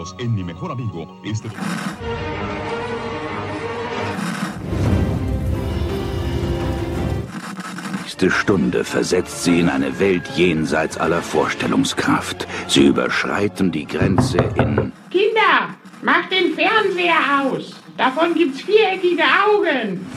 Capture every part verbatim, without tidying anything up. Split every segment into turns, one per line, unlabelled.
Bienvenidos en Mi Mejor Amigo. Este...
Nächste Stunde versetzt sie in eine Welt jenseits aller Vorstellungskraft. Sie überschreiten die Grenze in...
Kinder, macht den Fernseher aus. Davon gibt's viereckige Augen.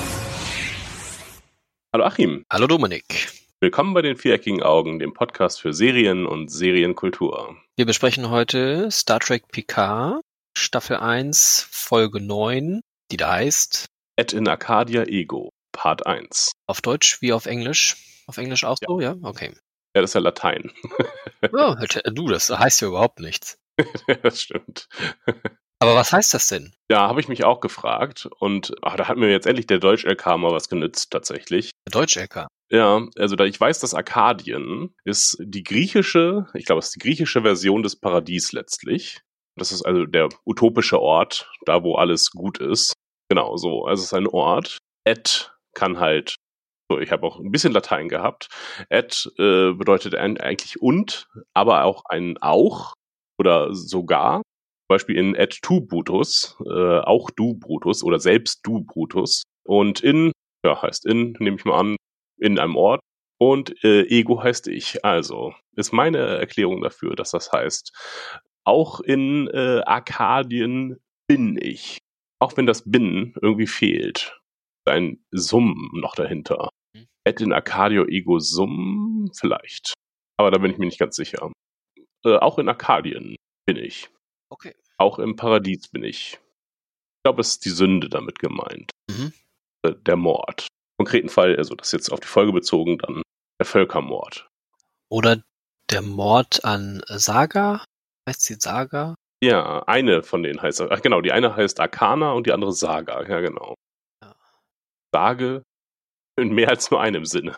Hallo Achim.
Hallo Dominik.
Willkommen bei den viereckigen Augen, dem Podcast für Serien und Serienkultur.
Wir besprechen heute Star Trek Picard, Staffel eins, Folge neun, die da heißt
Et in Arcadia Ego, Part eins.
Auf Deutsch wie auf Englisch? Auf Englisch auch so, ja? Okay.
Ja, das ist ja Latein.
Oh, du, das heißt ja überhaupt nichts.
Das stimmt.
Aber was heißt das denn?
Ja, habe ich mich auch gefragt und ach, da hat mir jetzt endlich der Deutsch-L K mal was genützt, tatsächlich.
Der Deutsch-L K?
Ja, also da ich weiß, dass Arkadien ist die griechische, ich glaube, es ist die griechische Version des Paradies letztlich. Das ist also der utopische Ort, da wo alles gut ist. Genau, so. Also es ist ein Ort. Et kann halt, so, ich habe auch ein bisschen Latein gehabt. Et äh, bedeutet eigentlich und, aber auch ein auch oder sogar. Zum Beispiel in et tu Brutus, äh, auch du Brutus oder selbst du Brutus. Und in, ja, heißt in, nehme ich mal an, in einem Ort. Und äh, Ego heißt ich. Also ist meine Erklärung dafür, dass das heißt, auch in äh, Arkadien bin ich. Auch wenn das Bin irgendwie fehlt. Ein Summ noch dahinter. Mhm. Et in Arcadio Ego Summ vielleicht. Aber da bin ich mir nicht ganz sicher. Äh, auch in Arkadien bin ich.
Okay.
Auch im Paradies bin ich. Ich glaube, es ist die Sünde damit gemeint.
Mhm.
Äh, der Mord. Im konkreten Fall, also das ist jetzt auf die Folge bezogen, dann der Völkermord.
Oder der Mord an Saga? Heißt sie Saga?
Ja, eine von denen heißt, ach genau, die eine heißt Arcana und die andere Saga, ja genau.
Ja.
Sage in mehr als nur einem Sinne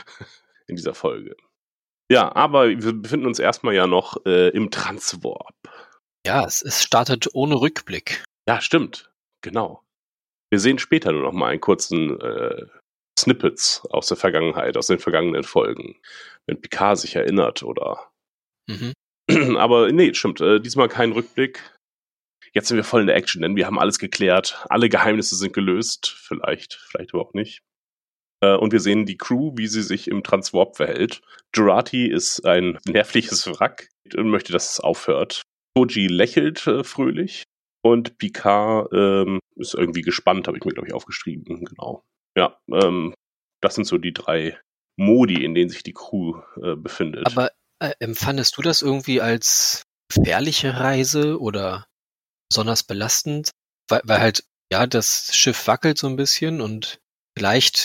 in dieser Folge. Ja, aber wir befinden uns erstmal ja noch äh, im Transwarp.
Ja, es, es startet ohne Rückblick.
Ja, stimmt, genau. Wir sehen später nur noch mal einen kurzen äh, Snippets aus der Vergangenheit, aus den vergangenen Folgen, wenn Picard sich erinnert oder...
Mhm.
Aber nee, stimmt, äh, diesmal kein Rückblick. Jetzt sind wir voll in der Action, denn wir haben alles geklärt. Alle Geheimnisse sind gelöst. Vielleicht, vielleicht aber auch nicht. Äh, und wir sehen die Crew, wie sie sich im Transwarp verhält. Jurati ist ein nervliches Wrack und möchte, dass es aufhört. Koji lächelt äh, fröhlich. Und Picard ähm, ist irgendwie gespannt, habe ich mir, glaube ich, aufgeschrieben. Genau. Ja, ähm, das sind so die drei Modi, in denen sich die Crew äh, befindet.
Aber äh, empfandest du das irgendwie als gefährliche Reise oder besonders belastend? Weil, weil halt, ja, das Schiff wackelt so ein bisschen und vielleicht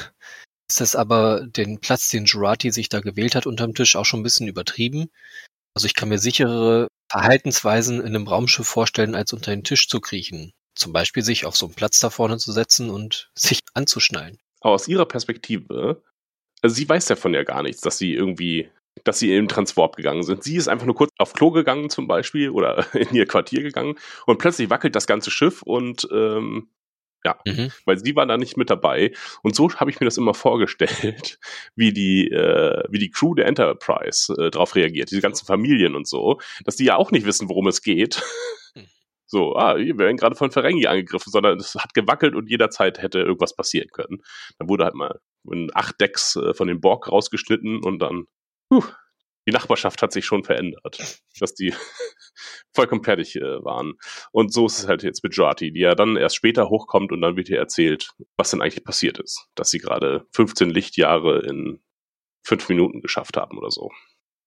ist das aber den Platz, den Jurati sich da gewählt hat unterm Tisch, auch schon ein bisschen übertrieben. Also ich kann mir sicherere Verhaltensweisen in einem Raumschiff vorstellen, als unter den Tisch zu kriechen. Zum Beispiel sich auf so einen Platz da vorne zu setzen und sich anzuschnallen.
Aber aus ihrer Perspektive, also sie weiß davon ja gar nichts, dass sie irgendwie, dass sie in den Transwarp gegangen sind. Sie ist einfach nur kurz auf Klo gegangen zum Beispiel oder in ihr Quartier gegangen und plötzlich wackelt das ganze Schiff und ähm, ja, mhm. weil sie war da nicht mit dabei. Und so habe ich mir das immer vorgestellt, wie die, äh, wie die Crew der Enterprise äh, darauf reagiert, diese ganzen Familien und so, dass die ja auch nicht wissen, worum es geht. Mhm. So, ah, wir werden gerade von Ferengi angegriffen, sondern es hat gewackelt und jederzeit hätte irgendwas passieren können. Dann wurde halt mal in acht Decks äh, von den Borg rausgeschnitten und dann, puh, die Nachbarschaft hat sich schon verändert, dass die vollkommen fertig äh, waren. Und so ist es halt jetzt mit Jurati, die ja dann erst später hochkommt und dann wird ihr erzählt, was denn eigentlich passiert ist. Dass sie gerade fünfzehn Lichtjahre in fünf Minuten geschafft haben oder so.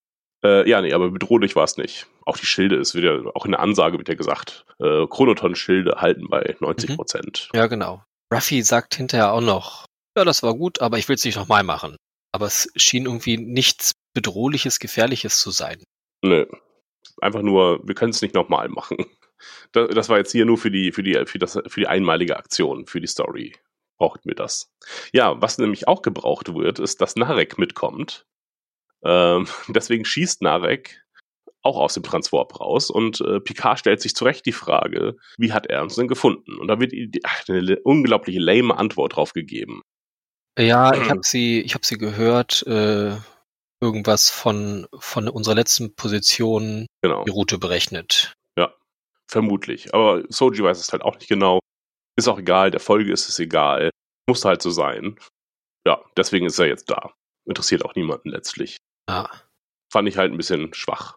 Äh, ja, nee, aber bedrohlich war es nicht. Auch die Schilde ist wieder, auch in der Ansage wird ja gesagt, äh, Chronoton-Schilde halten bei neunzig Prozent.
Mhm. Ja, genau. Ruffy sagt hinterher auch noch, ja, das war gut, aber ich will es nicht nochmal machen. Aber es schien irgendwie nichts Bedrohliches, Gefährliches zu sein.
Nö. Einfach nur, wir können es nicht nochmal machen. Das, das war jetzt hier nur für die, für die, für das, für die einmalige Aktion, für die Story. Braucht mir das. Ja, was nämlich auch gebraucht wird, ist, dass Narek mitkommt. Ähm, deswegen schießt Narek auch aus dem Transwarp raus und äh, Picard stellt sich zurecht die Frage, wie hat er uns denn gefunden? Und da wird ach, eine unglaubliche lame Antwort drauf gegeben.
Ja, ich habe sie, ich habe sie gehört, äh, irgendwas von von unserer letzten Position,
genau.
Die Route berechnet.
Ja, Vermutlich. Aber Soji weiß es halt auch nicht genau. Ist auch egal, der Folge ist es egal. Muss halt so sein. Ja, deswegen ist er jetzt da. Interessiert auch niemanden letztlich.
Ja.
Fand ich halt ein bisschen schwach.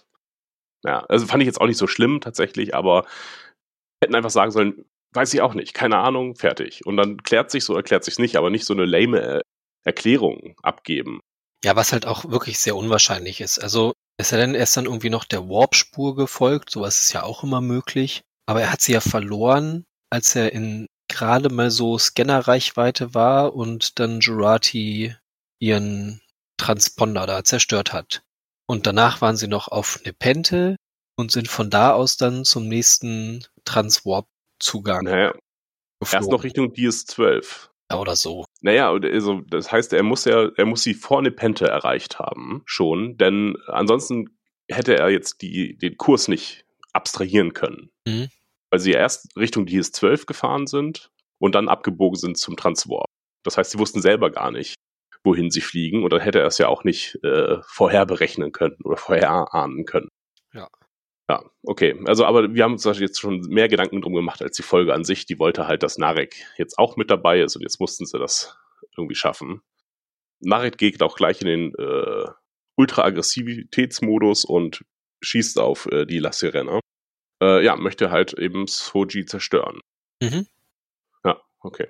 Ja, also fand ich jetzt auch nicht so schlimm tatsächlich, aber hätten einfach sagen sollen, weiß ich auch nicht, keine Ahnung, fertig. Und dann klärt sich's oder klärt sich's nicht, aber nicht so eine lame äh, Erklärung abgeben.
Ja, was halt auch wirklich sehr unwahrscheinlich ist. Also, ist er denn erst dann irgendwie noch der Warp-Spur gefolgt? Sowas ist ja auch immer möglich. Aber er hat sie ja verloren, als er in gerade mal so Scannerreichweite war und dann Jurati ihren Transponder da zerstört hat. Und danach waren sie noch auf Nepenthe und sind von da aus dann zum nächsten Transwarp-Zugang
Naja,
geflogen.
erst noch Richtung D S zwölf.
Ja, oder so.
Naja, also das heißt, er muss ja, er muss sie vor Nepenthe erreicht haben, schon, denn ansonsten hätte er jetzt die, den Kurs nicht abstrahieren können.
Mhm.
Weil sie ja erst Richtung D S zwölf gefahren sind und dann abgebogen sind zum Transwarp. Das heißt, sie wussten selber gar nicht, wohin sie fliegen, und dann hätte er es ja auch nicht äh, vorher berechnen können oder vorher ahnen können.
Ja.
Ja, okay. Also, aber wir haben uns da jetzt schon mehr Gedanken drum gemacht als die Folge an sich. Die wollte halt, dass Narek jetzt auch mit dabei ist, und jetzt mussten sie das irgendwie schaffen. Narek geht auch gleich in den äh, Ultra-Aggressivitätsmodus und schießt auf äh, die La Sirena. Äh, ja, möchte halt eben Soji zerstören.
Mhm.
Ja, okay.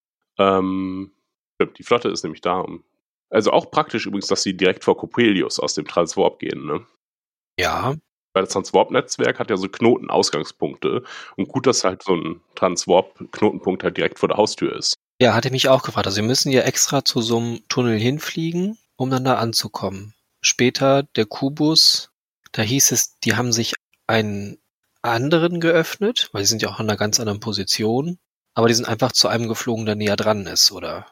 Ähm, die Flotte ist nämlich da. Um, also auch praktisch übrigens, dass sie direkt vor Coppelius aus dem Transwarp gehen, ne?
Ja.
Weil das Transwarp-Netzwerk hat ja so Knoten-Ausgangspunkte. Und gut, dass halt so ein Transwarp-Knotenpunkt halt direkt vor der Haustür ist.
Ja, hatte mich auch gefragt. Also sie müssen ja extra zu so einem Tunnel hinfliegen, um dann da anzukommen. Später der Kubus, da hieß es, die haben sich einen anderen geöffnet, weil die sind ja auch in einer ganz anderen Position. Aber die sind einfach zu einem geflogen, der näher dran ist, oder?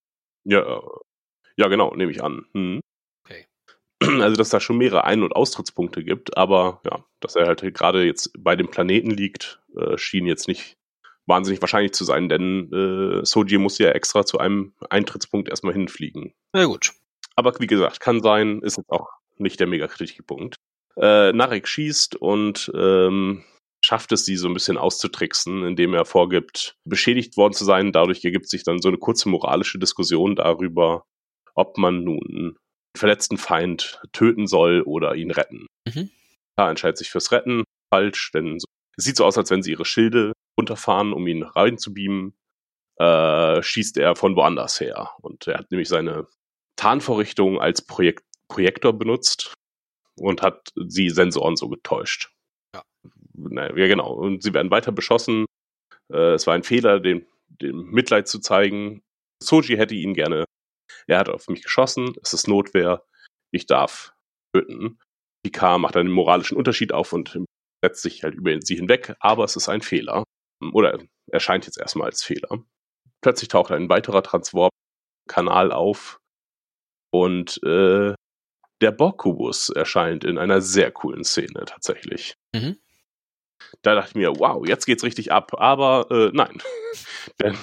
Ja, ja genau, nehme ich an. Hm.
Okay.
Also, dass da schon mehrere Ein- und Austrittspunkte gibt, aber ja, dass er halt gerade jetzt bei dem Planeten liegt, äh, schien jetzt nicht wahnsinnig wahrscheinlich zu sein, denn äh, Soji muss ja extra zu einem Eintrittspunkt erstmal hinfliegen.
Na gut.
Aber wie gesagt, kann sein, ist jetzt auch nicht der mega kritische Punkt. Äh, Narek schießt und ähm, schafft es, sie so ein bisschen auszutricksen, indem er vorgibt, beschädigt worden zu sein. Dadurch ergibt sich dann so eine kurze moralische Diskussion darüber, ob man nun einen verletzten Feind töten soll oder ihn retten.
Mhm.
Da entscheidet sich fürs Retten. Falsch, denn so, es sieht so aus, als wenn sie ihre Schilde runterfahren, um ihn reinzubeamen. Äh, schießt er von woanders her. Und er hat nämlich seine Tarnvorrichtung als Projekt- Projektor benutzt und hat die Sensoren so getäuscht.
Ja.
Naja, ja, genau. Und sie werden weiter beschossen. Äh, es war ein Fehler, dem, dem Mitleid zu zeigen. Soji hätte ihn gerne. Er hat auf mich geschossen. Es ist Notwehr. Ich darf töten. Picard macht einen moralischen Unterschied auf und setzt sich halt über sie hinweg. Aber es ist ein Fehler. Oder erscheint jetzt erstmal als Fehler. Plötzlich taucht ein weiterer Transwarp-Kanal auf. Und äh, der Borg-Kubus erscheint in einer sehr coolen Szene tatsächlich.
Mhm.
Da dachte ich mir, wow, jetzt geht's richtig ab. Aber äh, nein. Denn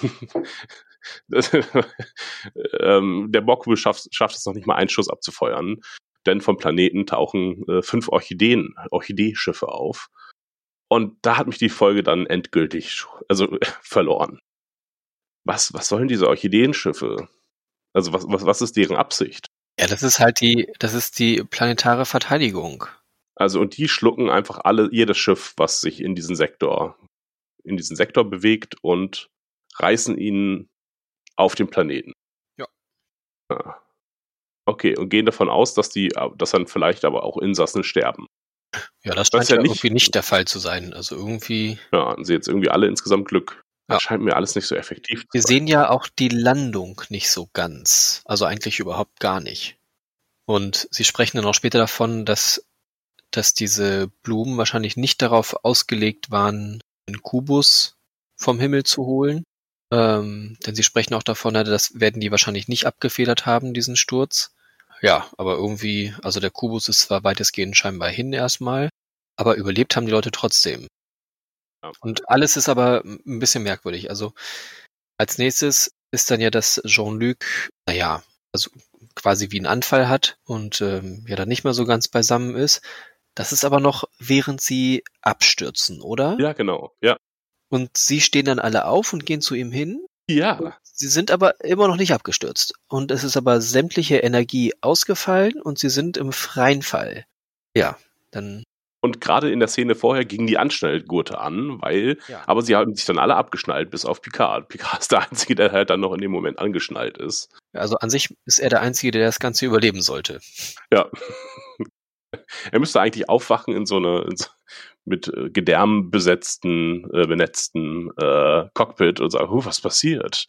ähm, der Borg-Kubus schafft, schafft es noch nicht mal, einen Schuss abzufeuern. Denn vom Planeten tauchen äh, fünf Orchideen, Orchidee-Schiffe auf. Und da hat mich die Folge dann endgültig also äh, verloren. Was, was sollen diese Orchideenschiffe? Also was, was, was ist deren Absicht?
Ja, das ist halt die, das ist die planetare Verteidigung.
Also und die schlucken einfach alle, jedes Schiff, was sich in diesen Sektor, in diesen Sektor bewegt, und reißen ihn auf den Planeten.
Ja.
Ja. Okay, und gehen davon aus, dass die, dass dann vielleicht aber auch Insassen sterben.
Ja, das
Was
scheint
ja
ja
nicht-
irgendwie nicht der Fall zu sein. Also irgendwie.
Ja, und sie jetzt irgendwie alle insgesamt Glück.
Ja.
Das scheint mir alles nicht so effektiv
Wir
zu sein.
sehen ja auch die Landung nicht so ganz. Also eigentlich überhaupt gar nicht. Und sie sprechen dann auch später davon, dass, dass diese Blumen wahrscheinlich nicht darauf ausgelegt waren, einen Kubus vom Himmel zu holen. Ähm, denn sie sprechen auch davon, ja, das werden die wahrscheinlich nicht abgefedert haben, diesen Sturz. Ja, aber irgendwie, also der Kubus ist zwar weitestgehend scheinbar hin erstmal, aber überlebt haben die Leute trotzdem.
Ja.
Und alles ist aber ein bisschen merkwürdig. Also als nächstes ist dann ja, dass Jean-Luc, naja, also quasi wie einen Anfall hat und ähm, ja dann nicht mehr so ganz beisammen ist. Das ist aber noch, während sie abstürzen, oder?
Ja, genau. Ja.
Und sie stehen dann alle auf und gehen zu ihm hin.
Ja.
Sie sind aber immer noch nicht abgestürzt. Und es ist aber sämtliche Energie ausgefallen und sie sind im freien Fall. Ja, dann.
Und gerade in der Szene vorher gingen die Anschnallgurte an, weil,
Ja.
aber sie haben sich dann alle abgeschnallt, bis auf Picard. Picard ist der Einzige, der halt dann noch in dem Moment angeschnallt ist.
Also an sich ist er der Einzige, der das Ganze überleben sollte.
Ja. Er müsste eigentlich aufwachen in so eine in so, mit äh, Gedärm besetzten, äh, benetzten äh, Cockpit und sagen, huh, was passiert?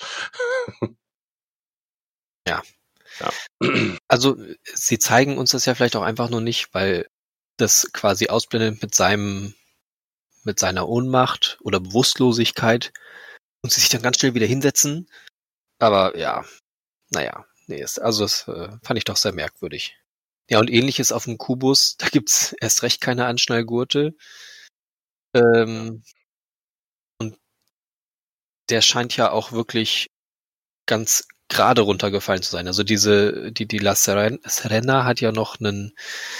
Ja.
Ja.
Also sie zeigen uns das ja vielleicht auch einfach nur nicht, weil das quasi ausblendet mit seinem, mit seiner Ohnmacht oder Bewusstlosigkeit und sie sich dann ganz schnell wieder hinsetzen. Aber ja, naja, nee, ist, also das äh, fand ich doch sehr merkwürdig. Ja, und ähnliches auf dem Kubus, da gibt's erst recht keine Anschnallgurte. Ähm, und der scheint ja auch wirklich ganz gerade runtergefallen zu sein. Also diese, die, die La Serena hat ja noch einen,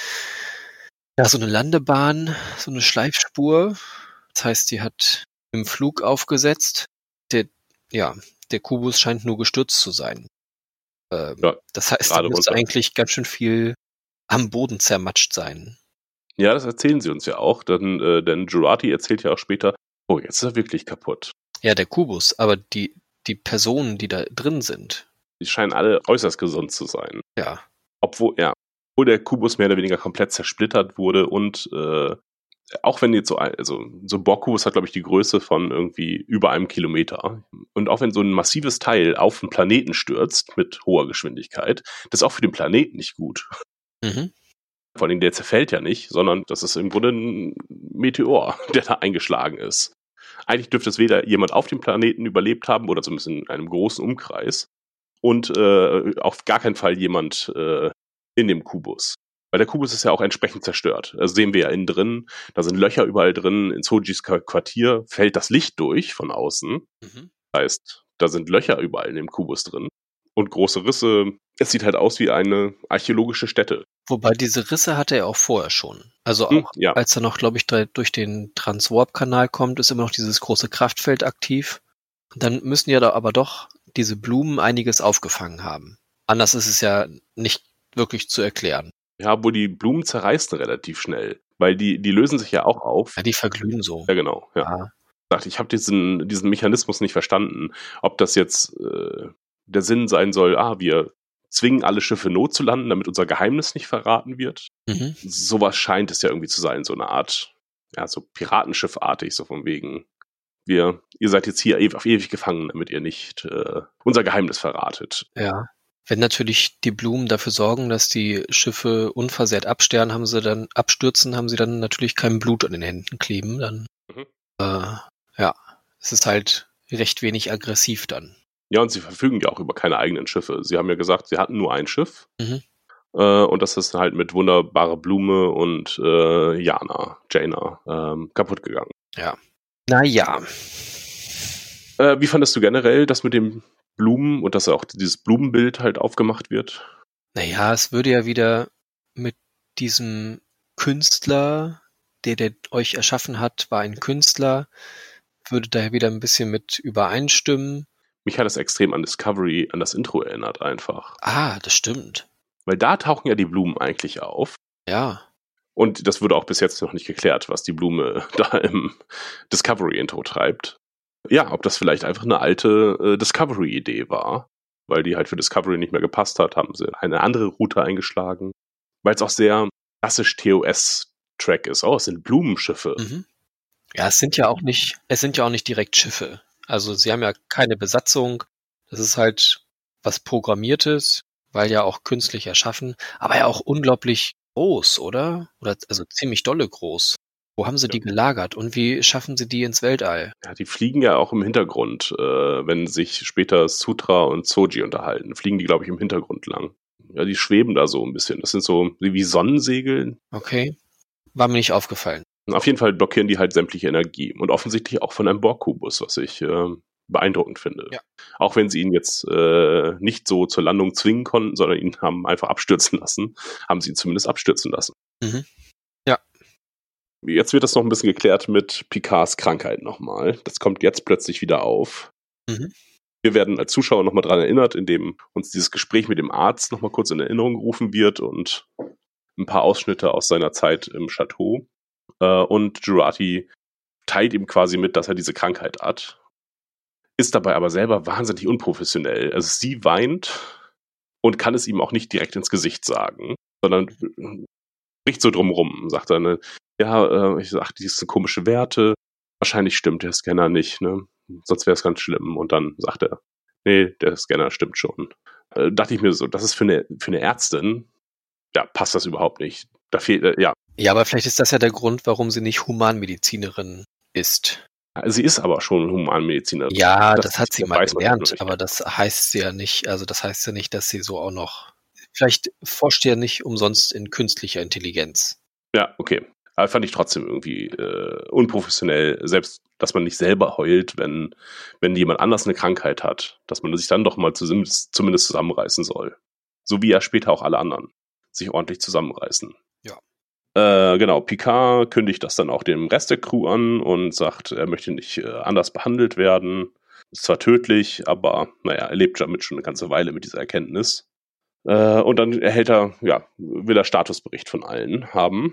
ja, so eine Landebahn, so eine Schleifspur. Das heißt, die hat im Flug aufgesetzt. Der, ja, der Kubus scheint nur gestürzt zu sein. Ähm,
Ja,
das heißt, da
gerade
müsste
runter.
eigentlich ganz schön viel am Boden zermatscht sein.
Ja, das erzählen sie uns ja auch, denn, äh, denn Jurati erzählt ja auch später, oh, jetzt ist er wirklich kaputt.
Ja, der Kubus, aber die, die Personen, die da drin sind.
Die scheinen alle äußerst gesund zu sein.
Ja.
Obwohl, ja, obwohl der Kubus mehr oder weniger komplett zersplittert wurde und äh, auch wenn jetzt so, ein- also so ein Borg-Kubus hat, glaube ich, die Größe von irgendwie über einem Kilometer. Und auch wenn so ein massives Teil auf den Planeten stürzt mit hoher Geschwindigkeit, das ist auch für den Planeten nicht gut.
Mhm.
Vor allem der zerfällt ja nicht, sondern das ist im Grunde ein Meteor, der da eingeschlagen ist. Eigentlich dürfte es weder jemand auf dem Planeten überlebt haben oder zumindest in einem großen Umkreis und äh, auf gar keinen Fall jemand äh, in dem Kubus. Weil der Kubus ist ja auch entsprechend zerstört. Das sehen wir ja innen drin. Da sind Löcher überall drin. In Sojis Quartier fällt das Licht durch von außen.
Mhm.
Das heißt, da sind Löcher überall in dem Kubus drin. Und große Risse. Es sieht halt aus wie eine archäologische Stätte.
Wobei diese Risse hatte er auch vorher schon. Also
Hm,
auch
ja.
als er noch, glaube ich, dre- durch den Transwarp-Kanal kommt, ist immer noch dieses große Kraftfeld aktiv. Dann müssen ja da aber doch diese Blumen einiges aufgefangen haben. Anders ist es ja nicht wirklich zu erklären.
Ja, obwohl die Blumen zerreißen relativ schnell. Weil die, die lösen sich ja auch auf.
Ja, die verglühen so.
Ja, genau. Ja.
Ja.
Sagt, ich habe diesen, diesen Mechanismus nicht verstanden. Ob das jetzt äh, der Sinn sein soll, ah, wir zwingen alle Schiffe not zu landen, damit unser Geheimnis nicht verraten wird.
Mhm.
Sowas scheint es ja irgendwie zu sein, so eine Art, ja, so Piratenschiffartig, so von wegen, wir, ihr seid jetzt hier ew- auf ewig gefangen, damit ihr nicht äh, unser Geheimnis verratet.
Ja. Wenn natürlich die Blumen dafür sorgen, dass die Schiffe unversehrt absterben, haben sie dann abstürzen, haben sie dann natürlich kein Blut an den Händen kleben. Dann
Mhm.
äh, ja, es ist halt recht wenig aggressiv dann.
Ja, und sie verfügen ja auch über keine eigenen Schiffe. Sie haben ja gesagt, sie hatten nur ein Schiff.
Mhm.
Äh, und das ist halt mit wunderbarer Blume und äh, Jana, Jaina, ähm, kaputt gegangen.
Ja. Naja.
Äh, wie fandest du generell das mit den Blumen und dass auch dieses Blumenbild halt aufgemacht wird?
Naja, es würde ja wieder mit diesem Künstler, der, der euch erschaffen hat, war ein Künstler, würde daher wieder ein bisschen mit übereinstimmen.
Mich hat es extrem an Discovery, an das Intro erinnert einfach.
Ah, das stimmt.
Weil da tauchen ja die Blumen eigentlich auf.
Ja.
Und das wurde auch bis jetzt noch nicht geklärt, was die Blume da im Discovery-Intro treibt. Ja, ob das vielleicht einfach eine alte äh, Discovery-Idee war. Weil die halt für Discovery nicht mehr gepasst hat, haben sie eine andere Route eingeschlagen. Weil es auch sehr klassisch T O S-Track ist. Oh, es sind Blumenschiffe.
Mhm. Ja, es sind ja auch nicht, es sind ja auch nicht direkt Schiffe. Also sie haben ja keine Besatzung. Das ist halt was Programmiertes, weil ja auch künstlich erschaffen, aber ja auch unglaublich groß, oder? Oder also ziemlich dolle groß. Wo haben sie
Ja.
die gelagert und wie schaffen sie die ins Weltall?
Ja, die fliegen ja auch im Hintergrund, äh, wenn sich später Sutra und Soji unterhalten. Fliegen die, glaube ich, im Hintergrund lang. Ja, die schweben da so ein bisschen. Das sind so wie Sonnensegel.
Okay. War mir nicht aufgefallen.
Und auf jeden Fall blockieren die halt sämtliche Energie. Und offensichtlich auch von einem Borg-Kubus, was ich äh, beeindruckend finde.
Ja.
Auch wenn sie ihn jetzt äh, nicht so zur Landung zwingen konnten, sondern ihn haben einfach abstürzen lassen, haben sie ihn zumindest abstürzen lassen.
Mhm. Ja.
Jetzt wird das noch ein bisschen geklärt mit Picards Krankheit nochmal. Das kommt jetzt plötzlich wieder auf.
Mhm.
Wir werden als Zuschauer nochmal dran erinnert, indem uns dieses Gespräch mit dem Arzt nochmal kurz in Erinnerung gerufen wird und ein paar Ausschnitte aus seiner Zeit im Chateau. Und Jurati teilt ihm quasi mit, dass er diese Krankheit hat. Ist dabei aber selber wahnsinnig unprofessionell. Also sie weint und kann es ihm auch nicht direkt ins Gesicht sagen, sondern spricht so drumrum. Sagt dann, ja, ich sag, die sind komische Werte. Wahrscheinlich stimmt der Scanner nicht, ne? Sonst wäre es ganz schlimm. Und dann sagt er, nee, der Scanner stimmt schon. Äh, dachte ich mir so, das ist für eine, für eine Ärztin, ja, passt das überhaupt nicht. Da fehlt, äh, ja.
Ja, aber vielleicht ist das ja der Grund, warum sie nicht Humanmedizinerin ist.
Sie ist aber schon Humanmedizinerin.
Ja, das, das hat sie mal
weiß man
gelernt,
natürlich.
aber das heißt ja nicht, also das heißt ja nicht, dass sie so auch noch, vielleicht forscht ja nicht umsonst in künstlicher Intelligenz.
Ja, okay. Aber fand ich trotzdem irgendwie äh, unprofessionell, selbst, dass man nicht selber heult, wenn, wenn jemand anders eine Krankheit hat, dass man sich dann doch mal zumindest, zumindest zusammenreißen soll. So wie ja später auch alle anderen sich ordentlich zusammenreißen.
Ja.
Äh, genau, Picard kündigt das dann auch dem Rest der Crew an und sagt, er möchte nicht äh, anders behandelt werden. Ist zwar tödlich, aber naja, er lebt damit schon eine ganze Weile mit dieser Erkenntnis. Äh, und dann erhält er, ja, will er Statusbericht von allen haben.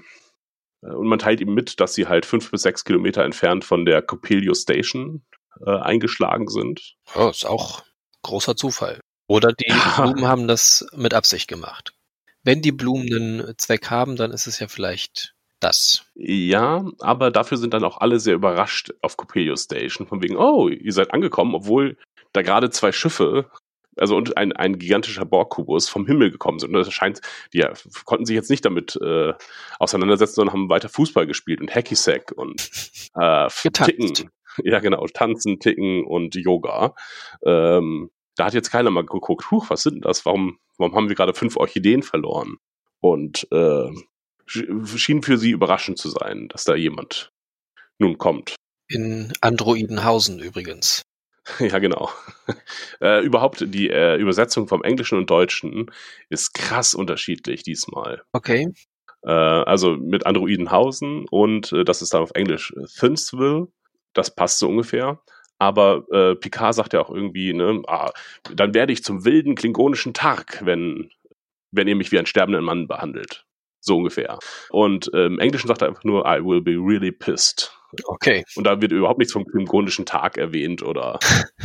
Und man teilt ihm mit, dass sie halt fünf bis sechs Kilometer entfernt von der Coppelio Station äh, eingeschlagen sind.
Oh, ist auch großer Zufall. Oder die Blumen haben das mit Absicht gemacht. Wenn die Blumen einen Zweck haben, dann ist es ja vielleicht das.
Ja, aber dafür sind dann auch alle sehr überrascht auf Coppelio Station. Von wegen, oh, ihr seid angekommen, obwohl da gerade zwei Schiffe, also und ein, ein gigantischer Borg-Kubus vom Himmel gekommen sind. Und das scheint, die ja, konnten sich jetzt nicht damit äh, auseinandersetzen, sondern haben weiter Fußball gespielt und Hacky-Sack und äh, Ticken. Ja, genau, Tanzen, Ticken und Yoga. Ähm, da hat jetzt keiner mal geguckt, huch, was sind denn das? Warum, warum haben wir gerade fünf Orchideen verloren? Und äh, schien für sie überraschend zu sein, dass da jemand nun kommt.
In Androidenhausen übrigens.
Ja, genau. äh, überhaupt die äh, Übersetzung vom Englischen und Deutschen ist krass unterschiedlich diesmal.
Okay.
Äh, also mit Androidenhausen und äh, das ist dann auf Englisch Thinsville. Das passt so ungefähr. Aber äh, Picard sagt ja auch irgendwie, ne, ah, dann werde ich zum wilden klingonischen Tark, wenn, wenn ihr mich wie einen sterbenden Mann behandelt. So ungefähr. Und äh, im Englischen sagt er einfach nur, I will be really pissed.
Okay.
Und da wird überhaupt nichts vom klingonischen Tag erwähnt oder.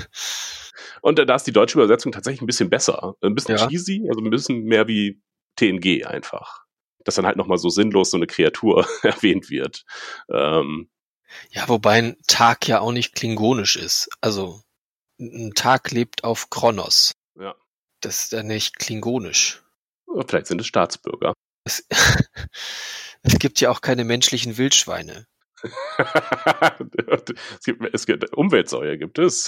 Und da ist die deutsche Übersetzung tatsächlich ein bisschen besser. Ein bisschen ja. cheesy, also ein bisschen mehr wie T N G einfach. Dass dann halt nochmal so sinnlos so eine Kreatur erwähnt wird. Ähm,
ja, wobei ein Tag ja auch nicht klingonisch ist. Also ein Tag lebt auf Kronos.
Ja.
Das ist ja nicht klingonisch.
Vielleicht sind es Staatsbürger.
Es, es gibt ja auch keine menschlichen Wildschweine.
es, gibt, es gibt Umweltsäuer, gibt es.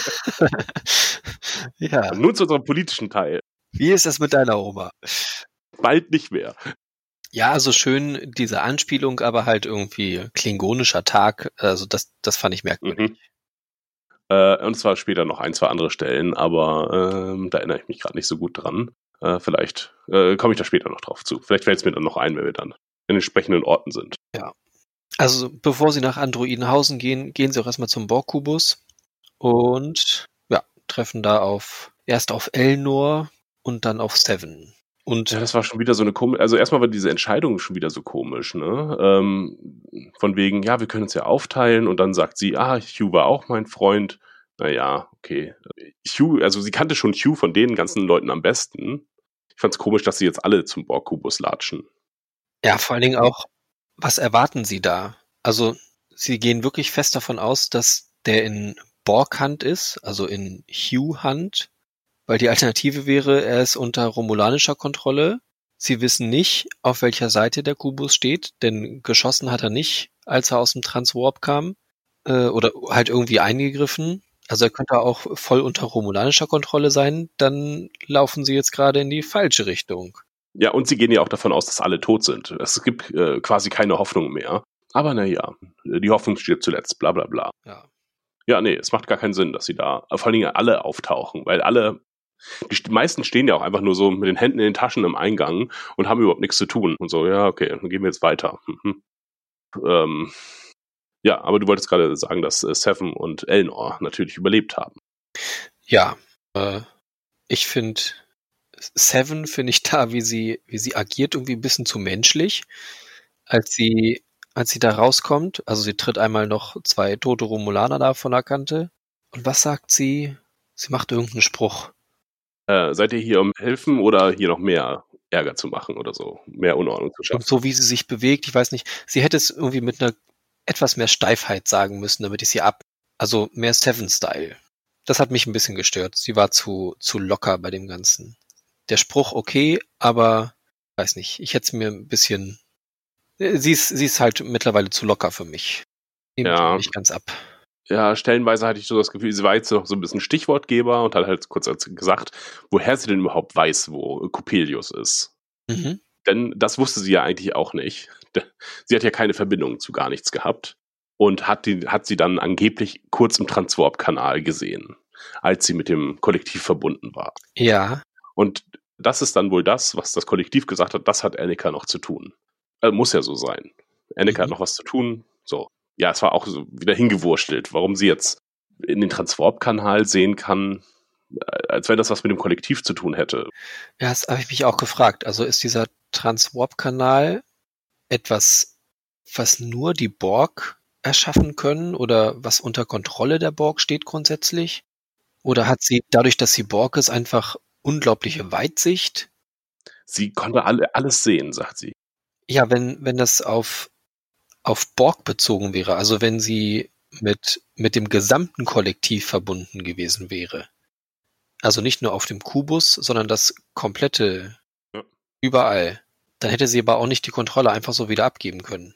Ja.
Und nun zu unserem politischen Teil.
Wie ist das mit deiner Oma?
Bald nicht mehr.
Ja, also schön diese Anspielung, aber halt irgendwie klingonischer Tag. Also das, das fand ich merkwürdig.
Mhm. Äh, und zwar später noch ein, zwei andere Stellen, aber ähm, da erinnere ich mich gerade nicht so gut dran. Äh, vielleicht äh, komme ich da später noch drauf zu. Vielleicht fällt es mir dann noch ein, wenn wir dann in entsprechenden Orten sind.
Ja. Also bevor sie nach Androidenhausen gehen, gehen sie auch erstmal zum Borg-Kubus und ja, treffen da auf erst auf Elnor und dann auf Seven. Und
ja, das war schon wieder so eine komische, also erstmal war diese Entscheidung schon wieder so komisch, ne? Ähm, von wegen, ja, wir können uns ja aufteilen und dann sagt sie, ah, Hugh war auch mein Freund. Naja, okay. Hugh, also sie kannte schon Hugh von den ganzen Leuten am besten. Ich fand's komisch, dass sie jetzt alle zum Borg-Kubus latschen.
Ja, vor allen Dingen auch, was erwarten sie da? Also sie gehen wirklich fest davon aus, dass der in Borg-Hand ist, also in Hugh-Hand, weil die Alternative wäre, er ist unter romulanischer Kontrolle. Sie wissen nicht, auf welcher Seite der Kubus steht, denn geschossen hat er nicht, als er aus dem Transwarp kam, äh, oder halt irgendwie eingegriffen. Also er könnte auch voll unter romulanischer Kontrolle sein, dann laufen sie jetzt gerade in die falsche Richtung.
Ja, und sie gehen ja auch davon aus, dass alle tot sind. Es gibt äh, quasi keine Hoffnung mehr. Aber naja, die Hoffnung stirbt zuletzt, bla bla bla.
Ja.
Ja, nee, es macht gar keinen Sinn, dass sie da vor allen Dingen alle auftauchen, weil alle, die meisten stehen ja auch einfach nur so mit den Händen in den Taschen im Eingang und haben überhaupt nichts zu tun. Und so, ja, okay, dann gehen wir jetzt weiter. Mhm. Ähm, ja, aber du wolltest gerade sagen, dass äh, Seven und Elnor natürlich überlebt haben.
Ja, äh, ich finde Seven finde ich da, wie sie, wie sie agiert, irgendwie ein bisschen zu menschlich, als sie, als sie da rauskommt. Also sie tritt einmal noch zwei tote Romulaner da von der Kante. Und was sagt sie? Sie macht irgendeinen Spruch.
Äh, seid ihr hier, um helfen oder hier noch mehr Ärger zu machen oder so? Mehr Unordnung zu schaffen?
Und so wie sie sich bewegt, ich weiß nicht, sie hätte es irgendwie mit einer etwas mehr Steifheit sagen müssen, damit ich sie ab, also mehr Seven-Style. Das hat mich ein bisschen gestört. Sie war zu, zu locker bei dem Ganzen. Der Spruch okay, aber weiß nicht, ich hätte es mir ein bisschen, sie ist, sie ist halt mittlerweile zu locker für mich. Nehme ich
Ja.
nicht ganz ab.
Ja, stellenweise hatte ich so das Gefühl, sie war jetzt noch so ein bisschen Stichwortgeber und hat halt kurz gesagt, woher sie denn überhaupt weiß, wo Coppelius ist.
Mhm.
Denn das wusste sie ja eigentlich auch nicht. Sie hat ja keine Verbindung zu gar nichts gehabt und hat, die, hat sie dann angeblich kurz im Transwarp-Kanal gesehen, als sie mit dem Kollektiv verbunden war.
Ja.
Und das ist dann wohl das, was das Kollektiv gesagt hat, das hat Annika noch zu tun. Also muss ja so sein. Annika
Mhm.
hat noch was zu tun, so. Ja, es war auch so wieder hingewurschtelt, warum sie jetzt in den Transwarp-Kanal sehen kann, als wenn das was mit dem Kollektiv zu tun hätte.
Ja, das habe ich mich auch gefragt. Also ist dieser Transwarp-Kanal etwas, was nur die Borg erschaffen können oder was unter Kontrolle der Borg steht grundsätzlich? Oder hat sie, dadurch, dass sie Borg ist, einfach unglaubliche Weitsicht?
Sie konnte alle, alles sehen, sagt sie.
Ja, wenn, wenn das auf, auf Borg bezogen wäre, also wenn sie mit, mit dem gesamten Kollektiv verbunden gewesen wäre. Also nicht nur auf dem Kubus, sondern das komplette,
Ja.
Überall. Dann hätte sie aber auch nicht die Kontrolle einfach so wieder abgeben können.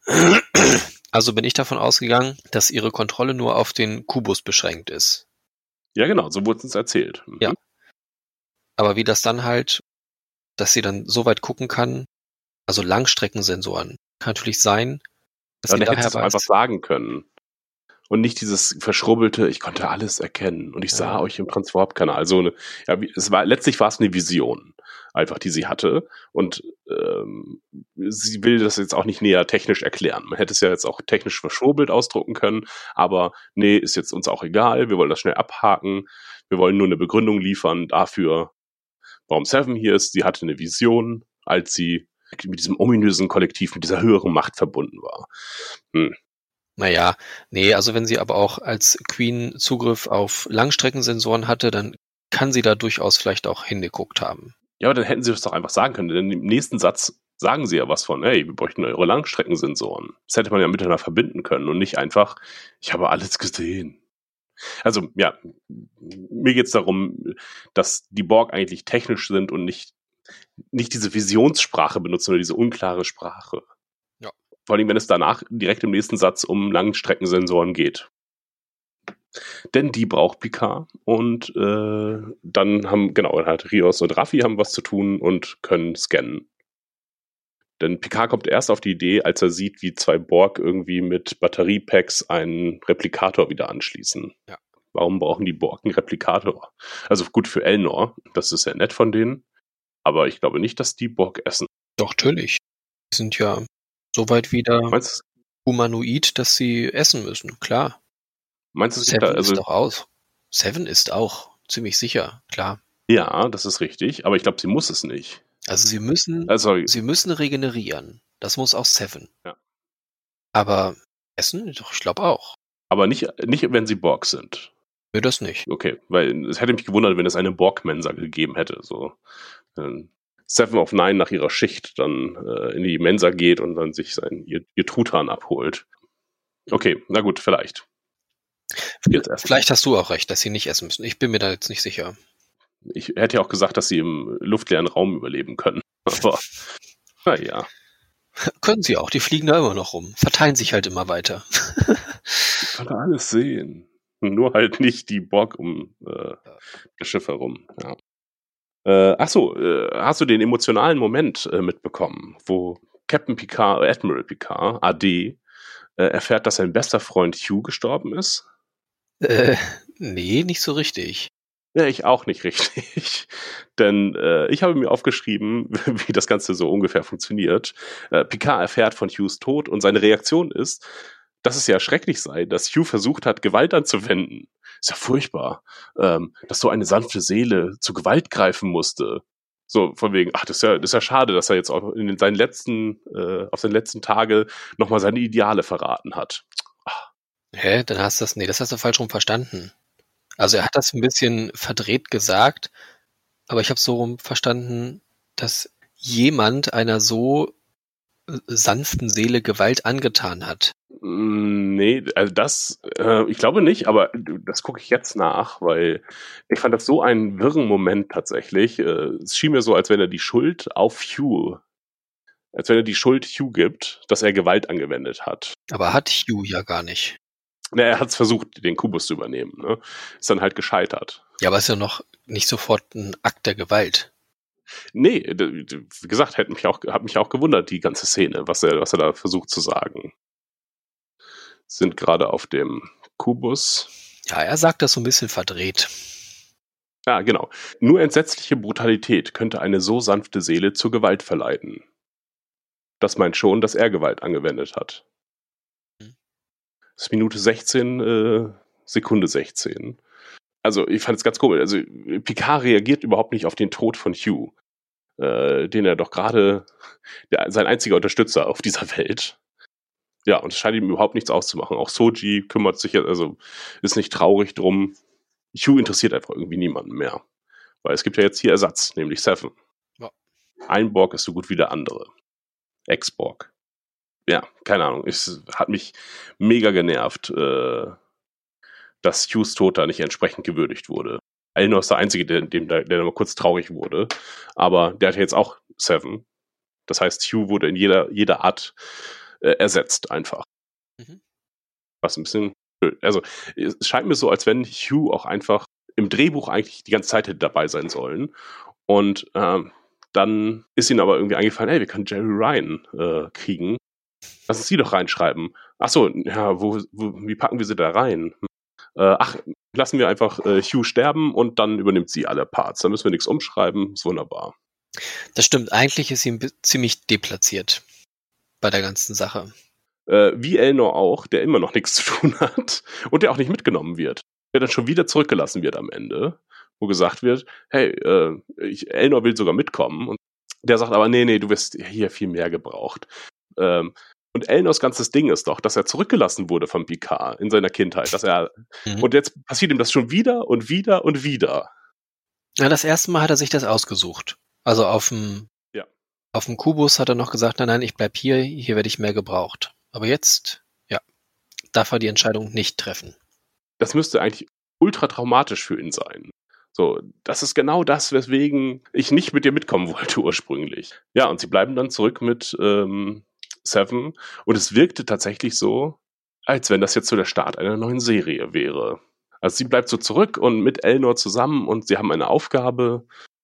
Also bin ich davon ausgegangen, dass ihre Kontrolle nur auf den Kubus beschränkt ist.
Ja, genau, so wurde es uns erzählt. Mhm.
Ja. Aber wie das dann halt, dass sie dann so weit gucken kann, also Langstreckensensoren, kann natürlich sein, dass
Ja,
sie
dann hätte
daher
es auch einfach
weiß.
sagen können. Und nicht dieses verschrubbelte, ich konnte alles erkennen und ich sah
Ja.
euch im Transwarp-Kanal. Also eine, ja, wie- es war, letztlich war es eine Vision, einfach, die sie hatte. Und ähm, sie will das jetzt auch nicht näher technisch erklären. Man hätte es ja jetzt auch technisch verschrubbelt ausdrucken können, aber nee, ist jetzt uns auch egal. Wir wollen das schnell abhaken. Wir wollen nur eine Begründung liefern dafür, warum Seven hier ist. Sie hatte eine Vision, als sie mit diesem ominösen Kollektiv, mit dieser höheren Macht verbunden war. Hm.
Naja, nee, also wenn sie aber auch als Queen Zugriff auf Langstreckensensoren hatte, dann kann sie da durchaus vielleicht auch hingeguckt haben.
Ja, aber dann hätten sie das doch einfach sagen können, denn im nächsten Satz sagen sie ja was von, hey, wir bräuchten eure Langstreckensensoren. Das hätte man ja miteinander verbinden können und nicht einfach, ich habe alles gesehen. Also, ja, mir geht es darum, dass die Borg eigentlich technisch sind und nicht, nicht diese Visionssprache benutzen oder diese unklare Sprache.
Ja.
Vor allem, wenn es danach direkt im nächsten Satz um Langstreckensensoren geht. Denn die braucht Picard und äh, dann haben, genau, dann hat Rios und Raffi haben was zu tun und können scannen. Denn Picard kommt erst auf die Idee, als er sieht, wie zwei Borg irgendwie mit Batteriepacks einen Replikator wieder anschließen.
Ja.
Warum brauchen die Borg einen Replikator? Also gut für Elnor, das ist sehr nett von denen, aber ich glaube nicht, dass die Borg essen.
Doch, natürlich. Die sind ja so weit wieder
Meinst du,
humanoid, dass sie essen müssen, klar.
meinst du es gibt
Seven
da, also
ist doch aus. Seven ist auch, ziemlich sicher, klar.
ja, das ist richtig, aber ich glaube, sie muss es nicht.
Also sie müssen,
Also,
sie müssen regenerieren. Das muss auch Seven.
Ja.
Aber essen, doch, ich glaube auch.
aber nicht, nicht, wenn sie Borg sind.
Nö, das nicht.
Okay, weil es hätte mich gewundert, wenn es eine Borg-Mensa gegeben hätte. So wenn Seven of Nine nach ihrer Schicht dann äh, in die Mensa geht und dann sich sein ihr, ihr Truthahn abholt. Okay, na gut, vielleicht. Jetzt erst.
Vielleicht hast du auch recht, dass sie nicht essen müssen. Ich bin mir da jetzt nicht sicher.
Ich hätte ja auch gesagt, dass sie im luftleeren Raum überleben können. Aber naja.
Können sie auch, die fliegen da immer noch rum. Verteilen sich halt immer weiter.
Ich konnte alles sehen. Nur halt nicht die Borg um äh, das Schiff herum. Ja. Äh, ach so, äh, hast du den emotionalen Moment äh, mitbekommen, wo Captain Picard, äh, Admiral Picard, A D, äh, erfährt, dass sein bester Freund Hugh gestorben ist?
Äh, nee, nicht so richtig.
Ja, ich auch nicht richtig. Denn äh, ich habe mir aufgeschrieben, wie das Ganze so ungefähr funktioniert. Äh, Picard erfährt von Hughs Tod und seine Reaktion ist, dass es ja schrecklich sei, dass Hugh versucht hat, Gewalt anzuwenden. Ist ja furchtbar, ähm, dass so eine sanfte Seele zu Gewalt greifen musste. So von wegen, ach, das ist ja, das ist ja schade, dass er jetzt auch in seinen letzten, äh, auf seinen letzten Tage nochmal seine Ideale verraten hat. Ach.
Hä, dann hast du das, nee, das hast du falsch rum verstanden. Also er hat das ein bisschen verdreht gesagt, aber ich habe so rum verstanden, dass jemand einer so sanften Seele Gewalt angetan hat.
Nee, also das, äh, ich glaube nicht, aber das gucke ich jetzt nach, weil ich fand das so einen wirren Moment tatsächlich. Äh, es schien mir so, als wenn er die Schuld auf Hugh, als wenn er die Schuld Hugh gibt, dass er Gewalt angewendet hat.
Aber hat Hugh ja gar nicht.
Na, er hat es versucht, den Kubus zu übernehmen, ne? Ist dann halt gescheitert.
Ja, aber ist ja noch nicht sofort ein Akt der Gewalt.
Nee, d- d- wie gesagt, hat mich auch, hat mich auch gewundert, die ganze Szene, was er, was er da versucht zu sagen. Sind gerade auf dem Kubus.
Ja, er sagt das so ein bisschen verdreht.
Ja, genau. Nur entsetzliche Brutalität könnte eine so sanfte Seele zur Gewalt verleiten. Das meint schon, dass er Gewalt angewendet hat. Das ist Minute sechzehn, äh, Sekunde sechzehn. Also, ich fand es ganz komisch. Also, Picard reagiert überhaupt nicht auf den Tod von Hugh, äh, den er doch gerade, der, sein einziger Unterstützer auf dieser Welt. Ja, und es scheint ihm überhaupt nichts auszumachen. Auch Soji kümmert sich, also ist nicht traurig drum. Hugh interessiert einfach irgendwie niemanden mehr. Weil es gibt ja jetzt hier Ersatz, nämlich Seven.
Ja.
Ein Borg ist so gut wie der andere. Ex-Borg. Ja, keine Ahnung. Es hat mich mega genervt, äh, dass Hughs Tod da nicht entsprechend gewürdigt wurde. Elnor ist der Einzige, der, dem, der, der mal kurz traurig wurde. Aber der hat jetzt auch Seven. Das heißt, Hugh wurde in jeder, jeder Art äh, ersetzt einfach.
Mhm.
Was ein bisschen blöd. Also, es scheint mir so, als wenn Hugh auch einfach im Drehbuch eigentlich die ganze Zeit hätte dabei sein sollen. Und ähm, dann ist ihnen aber irgendwie eingefallen, hey, wir können Jerry Ryan äh, kriegen. Lass uns sie doch reinschreiben. Ach so, ja, wo, wo, wie packen wir sie da rein? Äh, ach, lassen wir einfach äh, Hugh sterben und dann übernimmt sie alle Parts. Dann müssen wir nichts umschreiben. Ist wunderbar.
Das stimmt, eigentlich ist sie ein bi- ziemlich deplatziert bei der ganzen Sache.
Äh, wie Elnor auch, der immer noch nichts zu tun hat und der auch nicht mitgenommen wird. Der dann schon wieder zurückgelassen wird am Ende, wo gesagt wird, hey, äh, ich, Elnor will sogar mitkommen. Und der sagt aber, nee, nee, du wirst hier viel mehr gebraucht. Ähm, und Elnors ganzes Ding ist doch, dass er zurückgelassen wurde von Picard in seiner Kindheit. Dass er
Mhm.
Und jetzt passiert ihm das schon wieder und wieder und wieder.
Ja, das erste Mal hat er sich das ausgesucht. Also auf dem,
Ja.
auf dem Kubus hat er noch gesagt, nein, nein, ich bleib hier, hier werde ich mehr gebraucht. Aber jetzt, ja, darf er die Entscheidung nicht treffen.
Das müsste eigentlich ultra traumatisch für ihn sein. So, das ist genau das, weswegen ich nicht mit dir mitkommen wollte ursprünglich. Ja, und sie bleiben dann zurück mit ähm, Seven. Und es wirkte tatsächlich so, als wenn das jetzt so der Start einer neuen Serie wäre. Also sie bleibt so zurück und mit Elnor zusammen und sie haben eine Aufgabe.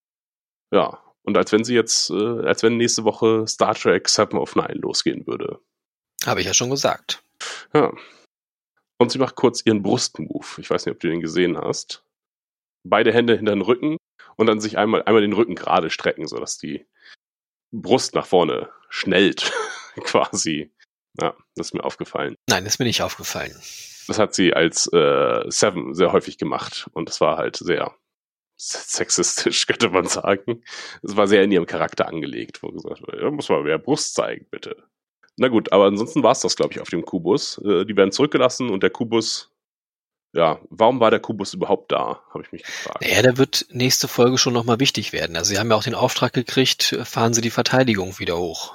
Ja, und als wenn sie jetzt, äh, als wenn nächste Woche Star Trek Seven of Nine losgehen würde.
Habe ich ja schon gesagt.
Ja. Und sie macht kurz ihren Brustmove. Ich weiß nicht, ob du den gesehen hast. Beide Hände hinter den Rücken und dann sich einmal, einmal den Rücken gerade strecken, sodass die Brust nach vorne schnellt, quasi. Ja, das ist mir aufgefallen.
Nein, ist mir nicht aufgefallen.
Das hat sie als äh, Seven sehr häufig gemacht und das war halt sehr sexistisch, könnte man sagen. Es war sehr in ihrem Charakter angelegt, wo gesagt wurde, ja, muss man mehr Brust zeigen, bitte. Na gut, aber ansonsten war es das, glaube ich, auf dem Kubus. Äh, die werden zurückgelassen und der Kubus, ja, warum war der Kubus überhaupt da, habe ich mich gefragt.
Naja, der wird nächste Folge schon nochmal wichtig werden. Also sie haben ja auch den Auftrag gekriegt, fahren sie die Verteidigung wieder hoch.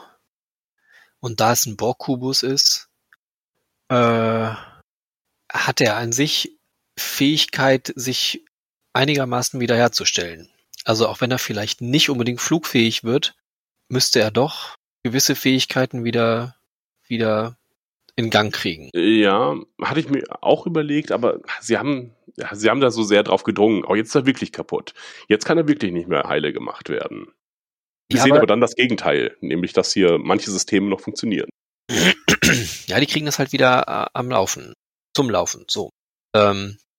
Und da es ein Borg-Kubus ist, äh, hat er an sich Fähigkeit, sich einigermaßen wiederherzustellen. Also auch wenn er vielleicht nicht unbedingt flugfähig wird, müsste er doch gewisse Fähigkeiten wieder, wieder in Gang kriegen.
Ja, hatte ich mir auch überlegt, aber sie haben, ja, sie haben da so sehr drauf gedrungen. Oh, jetzt ist er wirklich kaputt. Jetzt kann er wirklich nicht mehr heile gemacht werden. Wir
Ja,
sehen
aber-
aber dann das Gegenteil, nämlich, dass hier manche Systeme noch funktionieren.
Ja, die kriegen das halt wieder äh, am Laufen. Zum Laufen, so. Ähm,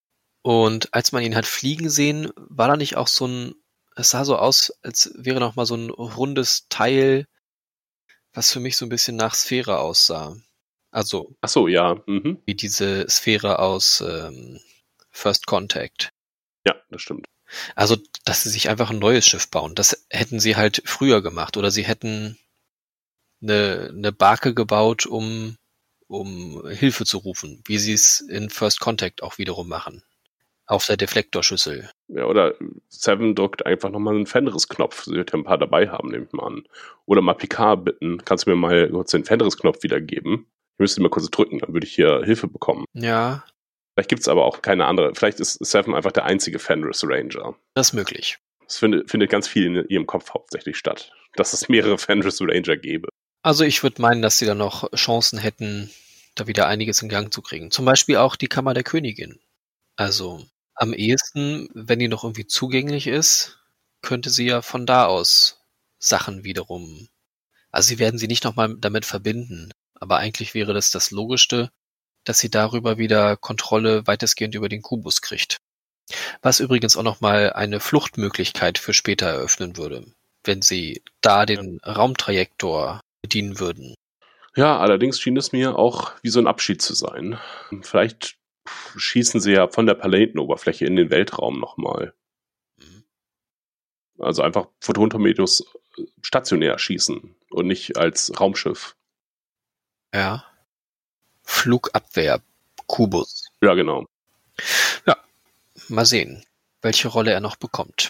Und als man ihn hat fliegen sehen, war da nicht auch so ein, es sah so aus, als wäre noch mal so ein rundes Teil, was für mich so ein bisschen nach Sphäre aussah. Also
Ach so, ja. Mhm.
wie diese Sphäre aus ähm, First Contact.
Ja, das stimmt.
Also, dass sie sich einfach ein neues Schiff bauen, das hätten sie halt früher gemacht. Oder sie hätten eine, eine Barke gebaut, um, um Hilfe zu rufen, wie sie es in First Contact auch wiederum machen. Auf der Deflektorschüssel.
Ja, oder Seven drückt einfach nochmal einen Fenris-Knopf. Sie wird ja ein paar dabei haben, nehme ich mal an. Oder mal Picard bitten, kannst du mir mal kurz den Fenris-Knopf wiedergeben? Ich müsste ihn mal kurz drücken, dann würde ich hier Hilfe bekommen.
Ja.
Vielleicht gibt es aber auch keine andere. Vielleicht ist Seven einfach der einzige Fenris Ranger.
Das ist möglich.
Das findet, findet ganz viel in ihrem Kopf hauptsächlich statt. Dass es mehrere Fenris Ranger gäbe.
Also ich würde meinen, dass sie da noch Chancen hätten, da wieder einiges in Gang zu kriegen. Zum Beispiel auch die Kammer der Königin. Also am ehesten, wenn die noch irgendwie zugänglich ist, könnte sie ja von da aus Sachen wiederum. Also sie werden sie nicht nochmal damit verbinden. Aber eigentlich wäre das das Logischste, dass sie darüber wieder Kontrolle weitestgehend über den Kubus kriegt. Was übrigens auch nochmal eine Fluchtmöglichkeit für später eröffnen würde, wenn sie da den ja. Raumtrajektor bedienen würden.
Ja, allerdings schien es mir auch wie so ein Abschied zu sein. Vielleicht schießen sie ja von der Planetenoberfläche in den Weltraum nochmal. Mhm. Also einfach Photontorpedos stationär schießen und nicht als Raumschiff.
Ja. Flugabwehr, Kubus.
Ja, genau.
Ja, mal sehen, welche Rolle er noch bekommt.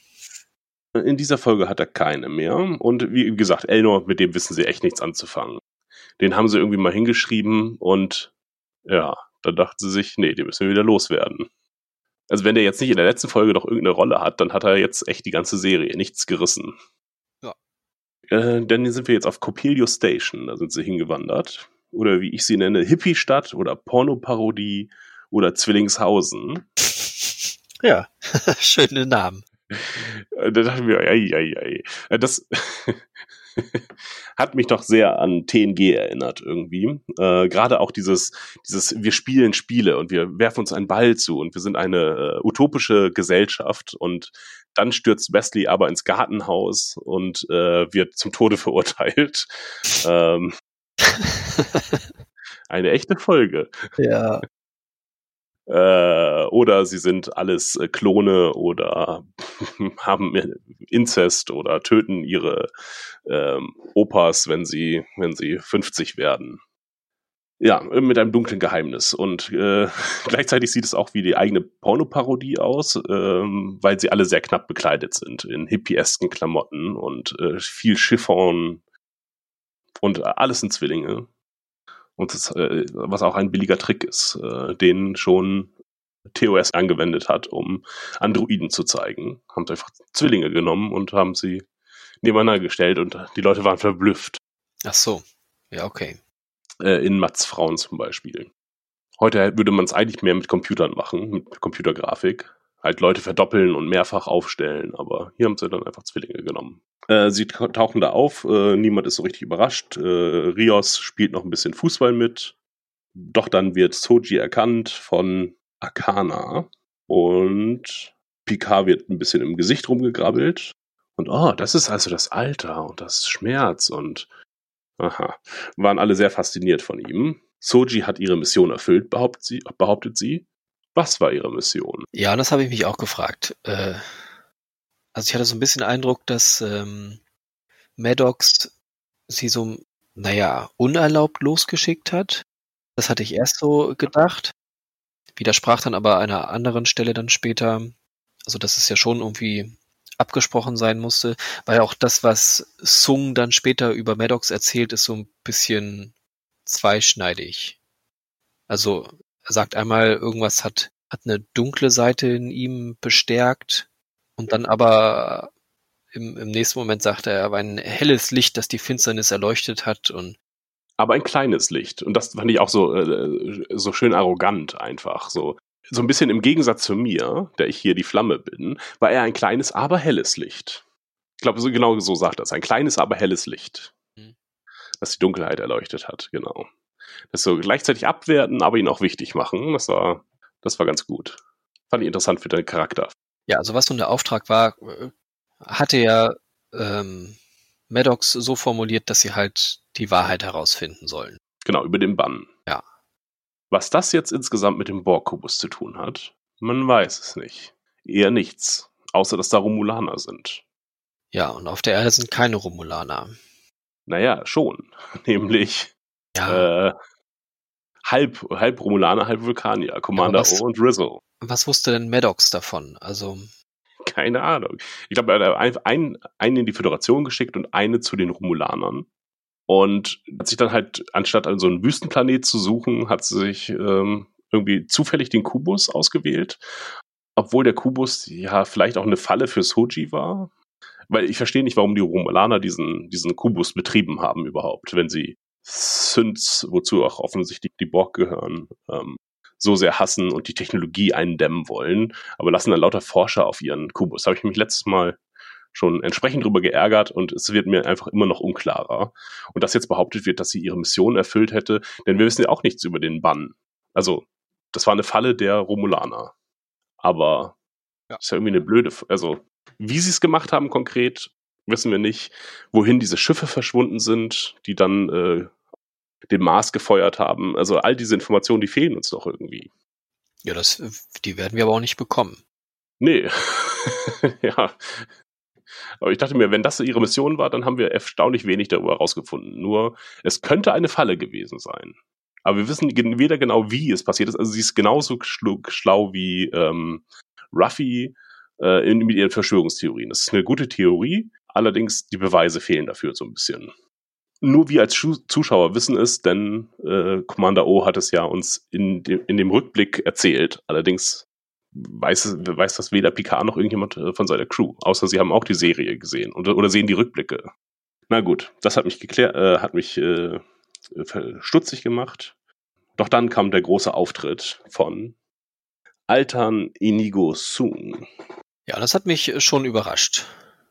In dieser Folge hat er keine mehr. Und wie gesagt, Elnor, mit dem wissen sie echt nichts anzufangen. Den haben sie irgendwie mal hingeschrieben und ja, da dachten sie sich, nee, den müssen wir wieder loswerden. Also wenn der jetzt nicht in der letzten Folge noch irgendeine Rolle hat, dann hat er jetzt echt die ganze Serie nichts gerissen.
Ja.
Äh, dann sind wir jetzt auf Coppelio Station, da sind sie hingewandert. Oder wie ich sie nenne, Hippie-Stadt oder Pornoparodie oder Zwillingshausen.
Ja, schöne Namen.
Da dachten wir, ei, ei, ei. Das hat mich doch sehr an T N G erinnert irgendwie. Äh, gerade auch dieses, dieses, wir spielen Spiele und wir werfen uns einen Ball zu und wir sind eine äh, utopische Gesellschaft und dann stürzt Wesley aber ins Gartenhaus und äh, wird zum Tode verurteilt. Ähm, eine echte Folge.
Ja.
Äh, oder sie sind alles äh, Klone oder haben Inzest oder töten ihre ähm, Opas, wenn sie, wenn sie fünfzig werden. Ja, mit einem dunklen Geheimnis. Und äh, gleichzeitig sieht es auch wie die eigene Pornoparodie aus, ähm, weil sie alle sehr knapp bekleidet sind in hippiesken Klamotten und äh, viel Chiffon und alles sind Zwillinge. Und das, äh, was auch ein billiger Trick ist, äh, den schon T O S angewendet hat, um Androiden zu zeigen. Haben einfach Zwillinge genommen und haben sie nebeneinander gestellt und die Leute waren verblüfft.
Ach so, ja, okay.
Äh, in Matz Frauen zum Beispiel. Heute würde man es eigentlich mehr mit Computern machen, mit Computergrafik. Halt Leute verdoppeln und mehrfach aufstellen, aber hier haben sie dann einfach Zwillinge genommen. Äh, sie tauchen da auf, äh, niemand ist so richtig überrascht. Äh, Rios spielt noch ein bisschen Fußball mit. Doch dann wird Soji erkannt von Akana und Picard wird ein bisschen im Gesicht rumgegrabbelt. Und oh, das ist also das Alter und das Schmerz und aha, waren alle sehr fasziniert von ihm. Soji hat ihre Mission erfüllt, behauptet sie. Behauptet sie. Was war ihre Mission?
Ja, das habe ich mich auch gefragt. Äh, also ich hatte so ein bisschen den Eindruck, dass ähm, Maddox sie so, naja, unerlaubt losgeschickt hat. Das hatte ich erst so gedacht. Widersprach dann aber einer anderen Stelle dann später. Also dass es ja schon irgendwie abgesprochen sein musste. Weil auch das, was Sung dann später über Maddox erzählt, ist so ein bisschen zweischneidig. Also er sagt einmal, irgendwas hat, hat eine dunkle Seite in ihm bestärkt und dann aber im, im nächsten Moment sagt er, er war ein helles Licht, das die Finsternis erleuchtet hat. Und
aber ein kleines Licht. Und das fand ich auch so, äh, so schön arrogant einfach. So. so ein bisschen im Gegensatz zu mir, der ich hier die Flamme bin, war er ein kleines, aber helles Licht. Ich glaube, so, genau so sagt das. Ein kleines, aber helles Licht, mhm. das die Dunkelheit erleuchtet hat, genau. Das so gleichzeitig abwerten, aber ihn auch wichtig machen. Das war, das war ganz gut. Fand ich interessant für deinen Charakter.
Ja, also was nun der Auftrag war, hatte ja ähm, Maddox so formuliert, dass sie halt die Wahrheit herausfinden sollen.
Genau, über den Bann.
Ja.
Was das jetzt insgesamt mit dem Borg-Kubus zu tun hat, man weiß es nicht. Eher nichts, außer dass da Romulaner sind.
Ja, und auf der Erde sind keine Romulaner.
Naja, schon. Nämlich
Ja.
äh, halb, halb Romulaner, halb Vulkanier. Commander
Ja, was,
O und Rizzo.
Was wusste denn Maddox davon? Also,
keine Ahnung. Ich glaube, er hat einen, einen in die Föderation geschickt und eine zu den Romulanern. Und hat sich dann halt, anstatt so einen Wüstenplanet zu suchen, hat sie sich ähm, irgendwie zufällig den Kubus ausgewählt. Obwohl der Kubus ja vielleicht auch eine Falle für Soji war. Weil ich verstehe nicht, warum die Romulaner diesen, diesen Kubus betrieben haben überhaupt, wenn sie Synths, wozu auch offensichtlich die Borg gehören, ähm, so sehr hassen und die Technologie eindämmen wollen, aber lassen dann lauter Forscher auf ihren Kubus. Da habe ich mich letztes Mal schon entsprechend drüber geärgert und es wird mir einfach immer noch unklarer. Und dass jetzt behauptet wird, dass sie ihre Mission erfüllt hätte, denn wir wissen ja auch nichts über den Bann. Also, das war eine Falle der Romulaner. Aber
ja.
Ist ja irgendwie eine blöde, also wie sie es gemacht haben konkret, wissen wir nicht. Wohin diese Schiffe verschwunden sind, die dann äh, den Mars gefeuert haben. Also all diese Informationen, die fehlen uns doch irgendwie.
Ja, das, die werden wir aber auch nicht bekommen.
Nee. Ja. Aber ich dachte mir, wenn das ihre Mission war, dann haben wir erstaunlich wenig darüber herausgefunden. Nur, es könnte eine Falle gewesen sein. Aber wir wissen weder genau, wie es passiert ist. Also sie ist genauso schlau wie ähm, Ruffy äh, in, mit ihren Verschwörungstheorien. Das ist eine gute Theorie, allerdings die Beweise fehlen dafür so ein bisschen. Nur wir als Schu- Zuschauer wissen es, denn äh, Commander O hat es ja uns in, de- in dem Rückblick erzählt. Allerdings weiß, weiß das weder Picard noch irgendjemand äh, von seiner Crew, außer sie haben auch die Serie gesehen oder, oder sehen die Rückblicke. Na gut, das hat mich geklärt, äh, hat mich äh, stutzig gemacht. Doch dann kam der große Auftritt von Altern Inigo Soong.
Ja, das hat mich schon überrascht.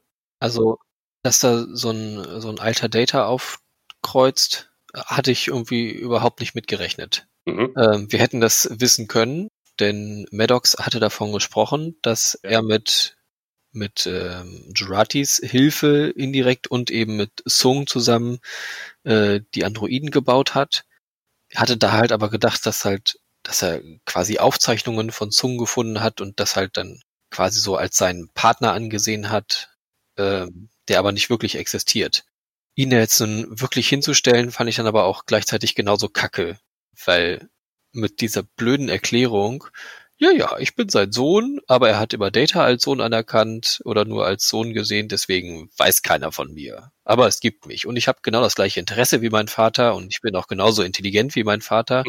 Also, dass da so ein, so ein alter Data aufkreuzt, hatte ich irgendwie überhaupt nicht mitgerechnet.
Mhm.
Ähm, wir hätten das wissen können, denn Maddox hatte davon gesprochen, dass
Ja.
er mit mit ähm, Juratis Hilfe indirekt und eben mit Soong zusammen äh, die Androiden gebaut hat. Er hatte da halt aber gedacht, dass halt, dass er quasi Aufzeichnungen von Soong gefunden hat und das halt dann quasi so als seinen Partner angesehen hat, ähm, der aber nicht wirklich existiert. Ihn da jetzt nun wirklich hinzustellen, fand ich dann aber auch gleichzeitig genauso kacke, weil mit dieser blöden Erklärung, ja, ja, ich bin sein Sohn, aber er hat immer Data als Sohn anerkannt oder nur als Sohn gesehen, deswegen weiß keiner von mir. Aber es gibt mich und ich habe genau das gleiche Interesse wie mein Vater und ich bin auch genauso intelligent wie mein Vater.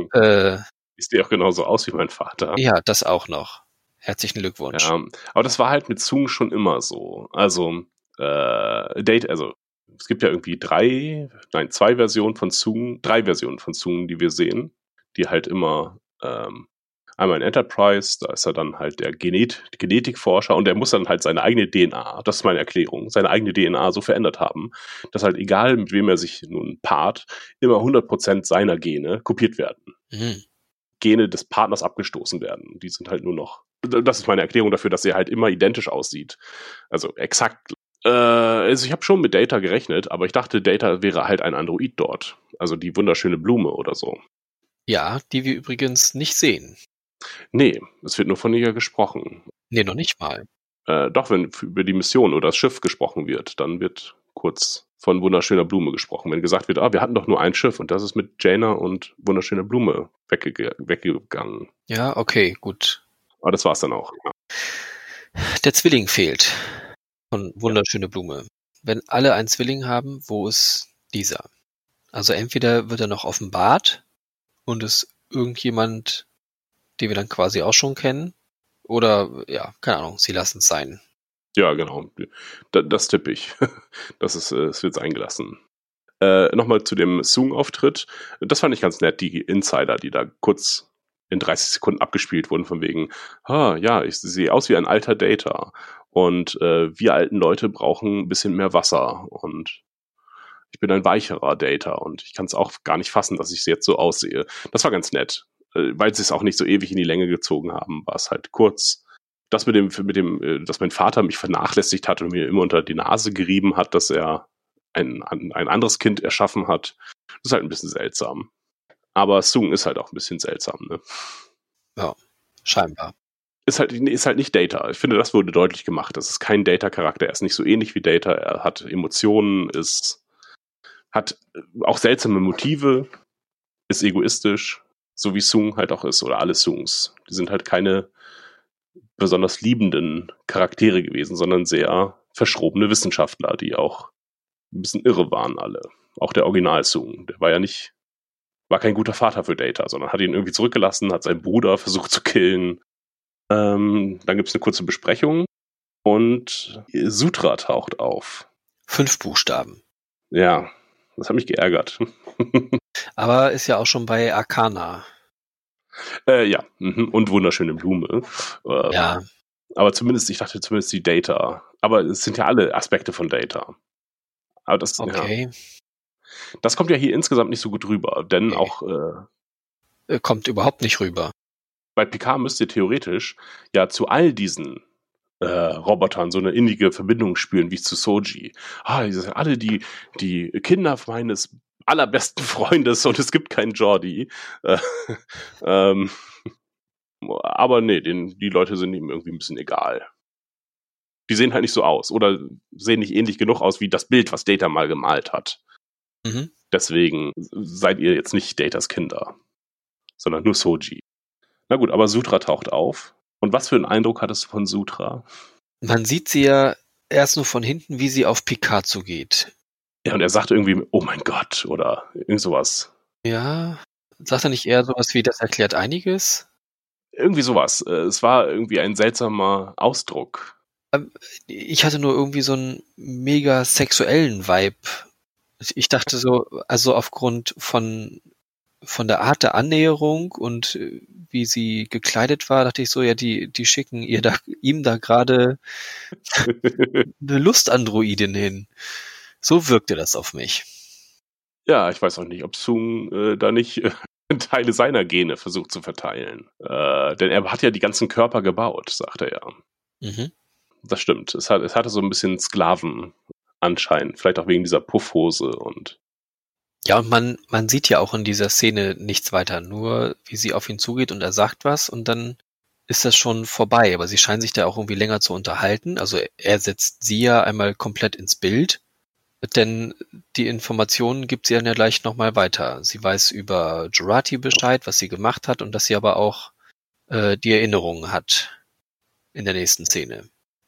äh,
Sieht dir auch genauso aus wie mein Vater.
Ja, das auch noch. Herzlichen Glückwunsch.
Ja, aber das war halt mit Soong schon immer so. Also, äh, Date, also es gibt ja irgendwie drei, nein, zwei Versionen von Soong, drei Versionen von Soong, die wir sehen, die halt immer ähm, einmal in Enterprise, da ist er dann halt der Genet- Genetikforscher und der muss dann halt seine eigene D N A, das ist meine Erklärung, seine eigene D N A so verändert haben, dass halt egal, mit wem er sich nun paart, immer hundert Prozent seiner Gene kopiert werden.
Mhm.
Gene des Partners abgestoßen werden. Die sind halt nur noch, das ist meine Erklärung dafür, dass er halt immer identisch aussieht. Also exakt. Äh, also ich habe schon mit Data gerechnet, aber ich dachte, Data wäre halt ein Android dort. Also die wunderschöne Blume oder so.
Ja, die wir übrigens nicht sehen.
Nee, es wird nur von ihr gesprochen.
Nee, noch nicht mal.
Äh, doch, wenn über die Mission oder das Schiff gesprochen wird, dann wird kurz von wunderschöner Blume gesprochen. Wenn gesagt wird, ah, wir hatten doch nur ein Schiff und das ist mit Jaina und wunderschöner Blume wegge- weggegangen.
Ja, okay, gut.
Aber das war's dann auch. Ja.
Der Zwilling fehlt von wunderschöne Blume. Wenn alle einen Zwilling haben, wo ist dieser? Also entweder wird er noch offenbart und ist irgendjemand, den wir dann quasi auch schon kennen, oder, ja, keine Ahnung, sie lassen es sein.
Ja, genau. Das, das tippe ich. Das ist, es wird eingelassen. Äh, Nochmal zu dem Soong-Auftritt. Das fand ich ganz nett, die Insider, die da kurz in dreißig Sekunden abgespielt wurden, von wegen, ah, ja, ich sehe aus wie ein alter Data. Und äh, wir alten Leute brauchen ein bisschen mehr Wasser. Und ich bin ein weicherer Data. Und ich kann es auch gar nicht fassen, dass ich jetzt so aussehe. Das war ganz nett. äh, weil sie es auch nicht so ewig in die Länge gezogen haben, war es halt kurz. Das mit dem, mit dem, äh, dass mein Vater mich vernachlässigt hat und mir immer unter die Nase gerieben hat, dass er ein, ein anderes Kind erschaffen hat, das ist halt ein bisschen seltsam. Aber Sung ist halt auch ein bisschen seltsam, ne?
Ja, scheinbar.
Ist halt, ist halt nicht Data. Ich finde, das wurde deutlich gemacht. Das ist kein Data-Charakter. Er ist nicht so ähnlich wie Data. Er hat Emotionen, ist, hat auch seltsame Motive, ist egoistisch, so wie Sung halt auch ist, oder alle Sungs. Die sind halt keine besonders liebenden Charaktere gewesen, sondern sehr verschrobene Wissenschaftler, die auch ein bisschen irre waren alle. Auch der Original-Sung, der war ja nicht, war kein guter Vater für Data, sondern hat ihn irgendwie zurückgelassen, hat seinen Bruder versucht zu killen. Ähm, dann gibt es eine kurze Besprechung und Sutra taucht auf.
Fünf Buchstaben.
Ja, das hat mich geärgert.
Aber ist ja auch schon bei Arcana.
Äh, ja, mhm. Und wunderschöne Blume. Äh,
Ja.
Aber zumindest, ich dachte zumindest die Data. Aber es sind ja alle Aspekte von Data. Aber das,
Okay.
ja. Das kommt ja hier insgesamt nicht so gut rüber, denn
Nee.
auch äh,
Äh, Kommt überhaupt nicht rüber.
bei Picard müsst ihr theoretisch ja zu all diesen äh, Robotern so eine innige Verbindung spüren, wie zu Soji. Ah, die sind alle die, die Kinder meines allerbesten Freundes und es gibt keinen Geordi. Äh, ähm, aber nee, den, die Leute sind ihm irgendwie ein bisschen egal. Die sehen halt nicht so aus oder sehen nicht ähnlich genug aus wie das Bild, was Data mal gemalt hat.
Mhm.
Deswegen seid ihr jetzt nicht Datas Kinder, sondern nur Soji. Na gut, aber Sutra taucht auf. Und was für einen Eindruck hattest du von Sutra?
Man sieht sie ja erst nur von hinten, wie sie auf Picard zugeht.
Ja, und er sagt irgendwie, oh mein Gott, oder irgend sowas.
Ja, sagt er nicht eher sowas wie, das erklärt einiges?
Irgendwie sowas. Äh, Es war irgendwie ein seltsamer Ausdruck.
Ich hatte nur irgendwie so einen mega sexuellen Vibe. Ich dachte so, also aufgrund von, von der Art der Annäherung und äh, wie sie gekleidet war, dachte ich so, ja, die, die schicken ihr da, ihm da gerade eine Lustandroidin hin. So wirkte das auf mich.
Ja, ich weiß auch nicht, ob Sung äh, da nicht äh, Teile seiner Gene versucht zu verteilen. Äh, denn er hat ja die ganzen Körper gebaut, sagt er ja.
Mhm.
Das stimmt. Es, hat, es hatte so ein bisschen Sklavenanschein. Vielleicht auch wegen dieser Puffhose und.
Ja, und man, man sieht ja auch in dieser Szene nichts weiter, nur wie sie auf ihn zugeht und er sagt was und dann ist das schon vorbei. Aber sie scheinen sich da auch irgendwie länger zu unterhalten. Also er setzt sie ja einmal komplett ins Bild, denn die Informationen gibt sie dann ja gleich nochmal weiter. Sie weiß über Jurati Bescheid, was sie gemacht hat und dass sie aber auch äh, die Erinnerungen hat in der nächsten Szene.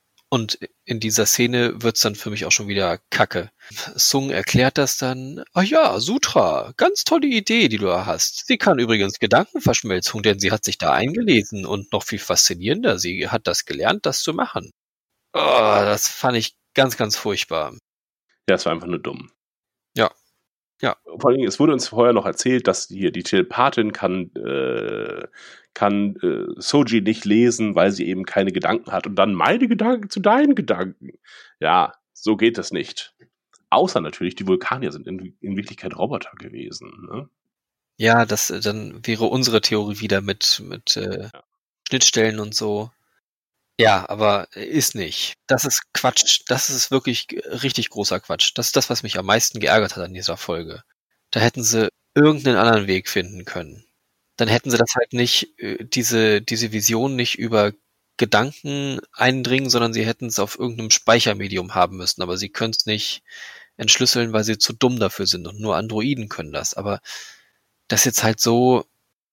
Und in dieser Szene wird's dann für mich auch schon wieder kacke. Sung erklärt das dann. Ah ja, Sutra, ganz tolle Idee, die du da hast. Sie kann übrigens Gedankenverschmelzung, denn sie hat sich da eingelesen und noch viel faszinierender, sie hat das gelernt, das zu machen. Oh, das fand ich ganz, ganz furchtbar.
Ja, es war einfach nur dumm.
Ja. Ja.
Vor allem, es wurde uns vorher noch erzählt, dass hier die Telepathin kann, äh, kann äh, Soji nicht lesen, weil sie eben keine Gedanken hat. Und dann meine Gedanken zu deinen Gedanken. Ja, so geht es nicht. Außer natürlich, die Vulkanier sind in, in Wirklichkeit Roboter gewesen. Ne?
Ja, das dann wäre unsere Theorie wieder mit, mit äh,
Ja.
Schnittstellen und so. Ja, aber ist nicht. Das ist Quatsch. Das ist wirklich richtig großer Quatsch. Das ist das, was mich am meisten geärgert hat an dieser Folge. Da hätten sie irgendeinen anderen Weg finden können. Dann hätten sie das halt nicht, äh, diese, diese Vision nicht über Gedanken eindringen, sondern sie hätten es auf irgendeinem Speichermedium haben müssen. Aber sie können es nicht entschlüsseln, weil sie zu dumm dafür sind und nur Androiden können das. Aber das ist jetzt halt so,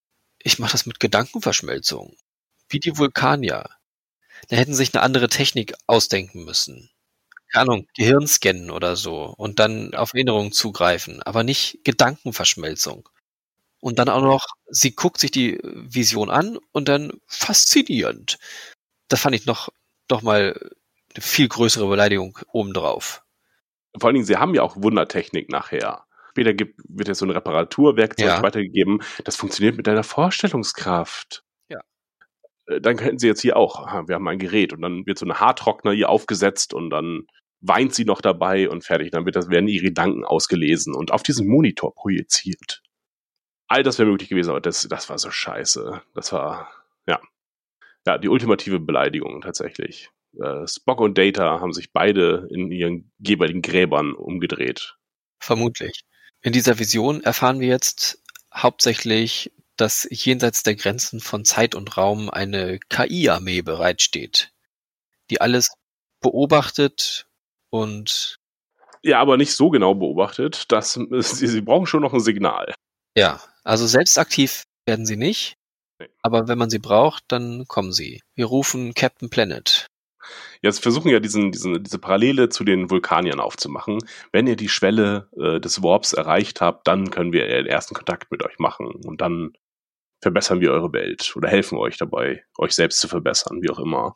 ich mache das mit Gedankenverschmelzung. Wie die Vulkanier. Da hätten sie sich eine andere Technik ausdenken müssen. Keine Ahnung, Gehirn scannen oder so und dann auf Erinnerungen zugreifen, aber nicht Gedankenverschmelzung. Und dann auch noch, sie guckt sich die Vision an und dann faszinierend. Das fand ich noch, noch mal eine viel größere Beleidigung obendrauf.
Vor allen Dingen, sie haben ja auch Wundertechnik nachher. Später gibt, wird ja so ein Reparaturwerkzeug
Ja.
weitergegeben. Das funktioniert mit deiner Vorstellungskraft.
Ja.
Äh, Dann könnten sie jetzt hier auch, aha, wir haben ein Gerät und dann wird so eine Haartrockner hier aufgesetzt und dann weint sie noch dabei und fertig. Dann wird das, werden ihre Gedanken ausgelesen und auf diesen Monitor projiziert. All das wäre möglich gewesen, aber das, das war so scheiße. Das war, ja, ja, die ultimative Beleidigung tatsächlich. Äh, Spock und Data haben sich beide in ihren jeweiligen Gräbern umgedreht.
Vermutlich. In dieser Vision erfahren wir jetzt hauptsächlich, dass jenseits der Grenzen von Zeit und Raum eine K I-Armee bereitsteht, die alles beobachtet und...
Ja, aber nicht so genau beobachtet, dass sie, sie brauchen schon noch ein Signal.
Ja, also selbst aktiv werden sie nicht,
Nee.
aber wenn man sie braucht, dann kommen sie. Wir rufen Captain Planet.
Jetzt versuchen ja diesen, diesen, diese Parallele zu den Vulkaniern aufzumachen. Wenn ihr die Schwelle äh, des Warps erreicht habt, dann können wir den ersten Kontakt mit euch machen. Und dann verbessern wir eure Welt oder helfen euch dabei, euch selbst zu verbessern, wie auch immer.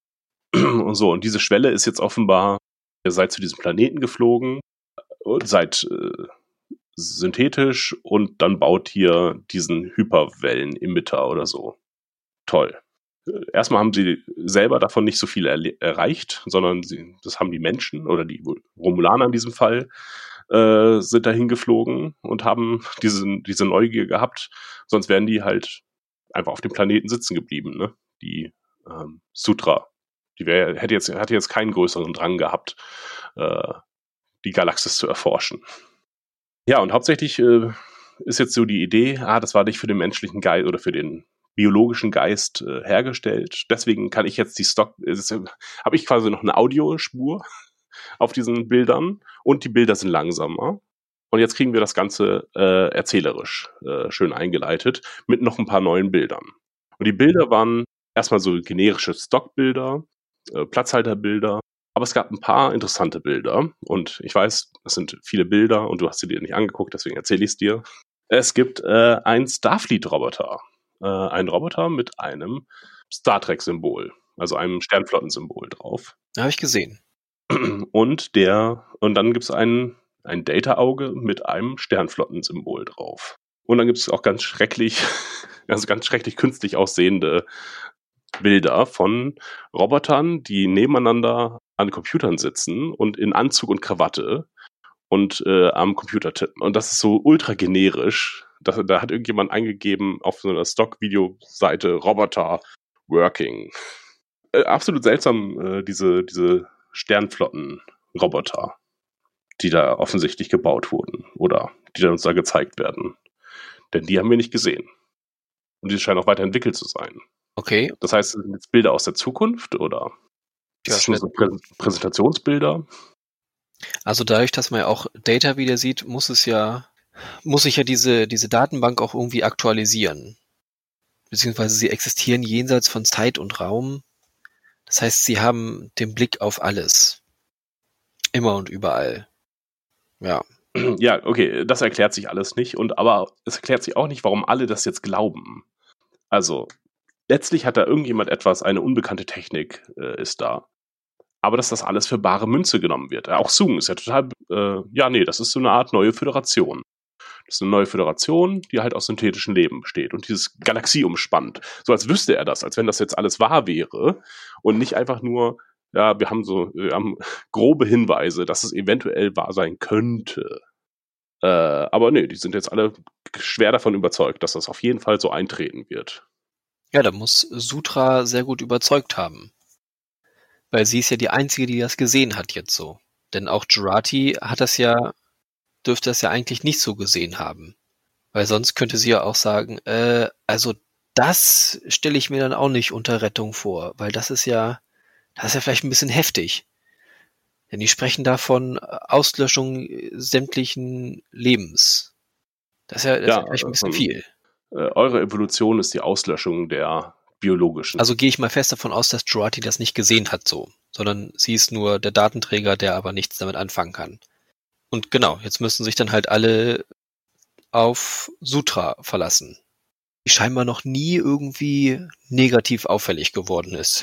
Und so, und diese Schwelle ist jetzt offenbar, ihr seid zu diesem Planeten geflogen, seid äh, synthetisch und dann baut ihr diesen Hyperwellen-Emitter oder so. Toll. Erstmal haben sie selber davon nicht so viel erle- erreicht, sondern sie, das haben die Menschen oder die Romulaner in diesem Fall äh, sind dahin geflogen und haben diese, diese Neugier gehabt. Sonst wären die halt einfach auf dem Planeten sitzen geblieben, ne? Die ähm, Sutra. Die wär, hätte jetzt, hatte jetzt keinen größeren Drang gehabt, äh, die Galaxis zu erforschen. Ja, und hauptsächlich äh, ist jetzt so die Idee, ah, das war nicht für den menschlichen Geist oder für den biologischen Geist äh, hergestellt. Deswegen kann ich jetzt die Stock, äh, habe ich quasi noch eine Audiospur auf diesen Bildern und die Bilder sind langsamer. Und jetzt kriegen wir das Ganze äh, erzählerisch äh, schön eingeleitet mit noch ein paar neuen Bildern. Und die Bilder waren erstmal so generische Stockbilder, äh, Platzhalterbilder, aber es gab ein paar interessante Bilder. Und ich weiß, es sind viele Bilder und du hast sie dir nicht angeguckt, deswegen erzähle ich es dir. Es gibt äh, einen Starfleet-Roboter. Äh, einen Roboter mit einem Star Trek-Symbol, also einem Sternflottensymbol drauf.
Habe ich gesehen.
Und der, und dann gibt es ein, ein Data-Auge mit einem Sternflottensymbol drauf. Und dann gibt es auch ganz schrecklich, also ganz schrecklich künstlich aussehende Bilder von Robotern, die nebeneinander an Computern sitzen und in Anzug und Krawatte und äh, am Computer tippen. Und das ist so ultra generisch. Da, da hat irgendjemand eingegeben auf so einer Stock-Video-Seite Roboter Working. Äh, absolut seltsam, äh, diese, diese Sternflotten-Roboter, die da offensichtlich gebaut wurden oder die dann uns da gezeigt werden. Denn die haben wir nicht gesehen. Und die scheinen auch weiterentwickelt zu sein.
Okay.
Das heißt, das sind jetzt Bilder aus der Zukunft oder
Ja,
ist das so Prä- Präsentationsbilder?
Also dadurch, dass man ja auch Data wieder sieht, muss es ja, muss sich ja diese, diese Datenbank auch irgendwie aktualisieren. Beziehungsweise sie existieren jenseits von Zeit und Raum. Das heißt, sie haben den Blick auf alles. Immer und überall. Ja.
Ja, okay, das erklärt sich alles nicht. Und aber es erklärt sich auch nicht, warum alle das jetzt glauben. Also, letztlich hat da irgendjemand etwas, eine unbekannte Technik äh, ist da. Aber dass das alles für bare Münze genommen wird. Auch Sung ist ja total, äh, ja, nee, das ist so eine Art neue Föderation. Das ist eine neue Föderation, die halt aus synthetischen Leben besteht und dieses Galaxie umspannt. So als wüsste er das, als wenn das jetzt alles wahr wäre und nicht einfach nur, ja, wir haben so, wir haben grobe Hinweise, dass es eventuell wahr sein könnte. Äh, aber nee, die sind jetzt alle schwer davon überzeugt, dass das auf jeden Fall so eintreten wird.
Ja, da muss Sutra sehr gut überzeugt haben. Weil sie ist ja die Einzige, die das gesehen hat jetzt so. Denn auch Jurati hat das ja, dürfte das ja eigentlich nicht so gesehen haben. Weil sonst könnte sie ja auch sagen, äh, also das stelle ich mir dann auch nicht unter Rettung vor. Weil das ist ja, das ist ja vielleicht ein bisschen heftig. Denn die sprechen da von Auslöschung sämtlichen Lebens. Das ist ja, das
Ja,
ist ja vielleicht ein bisschen
ähm,
viel.
Äh, eure Evolution ist die Auslöschung der biologischen.
Also gehe ich mal fest davon aus, dass Jurati das nicht gesehen hat so, sondern sie ist nur der Datenträger, der aber nichts damit anfangen kann. Und genau, jetzt müssen sich dann halt alle auf Sutra verlassen, die scheinbar noch nie irgendwie negativ auffällig geworden ist.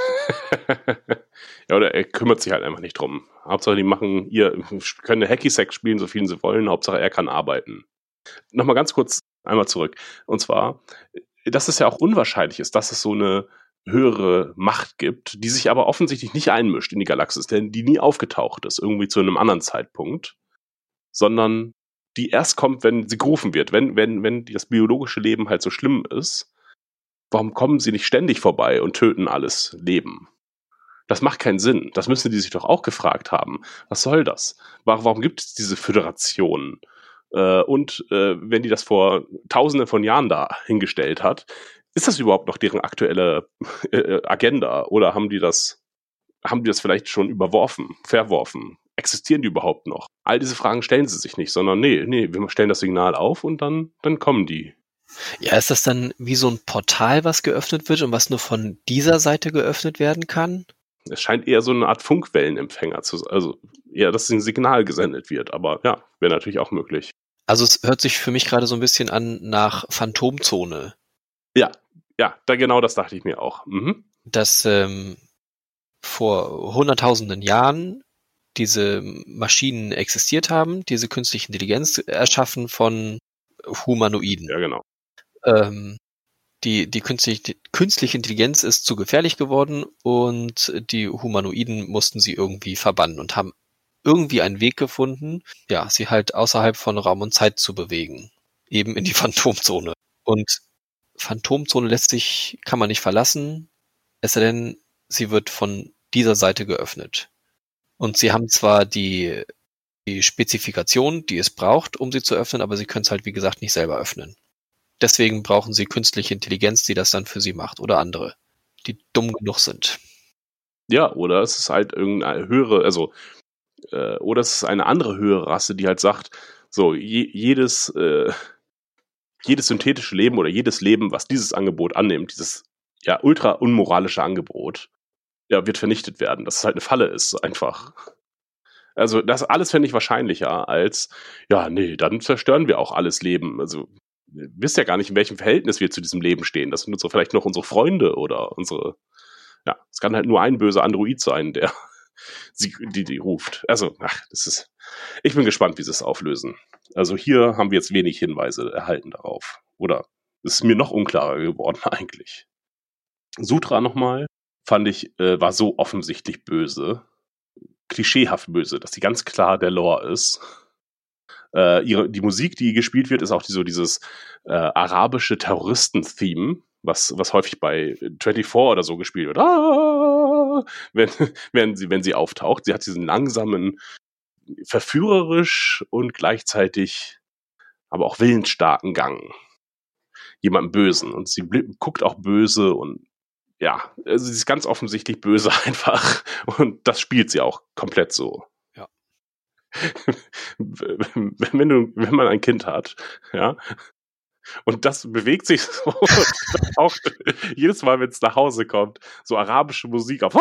Ja, oder er kümmert sich halt einfach nicht drum. Hauptsache, die machen ihr, können eine Hacky-Sack spielen, so viel sie wollen. Hauptsache, er kann arbeiten. Nochmal ganz kurz einmal zurück. Und zwar, dass es ja auch unwahrscheinlich ist, dass es so eine höhere Macht gibt, die sich aber offensichtlich nicht einmischt in die Galaxis, denn die nie aufgetaucht ist, irgendwie zu einem anderen Zeitpunkt, sondern die erst kommt, wenn sie gerufen wird. Wenn, wenn, wenn das biologische Leben halt so schlimm ist, warum kommen sie nicht ständig vorbei und töten alles Leben? Das macht keinen Sinn. Das müssen die sich doch auch gefragt haben. Was soll das? Warum, warum gibt es diese Föderation? Äh, und äh, wenn die das vor Tausenden von Jahren da hingestellt hat, ist das überhaupt noch deren aktuelle äh, Agenda? Oder haben die das, haben die das vielleicht schon überworfen, verworfen? Existieren die überhaupt noch? All diese Fragen stellen sie sich nicht, sondern nee, nee, wir stellen das Signal auf und dann, dann kommen die.
Ja, ist das dann wie so ein Portal, was geöffnet wird und was nur von dieser Seite geöffnet werden kann?
Es scheint eher so eine Art Funkwellenempfänger zu sein, also eher, dass ein Signal gesendet wird, aber ja, wäre natürlich auch möglich.
Also es hört sich für mich gerade so ein bisschen an nach Phantomzone.
Ja, ja, da genau das dachte ich mir auch. Mhm.
Dass ähm, vor hunderttausenden Jahren diese Maschinen existiert haben, diese künstliche Intelligenz erschaffen von Humanoiden.
Ja, genau.
Ähm, die die künstliche, künstliche Intelligenz ist zu gefährlich geworden und die Humanoiden mussten sie irgendwie verbannen und haben irgendwie einen Weg gefunden, ja, sie halt außerhalb von Raum und Zeit zu bewegen. Eben in die Phantomzone. Und Phantomzone lässt sich, kann man nicht verlassen, es sei denn, sie wird von dieser Seite geöffnet. Und sie haben zwar die, die Spezifikation, die es braucht, um sie zu öffnen, aber sie können es halt, wie gesagt, nicht selber öffnen. Deswegen brauchen sie künstliche Intelligenz, die das dann für sie macht, oder andere, die dumm genug sind.
Ja, oder es ist halt irgendeine höhere, also äh, oder es ist eine andere höhere Rasse, die halt sagt, so, je, jedes, äh, jedes synthetische Leben oder jedes Leben, was dieses Angebot annimmt, dieses ja ultra unmoralische Angebot, ja, wird vernichtet werden, dass es halt eine Falle ist, einfach. Also das alles fände ich wahrscheinlicher als, ja, nee, dann zerstören wir auch alles Leben. Also ihr wisst ja gar nicht, in welchem Verhältnis wir zu diesem Leben stehen. Das sind so vielleicht noch unsere Freunde oder unsere, ja, es kann halt nur ein böser Android sein, der sie, die, die ruft. Also, ach, das ist, ich bin gespannt, wie sie es auflösen. Also hier haben wir jetzt wenig Hinweise erhalten darauf. Oder es ist mir noch unklarer geworden eigentlich. Sutra nochmal, fand ich, äh, war so offensichtlich böse, klischeehaft böse, dass sie ganz klar der Lore ist. Äh, ihre, die Musik, die gespielt wird, ist auch die, so dieses äh, arabische Terroristen-Theme, was, was häufig bei vierundzwanzig oder so gespielt wird. Ah, wenn, wenn, sie, wenn sie auftaucht. Sie hat diesen langsamen, verführerisch und gleichzeitig aber auch willensstarken Gang. Jemandem Bösen. Und sie bl- guckt auch böse und ja, also sie ist ganz offensichtlich böse einfach. Und das spielt sie auch komplett so.
Ja.
wenn, du, wenn man ein Kind hat, ja, und das bewegt sich so, auch jedes Mal, wenn es nach Hause kommt, so arabische Musik auf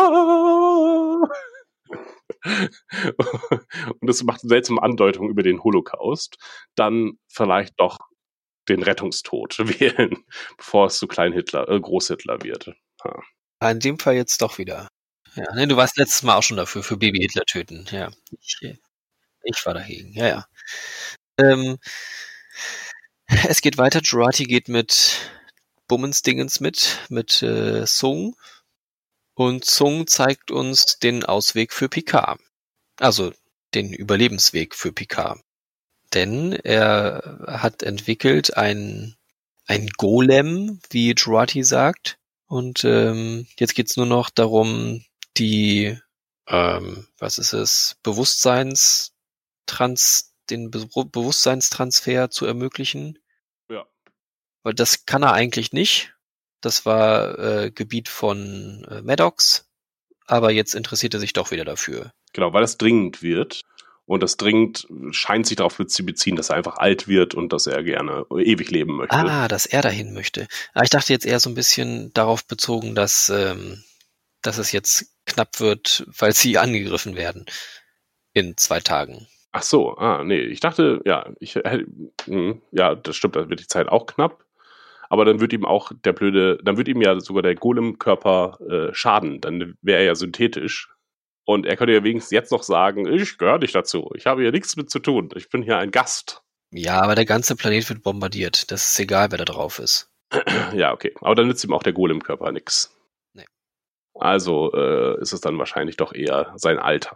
und das macht eine seltsame Andeutung über den Holocaust, dann vielleicht doch den Rettungstod wählen, bevor es zu Klein-Hitler, äh, Groß-Hitler wird. Ja.
In dem Fall jetzt doch wieder. Ja, ne, du warst letztes Mal auch schon dafür, für Baby-Hitler töten. Ja, ich, ich war dagegen. Ja, ja. Ähm, es geht weiter. Jurati geht mit Bummensdingens mit, mit äh, Sung. Und Sung zeigt uns den Ausweg für Picard. Also den Überlebensweg für Picard. Denn er hat entwickelt ein, ein Golem, wie Jurati sagt. Und ähm, jetzt geht's nur noch darum, die, ähm, was ist es, Bewusstseinstrans, den Be- Bewusstseinstransfer zu ermöglichen.
Ja.
Weil das kann er eigentlich nicht. Das war äh, Gebiet von äh, Maddox. Aber jetzt interessiert er sich doch wieder dafür.
Genau, weil das dringend wird. Und das dringend scheint sich darauf zu beziehen, dass er einfach alt wird und dass er gerne ewig leben möchte.
Ah, dass er dahin möchte. Aber ich dachte jetzt eher so ein bisschen darauf bezogen, dass, ähm, dass es jetzt knapp wird, weil sie angegriffen werden in zwei Tagen.
Ach so, ah, nee, ich dachte, ja, ich, äh, mh, ja, das stimmt, dann wird die Zeit auch knapp. Aber dann wird ihm auch der blöde, dann wird ihm ja sogar der Golem-Körper äh, schaden. Dann wäre er ja synthetisch. Und er könnte ja wenigstens jetzt noch sagen, ich gehöre nicht dazu. Ich habe hier nichts mit zu tun. Ich bin hier ein Gast.
Ja, aber der ganze Planet wird bombardiert. Das ist egal, wer da drauf ist.
Ja, okay. Aber dann nützt ihm auch der Golem-Körper nichts.
Nee.
Also äh, ist es dann wahrscheinlich doch eher sein Alter.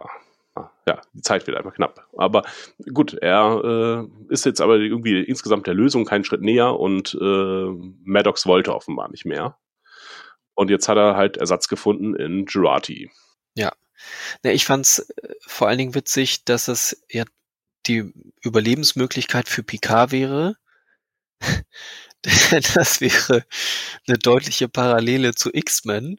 Ja, die Zeit wird einfach knapp. Aber gut, er äh, ist jetzt aber irgendwie insgesamt der Lösung keinen Schritt näher und äh, Maddox wollte offenbar nicht mehr. Und jetzt hat er halt Ersatz gefunden in Jurati.
Ja. Ne, ich fand's äh, vor allen Dingen witzig, dass es ja die Überlebensmöglichkeit für Picard wäre. Das wäre eine deutliche Parallele zu X-Men,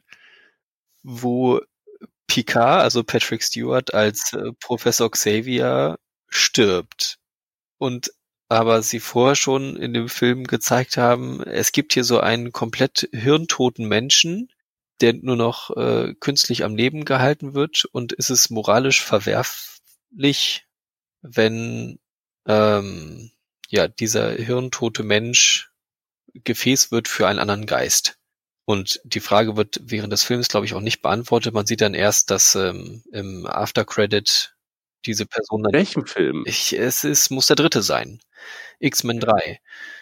wo Picard, also Patrick Stewart als äh, Professor Xavier stirbt. Und aber sie vorher schon in dem Film gezeigt haben, es gibt hier so einen komplett hirntoten Menschen, der nur noch äh, künstlich am Leben gehalten wird, und ist es moralisch verwerflich, wenn ähm, ja dieser hirntote Mensch Gefäß wird für einen anderen Geist. Und die Frage wird während des Films, glaube ich, auch nicht beantwortet. Man sieht dann erst, dass ähm, im Aftercredit diese Person dann...
Welchem Film?
Ich, es ist, muss der dritte sein. X-Men drei.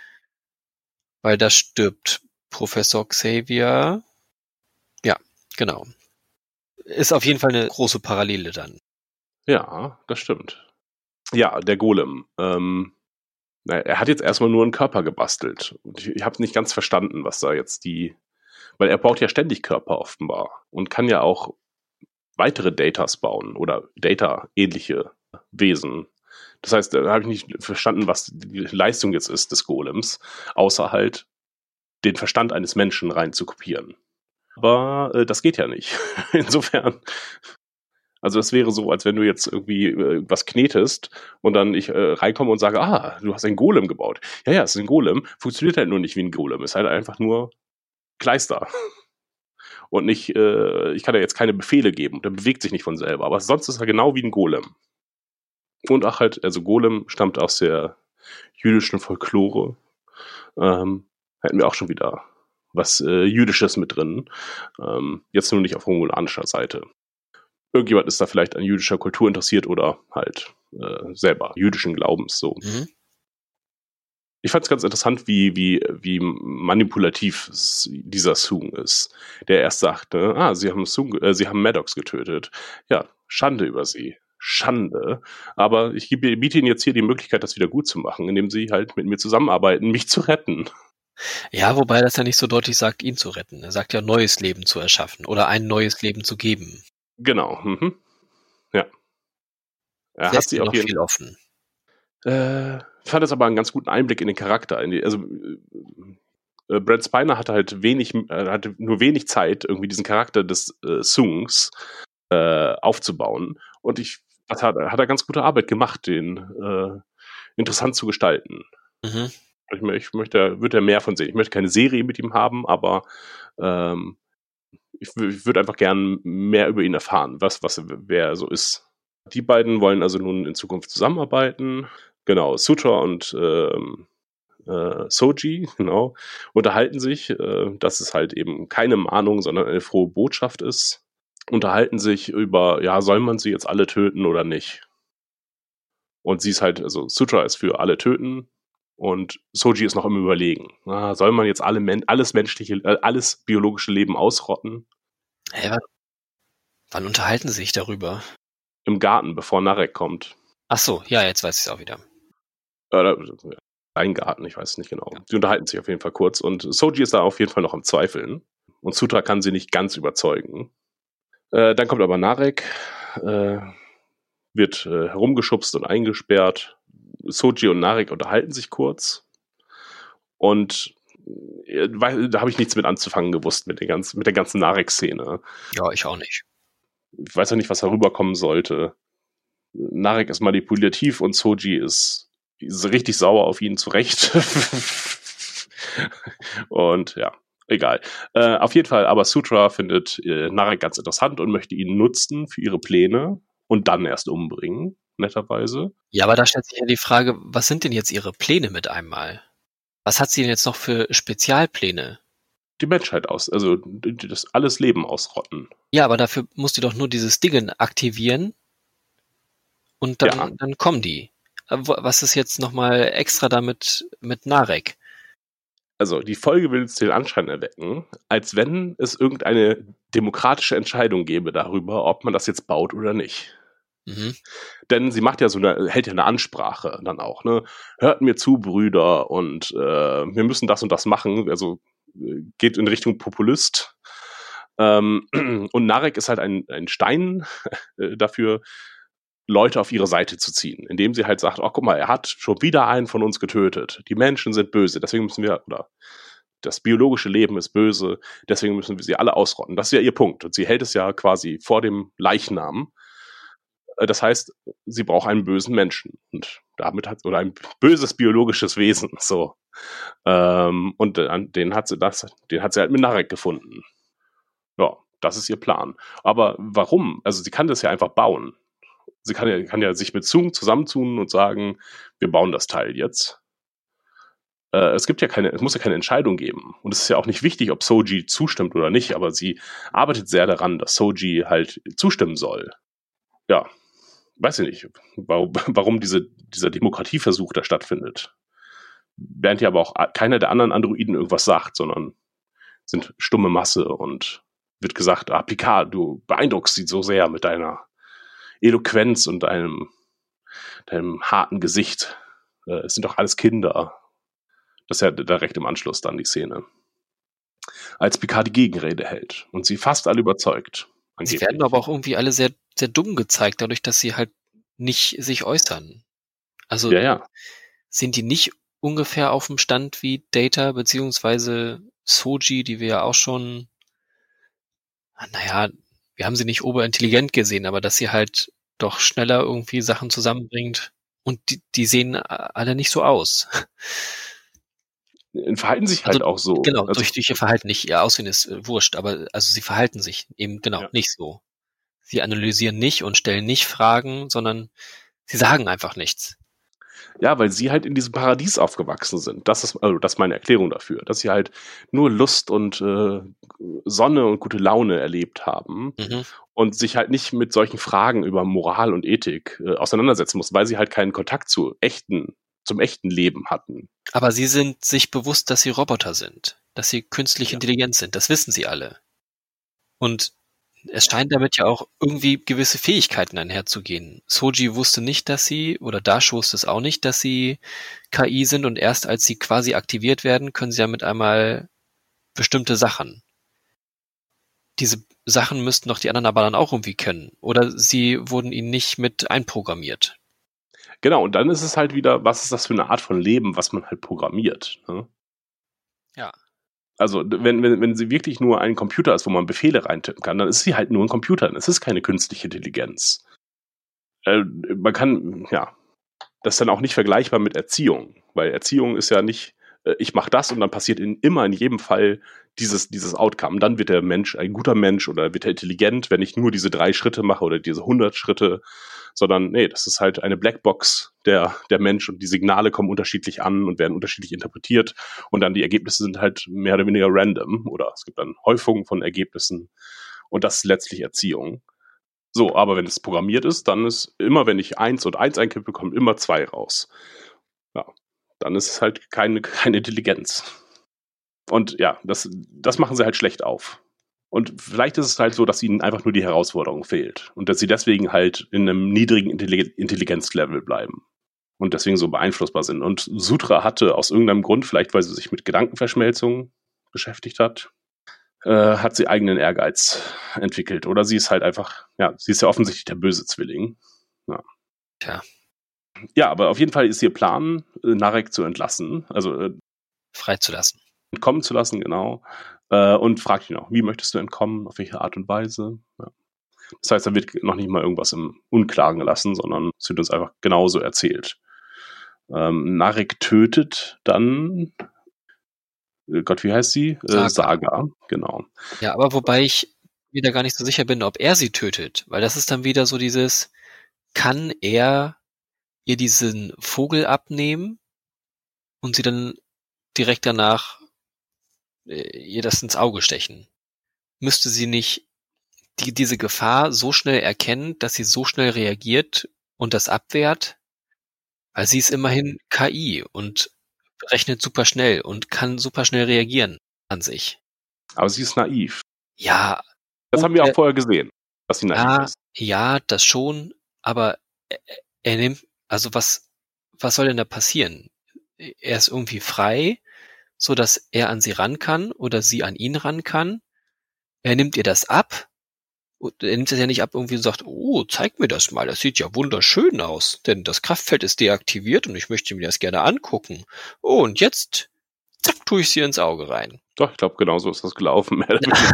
Weil da stirbt Professor Xavier. Ja, genau. Ist auf jeden Fall eine große Parallele dann.
Ja, das stimmt. Ja, der Golem. Ähm, na, er hat jetzt erstmal nur einen Körper gebastelt. Und ich, ich habe nicht ganz verstanden, was da jetzt die... Weil er braucht ja ständig Körper offenbar und kann ja auch weitere Datas bauen oder Data-ähnliche Wesen. Das heißt, da habe ich nicht verstanden, was die Leistung jetzt ist des Golems, außer halt den Verstand eines Menschen rein zu kopieren. Aber äh, das geht ja nicht. Insofern, also es wäre so, als wenn du jetzt irgendwie äh, was knetest und dann ich äh, reinkomme und sage, ah, du hast einen Golem gebaut. Ja, ja, es ist ein Golem, funktioniert halt nur nicht wie ein Golem, ist halt einfach nur Kleister. Und nicht, äh, ich kann ja jetzt keine Befehle geben, der bewegt sich nicht von selber, aber sonst ist er genau wie ein Golem. Und ach halt, also Golem stammt aus der jüdischen Folklore. Ähm, hätten wir auch schon wieder was äh, Jüdisches mit drin. Ähm, jetzt nur nicht auf romulanischer Seite. Irgendjemand ist da vielleicht an jüdischer Kultur interessiert oder halt äh, selber jüdischen Glaubens so.
Mhm.
Ich fand es ganz interessant, wie, wie, wie manipulativ dieser Soong ist. Der erst sagte, ah, sie haben Soong, äh, sie haben Maddox getötet. Ja, Schande über sie. Schande. Aber ich gebe, biete ihnen jetzt hier die Möglichkeit, das wieder gut zu machen, indem sie halt mit mir zusammenarbeiten, mich zu retten.
Ja, wobei das ja nicht so deutlich sagt, ihn zu retten. Er sagt ja, neues Leben zu erschaffen oder ein neues Leben zu geben.
Genau. Mhm. Ja. Er
Lässt
hat sie
ihn
auf
noch
jeden
viel offen.
Äh, ich fand das aber einen ganz guten Einblick in den Charakter. In die, also äh, Brent Spiner hatte halt wenig, äh, hatte nur wenig Zeit, irgendwie diesen Charakter des äh, Soongs äh, aufzubauen. Und ich, das hat, hat er ganz gute Arbeit gemacht, den äh, interessant zu gestalten.
Mhm.
Ich, ich möchte, würde mehr von sehen. Ich möchte keine Serie mit ihm haben, aber ähm, ich, ich würde einfach gern mehr über ihn erfahren, was, was, wer er so ist. Die beiden wollen also nun in Zukunft zusammenarbeiten. Genau, Sutra und ähm, äh, Soji, genau, unterhalten sich, äh, dass es halt eben keine Mahnung, sondern eine frohe Botschaft ist. Unterhalten sich über, ja, soll man sie jetzt alle töten oder nicht? Und sie ist halt, also Sutra ist für alle töten und Soji ist noch im Überlegen. Ah, soll man jetzt alle Men- alles menschliche, äh, alles biologische Leben ausrotten?
Hä, wann, wann unterhalten sie sich darüber?
Im Garten, bevor Narek kommt.
Ach so, ja, jetzt weiß ich es auch wieder.
Oder ein Garten, ich weiß es nicht genau. Ja. Sie unterhalten sich auf jeden Fall kurz und Soji ist da auf jeden Fall noch am Zweifeln. Und Sutra kann sie nicht ganz überzeugen. Äh, dann kommt aber Narek, äh, wird äh, herumgeschubst und eingesperrt. Soji und Narek unterhalten sich kurz. Und äh, da habe ich nichts mit anzufangen gewusst mit, den ganzen, mit der ganzen Narek-Szene.
Ja, ich auch nicht.
Ich weiß ja nicht, was herüberkommen sollte. Narek ist manipulativ und Soji ist, ist richtig sauer auf ihn zurecht. Und ja, egal. Äh, auf jeden Fall, aber Sutra findet äh, Narek ganz interessant und möchte ihn nutzen für ihre Pläne und dann erst umbringen, netterweise.
Ja, aber da stellt sich ja die Frage, was sind denn jetzt ihre Pläne mit einmal? Was hat sie denn jetzt noch für Spezialpläne?
Die Menschheit aus, also das alles Leben ausrotten.
Ja, aber dafür muss die doch nur dieses Ding aktivieren und dann,
Ja.
dann kommen die. Was ist jetzt nochmal extra damit mit Narek?
Also die Folge will uns den Anschein erwecken, als wenn es irgendeine demokratische Entscheidung gäbe darüber, ob man das jetzt baut oder nicht.
Mhm.
Denn sie macht ja so eine, hält ja eine Ansprache dann auch, ne? Hört mir zu, Brüder, und äh, wir müssen das und das machen. Also äh, geht in Richtung Populist. Ähm, und Narek ist halt ein, ein Stein äh, dafür, Leute auf ihre Seite zu ziehen, indem sie halt sagt, oh, guck mal, er hat schon wieder einen von uns getötet. Die Menschen sind böse, deswegen müssen wir, oder das biologische Leben ist böse, deswegen müssen wir sie alle ausrotten. Das ist ja ihr Punkt. Und sie hält es ja quasi vor dem Leichnam. Das heißt, sie braucht einen bösen Menschen. Und damit hat, oder ein böses biologisches Wesen, so. Ähm, und den hat sie das, den hat sie halt mit Narek gefunden. Ja, das ist ihr Plan. Aber warum? Also sie kann das ja einfach bauen. Sie kann ja, kann ja sich mit Zung zusammentun und sagen, wir bauen das Teil jetzt. Äh, es gibt ja keine, es muss ja keine Entscheidung geben. Und es ist ja auch nicht wichtig, ob Soji zustimmt oder nicht, aber sie arbeitet sehr daran, dass Soji halt zustimmen soll. Ja, weiß ich nicht, warum, warum diese, dieser Demokratieversuch da stattfindet. Während ja aber auch keiner der anderen Androiden irgendwas sagt, sondern sind stumme Masse und wird gesagt, ah, Picard, du beeindruckst sie so sehr mit deiner Eloquenz und deinem, deinem harten Gesicht. Äh, es sind doch alles Kinder. Das ist ja direkt im Anschluss dann die Szene. Als Picard die Gegenrede hält und sie fast alle überzeugt.
Sie werden aber auch irgendwie alle sehr, sehr dumm gezeigt, dadurch, dass sie halt nicht sich äußern. Also
ja, ja.
Sind die nicht ungefähr auf dem Stand wie Data beziehungsweise Soji, die wir ja auch schon, naja, wir haben sie nicht oberintelligent gesehen, aber dass sie halt doch schneller irgendwie Sachen zusammenbringt und die, die sehen alle nicht so aus.
Verhalten sich halt
also,
auch so.
Genau,
also,
durch, durch ihr Verhalten nicht. Ihr Aussehen ist äh, wurscht, aber also sie verhalten sich eben genau
ja.
nicht so. Sie analysieren nicht und stellen nicht Fragen, sondern sie sagen einfach nichts.
Ja, weil sie halt in diesem Paradies aufgewachsen sind. Das ist, also das ist meine Erklärung dafür. Dass sie halt nur Lust und äh, Sonne und gute Laune erlebt haben
Mhm.
und sich halt nicht mit solchen Fragen über Moral und Ethik äh, auseinandersetzen mussten, weil sie halt keinen Kontakt zu echten, zum echten Leben hatten.
Aber sie sind sich bewusst, dass sie Roboter sind, dass sie künstlich
Ja.
intelligent sind. Das wissen sie alle. Und es scheint damit ja auch irgendwie gewisse Fähigkeiten einherzugehen. Soji wusste nicht, dass sie, oder Dash wusste es auch nicht, dass sie K I sind und erst als sie quasi aktiviert werden, können sie ja mit einmal bestimmte Sachen. Diese Sachen müssten doch die anderen aber dann auch irgendwie können. Oder sie wurden ihnen nicht mit einprogrammiert.
Genau, und dann ist es halt wieder, was ist das für eine Art von Leben, was man halt programmiert. Ne?
Ja.
Also wenn, wenn, wenn sie wirklich nur ein Computer ist, wo man Befehle reintippen kann, dann ist sie halt nur ein Computer. Es ist keine künstliche Intelligenz. Äh, man kann, ja, das ist dann auch nicht vergleichbar mit Erziehung, weil Erziehung ist ja nicht, äh, ich mache das und dann passiert in, immer in jedem Fall dieses, dieses Outcome. Dann wird der Mensch ein guter Mensch oder wird er intelligent, wenn ich nur diese drei Schritte mache oder diese hundert Schritte, sondern nee, das ist halt eine Blackbox der, der Mensch und die Signale kommen unterschiedlich an und werden unterschiedlich interpretiert und dann die Ergebnisse sind halt mehr oder weniger random oder es gibt dann Häufungen von Ergebnissen und das ist letztlich Erziehung. So, aber wenn es programmiert ist, dann ist immer, wenn ich eins und eins einkippe, kommt immer zwei raus. Ja, dann ist es halt keine, keine Intelligenz. Und ja, das, das machen sie halt schlecht auf. Und vielleicht ist es halt so, dass ihnen einfach nur die Herausforderung fehlt. Und dass sie deswegen halt in einem niedrigen Intelligenzlevel bleiben. Und deswegen so beeinflussbar sind. Und Sutra hatte aus irgendeinem Grund, vielleicht weil sie sich mit Gedankenverschmelzung beschäftigt hat, äh, hat sie eigenen Ehrgeiz entwickelt. Oder sie ist halt einfach, ja, sie ist ja offensichtlich der böse Zwilling. Ja.
Tja.
Ja, aber auf jeden Fall ist ihr Plan, Narek zu entlassen. Also äh,
freizulassen.
Entkommen zu lassen, genau. Äh, und fragt ihn auch, wie möchtest du entkommen, auf welche Art und Weise? Ja. Das heißt, da wird noch nicht mal irgendwas im Unklaren gelassen, sondern es wird uns einfach genauso erzählt. Ähm, Narek tötet dann, äh, Gott, wie heißt sie? Äh,
Saga.
Saga, genau.
Ja, aber wobei ich wieder gar nicht so sicher bin, ob er sie tötet, weil das ist dann wieder so dieses, kann er ihr diesen Vogel abnehmen und sie dann direkt danach ihr das ins Auge stechen? Müsste sie nicht die, diese Gefahr so schnell erkennen, dass sie so schnell reagiert und das abwehrt? Weil sie ist immerhin K I und rechnet super schnell und kann super schnell reagieren an sich.
Aber sie ist naiv.
Ja.
Das haben wir auch vorher gesehen, dass sie naiv
ja,
ist.
Ja, das schon, aber er, er nimmt, also was, was soll denn da passieren? Er ist irgendwie frei, so dass er an sie ran kann oder sie an ihn ran kann. Er nimmt ihr das ab. Er nimmt es ja nicht ab, irgendwie und sagt, oh, zeig mir das mal, das sieht ja wunderschön aus, denn das Kraftfeld ist deaktiviert und ich möchte mir das gerne angucken. Oh, und jetzt, zack, tue ich sie ins Auge rein.
Doch, ich glaube, genau so ist das gelaufen.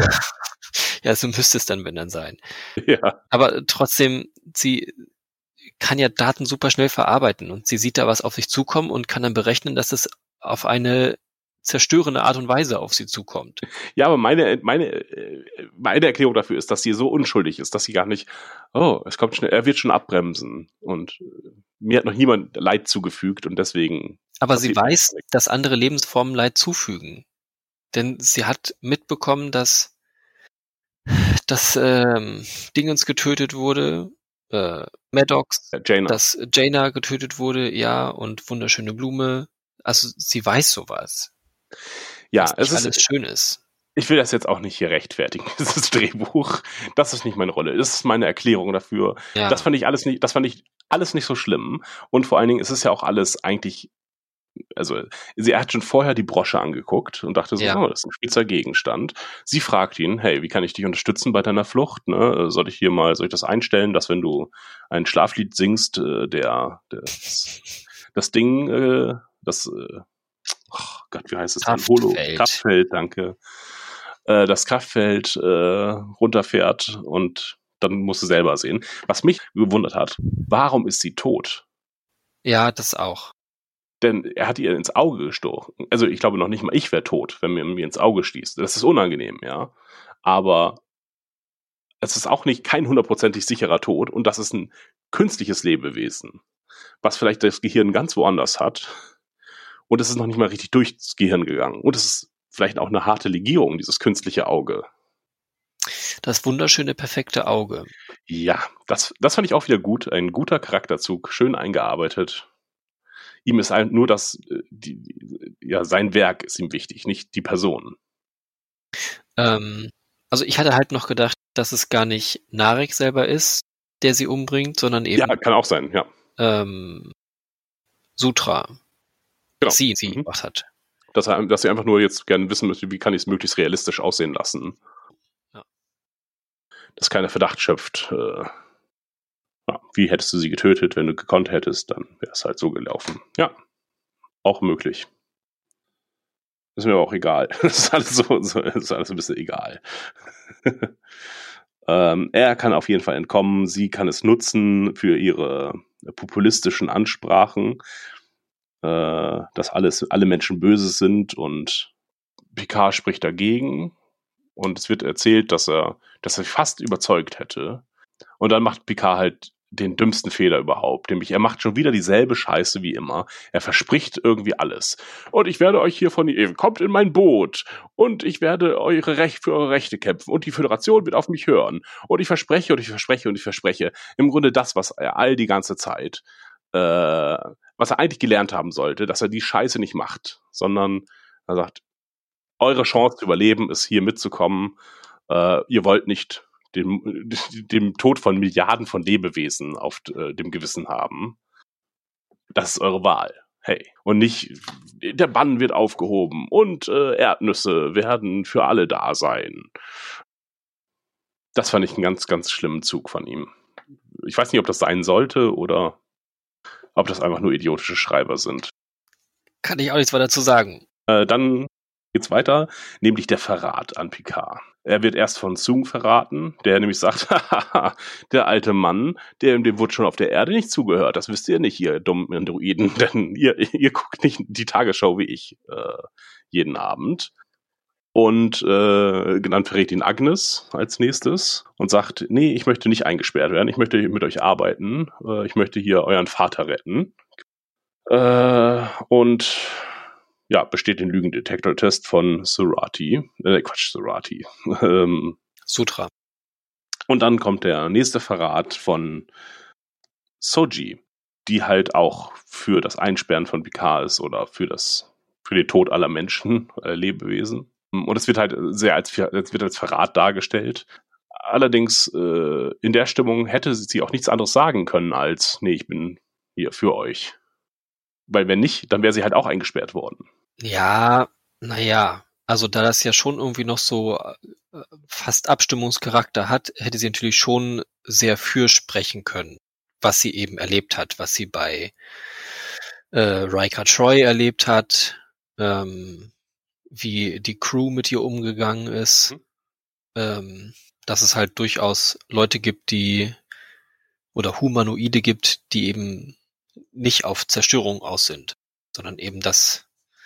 Ja, so müsste es dann, wenn dann sein.
Ja.
Aber trotzdem, sie kann ja Daten super schnell verarbeiten und sie sieht da was auf sich zukommen und kann dann berechnen, dass es auf eine zerstörende Art und Weise auf sie zukommt.
Ja, aber meine, meine, meine Erklärung dafür ist, dass sie so unschuldig ist, dass sie gar nicht, oh, es kommt schnell, er wird schon abbremsen und mir hat noch niemand Leid zugefügt und deswegen.
Aber sie weiß, dass andere Lebensformen Leid zufügen. Denn sie hat mitbekommen, dass, dass ähm, Dingens getötet wurde, äh, Maddox,
Jaina.
dass Jaina getötet wurde, ja, und wunderschöne Blume. Also sie weiß sowas.
Ja,
dass
es
nicht
ist
alles schön ist.
Ich will das jetzt auch nicht hier rechtfertigen, dieses Drehbuch. Das ist nicht meine Rolle. Das ist meine Erklärung dafür.
Ja.
Das fand ich alles nicht, das fand ich alles nicht so schlimm. Und vor allen Dingen ist es ja auch alles eigentlich, also sie hat schon vorher die Brosche angeguckt und dachte so,
Ja.
oh, das ist ein spitzer Gegenstand. Sie fragt ihn, hey, wie kann ich dich unterstützen bei deiner Flucht? Ne? Soll ich hier mal, soll ich das einstellen, dass wenn du ein Schlaflied singst, äh, der, der das, das Ding, äh, das äh, oh Gott, wie heißt es denn? Holo Kraftfeld, danke. Äh, das Kraftfeld äh, runterfährt und dann musst du selber sehen. Was mich gewundert hat, warum ist sie tot?
Ja, das auch.
Denn er hat ihr ins Auge gestochen. Also ich glaube noch nicht mal, ich wäre tot, wenn mir mir ins Auge stieß. Das ist unangenehm, ja. Aber es ist auch nicht kein hundertprozentig sicherer Tod und das ist ein künstliches Lebewesen, was vielleicht das Gehirn ganz woanders hat. Und es ist noch nicht mal richtig durchs Gehirn gegangen. Und es ist vielleicht auch eine harte Legierung, dieses künstliche Auge.
Das wunderschöne, perfekte Auge.
Ja, das, das fand ich auch wieder gut. Ein guter Charakterzug, schön eingearbeitet. Ihm ist nur das, die, die, ja, sein Werk ist ihm wichtig, nicht die Person.
Ähm, also ich hatte halt noch gedacht, dass es gar nicht Narek selber ist, der sie umbringt, sondern eben
Ja, kann auch sein, ja.
ähm, Sutra.
Genau.
Sie sie
Mhm.
gemacht hat.
Dass, er, dass sie einfach nur jetzt gerne wissen möchte, wie kann ich es möglichst realistisch aussehen lassen.
Ja.
Dass keiner Verdacht schöpft. Äh, ja, wie hättest du sie getötet, wenn du gekonnt hättest, dann wäre es halt so gelaufen. Ja, auch möglich. Ist mir aber auch egal. Das ist alles so, so ist alles ein bisschen egal. ähm, er kann auf jeden Fall entkommen. Sie kann es nutzen für ihre populistischen Ansprachen, äh, dass alles, alle Menschen böse sind und Picard spricht dagegen und es wird erzählt, dass er, dass er fast überzeugt hätte. Und dann macht Picard halt den dümmsten Fehler überhaupt, nämlich er macht schon wieder dieselbe Scheiße wie immer. Er verspricht irgendwie alles. Und ich werde euch hier von ihr, kommt in mein Boot und ich werde eure Recht für eure Rechte kämpfen und die Föderation wird auf mich hören. Und ich verspreche und ich verspreche und ich verspreche. Im Grunde das, was er all die ganze Zeit, äh, was er eigentlich gelernt haben sollte, dass er die Scheiße nicht macht, sondern er sagt, eure Chance zu überleben ist hier mitzukommen. Äh, ihr wollt nicht Dem, dem Tod von Milliarden von Lebewesen auf äh, dem Gewissen haben. Das ist eure Wahl. Hey. Und nicht, der Bann wird aufgehoben und äh, Erdnüsse werden für alle da sein. Das fand ich einen ganz, ganz schlimmen Zug von ihm. Ich weiß nicht, ob das sein sollte oder ob das einfach nur idiotische Schreiber sind.
Kann ich auch nichts weiter zu sagen.
Äh, dann geht's weiter, nämlich der Verrat an Picard. Er wird erst von Soong verraten, der nämlich sagt, hahaha, der alte Mann, der dem wurde schon auf der Erde nicht zugehört. Das wisst ihr nicht, ihr dummen Androiden, denn ihr, ihr guckt nicht die Tagesschau wie ich äh, jeden Abend. Und äh, dann verrät ihn Agnes als nächstes und sagt, nee, ich möchte nicht eingesperrt werden, ich möchte mit euch arbeiten, äh, ich möchte hier euren Vater retten. Äh, und ja, besteht den Lügendetektor-Test von Surati. Äh, Quatsch, Surati. ähm,
Sutra.
Und dann kommt der nächste Verrat von Soji, die halt auch für das Einsperren von Picard ist oder für das, für den Tod aller Menschen, aller Lebewesen. Und es wird halt sehr als, es wird als Verrat dargestellt. allerdings äh, in der Stimmung hätte sie auch nichts anderes sagen können als, nee, ich bin hier für euch. Weil wenn nicht, dann wäre sie halt auch eingesperrt worden.
Ja, naja, also da das ja schon irgendwie noch so äh, fast Abstimmungscharakter hat, hätte sie natürlich schon sehr fürsprechen können, was sie eben erlebt hat, was sie bei äh, Riker Troy erlebt hat, ähm, wie die Crew mit ihr umgegangen ist,
Mhm.
ähm, dass es halt durchaus Leute gibt, die oder Humanoide gibt, die eben nicht auf Zerstörung aus sind, sondern eben das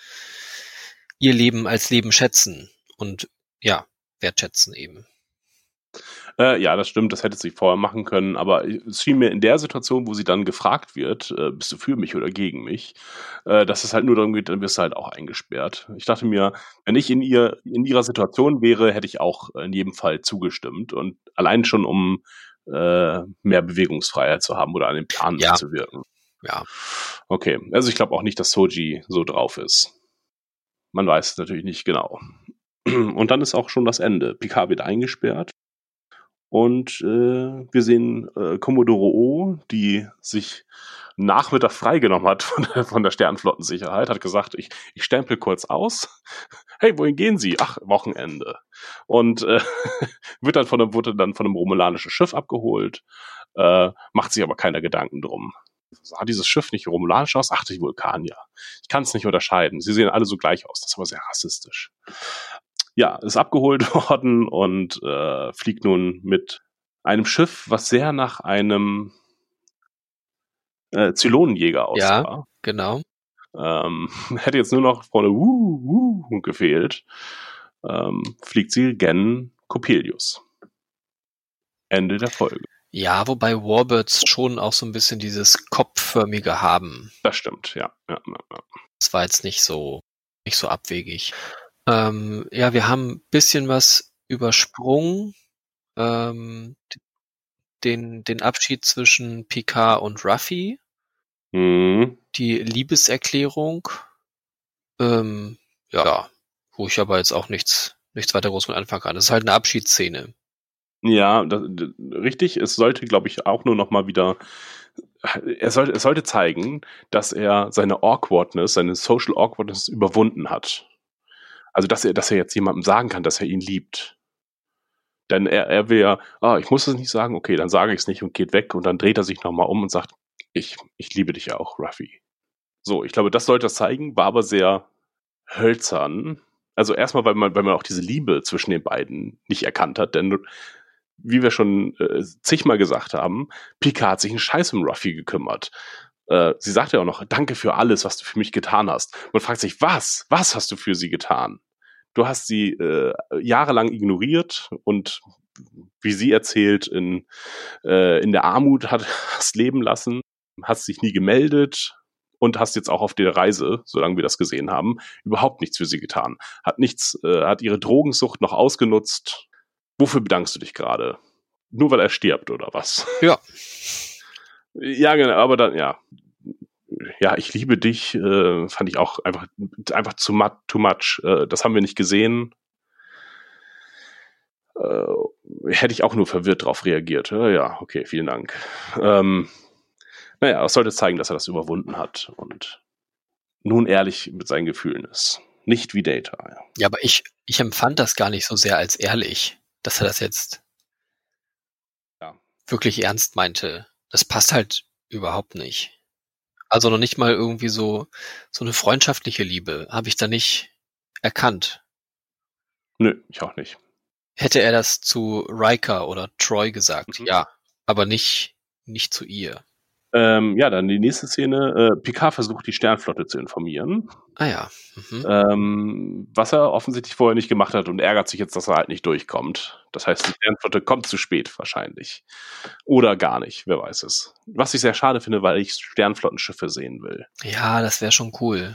ihr Leben als Leben schätzen und ja, wertschätzen eben.
Äh, ja, das stimmt, das hätte sie vorher machen können, aber es schien mir in der Situation, wo sie dann gefragt wird, äh, bist du für mich oder gegen mich, äh, dass es halt nur darum geht, dann wirst du halt auch eingesperrt. Ich dachte mir, wenn ich in ihr in ihrer Situation wäre, hätte ich auch in jedem Fall zugestimmt und allein schon, um äh, mehr Bewegungsfreiheit zu haben oder an den Plan
Ja.
mitzuwirken.
Ja,
Okay, also ich glaube auch nicht, dass Soji so drauf ist. Man weiß es natürlich nicht genau. Und dann ist auch schon das Ende. Picard wird eingesperrt. Und äh, wir sehen äh, Commodore O, die sich einen Nachmittag freigenommen hat von der, von der Sternflottensicherheit, hat gesagt, ich, ich stempel kurz aus. Hey, wohin gehen Sie? Ach, Wochenende. Und äh, wird dann von einem, wurde dann von einem romulanischen Schiff abgeholt, äh, macht sich aber keiner Gedanken drum. Sah dieses Schiff nicht romulanisch aus? Ach, die Vulkanier. Ich kann es nicht unterscheiden. Sie sehen alle so gleich aus. Das ist aber sehr rassistisch. Ja, ist abgeholt worden und äh, fliegt nun mit einem Schiff, was sehr nach einem äh, Zylonenjäger aussah.
ja, genau.
Ähm, hätte jetzt nur noch vorne wuh, wuh gefehlt. Ähm, fliegt sie gen Coppelius. Ende der Folge.
Ja, wobei Warbirds schon auch so ein bisschen dieses kopfförmige haben.
Das stimmt, ja. ja, ja, ja.
Das war jetzt nicht so, nicht so abwegig. Ähm, ja, wir haben ein bisschen was übersprungen. Ähm, den, den Abschied zwischen Picard und Ruffy,
Mhm.
die Liebeserklärung, ähm, ja, wo ich aber jetzt auch nichts, nichts weiter groß mit anfangen kann. Das ist halt eine Abschiedsszene.
Ja, das, d- richtig. Es sollte, glaube ich, auch nur noch mal wieder. Er sollte, es sollte zeigen, dass er seine Awkwardness, seine Social Awkwardness überwunden hat. Also, dass er, dass er jetzt jemandem sagen kann, dass er ihn liebt. Denn er, er will ja, ah, ich muss es nicht sagen, okay, dann sage ich es nicht und geht weg und dann dreht er sich nochmal um und sagt, ich, ich liebe dich auch, Ruffy. So, ich glaube, das sollte das zeigen, war aber sehr hölzern. Also erstmal, weil man, weil man auch diese Liebe zwischen den beiden nicht erkannt hat, denn wie wir schon äh, zigmal gesagt haben, Picard hat sich einen Scheiß um Ruffy gekümmert. Äh, sie sagt ja auch noch, danke für alles, was du für mich getan hast. Man fragt sich, was? Was hast du für sie getan? Du hast sie äh, jahrelang ignoriert und wie sie erzählt, in, äh, in der Armut hat, hast leben lassen, hast dich nie gemeldet und hast jetzt auch auf der Reise, solange wir das gesehen haben, überhaupt nichts für sie getan. Hat nichts, äh, hat ihre Drogensucht noch ausgenutzt. Wofür bedankst du dich gerade? Nur weil er stirbt oder was?
Ja.
Ja, genau, aber dann, ja. Ja, ich liebe dich, äh, fand ich auch einfach, einfach zu much, too much. Äh, das haben wir nicht gesehen. Äh, hätte ich auch nur verwirrt drauf reagiert. Ja, ja, okay, vielen Dank. Ähm, naja, es sollte zeigen, dass er das überwunden hat und nun ehrlich mit seinen Gefühlen ist. Nicht wie Data. Ja,
Ja, aber ich, ich empfand das gar nicht so sehr als ehrlich, dass er das jetzt
Ja.
wirklich ernst meinte. Das passt halt überhaupt nicht. Also noch nicht mal irgendwie so, so eine freundschaftliche Liebe habe ich da nicht erkannt.
Nö, ich auch nicht.
Hätte er das zu Riker oder Troy gesagt,
Mhm.
ja, aber nicht, nicht zu ihr.
Ähm, ja, dann die nächste Szene. Äh, Picard versucht, die Sternflotte zu informieren.
Ah ja. Mhm.
Ähm, was er offensichtlich vorher nicht gemacht hat und ärgert sich jetzt, dass er halt nicht durchkommt. Das heißt, die Sternflotte kommt zu spät wahrscheinlich. Oder gar nicht, wer weiß es. Was ich sehr schade finde, weil ich Sternflottenschiffe sehen will.
Ja, das wäre schon cool.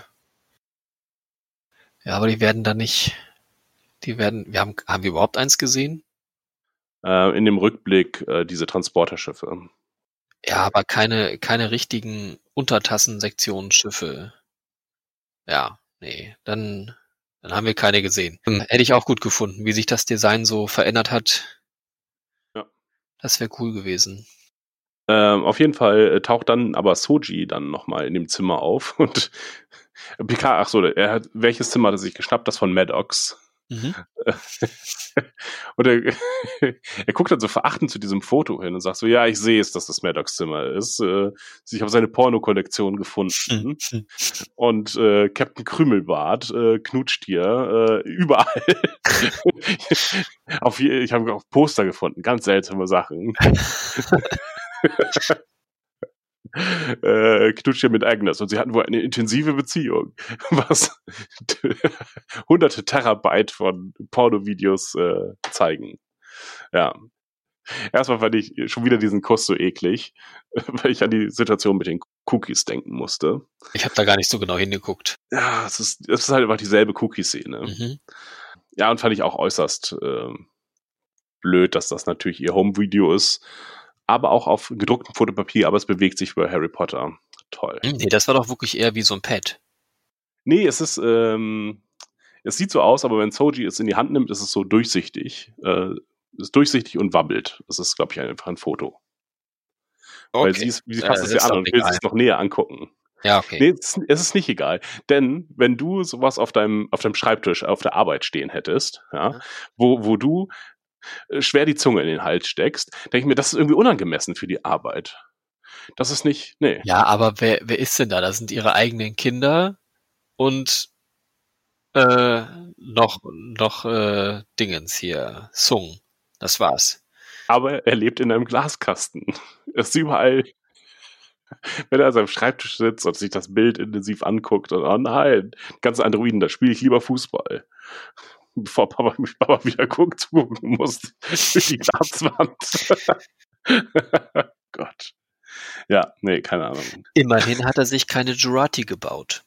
Ja, aber die werden da nicht, die werden, wir haben, haben wir überhaupt eins gesehen?
Äh, in dem Rückblick äh, diese Transporterschiffe.
Ja, aber keine, keine richtigen Untertassensektionsschiffe. Ja, nee, dann, dann haben wir keine gesehen. Hm, hätte ich auch gut gefunden, wie sich das Design so verändert hat. Das wäre cool gewesen.
Ähm, auf jeden Fall äh, taucht dann aber Soji dann nochmal in dem Zimmer auf und Picard, ach so, er hat, welches Zimmer hat er sich geschnappt? Das von Maddox.
Mhm.
Und er, er guckt dann so verachtend zu diesem Foto hin und sagt so, ja, ich sehe es, dass das Maddox Zimmer ist. Ich habe seine Pornokollektion gefunden. Und äh, Captain Krümelbart äh, knutscht hier äh, überall. auf, ich habe auch Poster gefunden, ganz seltsame Sachen. äh, knutscht hier mit Agnes und sie hatten wohl eine intensive Beziehung, was hunderte Terabyte von Pornovideos äh, zeigen. Ja. Erstmal fand ich schon wieder diesen Kuss so eklig, weil ich an die Situation mit den Cookies denken musste.
Ich habe da gar nicht so genau hingeguckt.
Ja, es ist, es ist halt einfach dieselbe Cookie-Szene.
Mhm.
Ja, und fand ich auch äußerst äh, blöd, dass das natürlich ihr Home-Video ist, aber auch auf gedrucktem Fotopapier, aber es bewegt sich über Harry Potter. Toll.
Nee, das war doch wirklich eher wie so ein Pad.
Nee, es ist, ähm, es sieht so aus, aber wenn Soji es in die Hand nimmt, ist es so durchsichtig. Äh, ist durchsichtig und wabbelt. Das ist, glaube ich, einfach ein Foto. Okay. Weil sie, ist, sie fasst es ja an und will es noch näher angucken.
Ja, okay.
Nee, es, es ist nicht egal. Denn wenn du sowas auf deinem, auf deinem Schreibtisch, auf der Arbeit stehen hättest, ja, ja. Wo, wo du schwer die Zunge in den Hals steckst, denke ich mir, das ist irgendwie unangemessen für die Arbeit. Das ist nicht, nee.
Ja, aber wer, wer ist denn da? Das sind ihre eigenen Kinder und äh, noch, noch äh, Dingens hier, Sung. Das war's.
Aber er lebt in einem Glaskasten. Er ist überall, wenn er an seinem Schreibtisch sitzt und sich das Bild intensiv anguckt und, oh nein, ganz Androiden, da spiele ich lieber Fußball. Bevor Papa, Papa wieder guckt, zugucken muss durch die Glaswand. Gott. Ja, nee, keine Ahnung.
Immerhin hat er sich keine Jurati gebaut.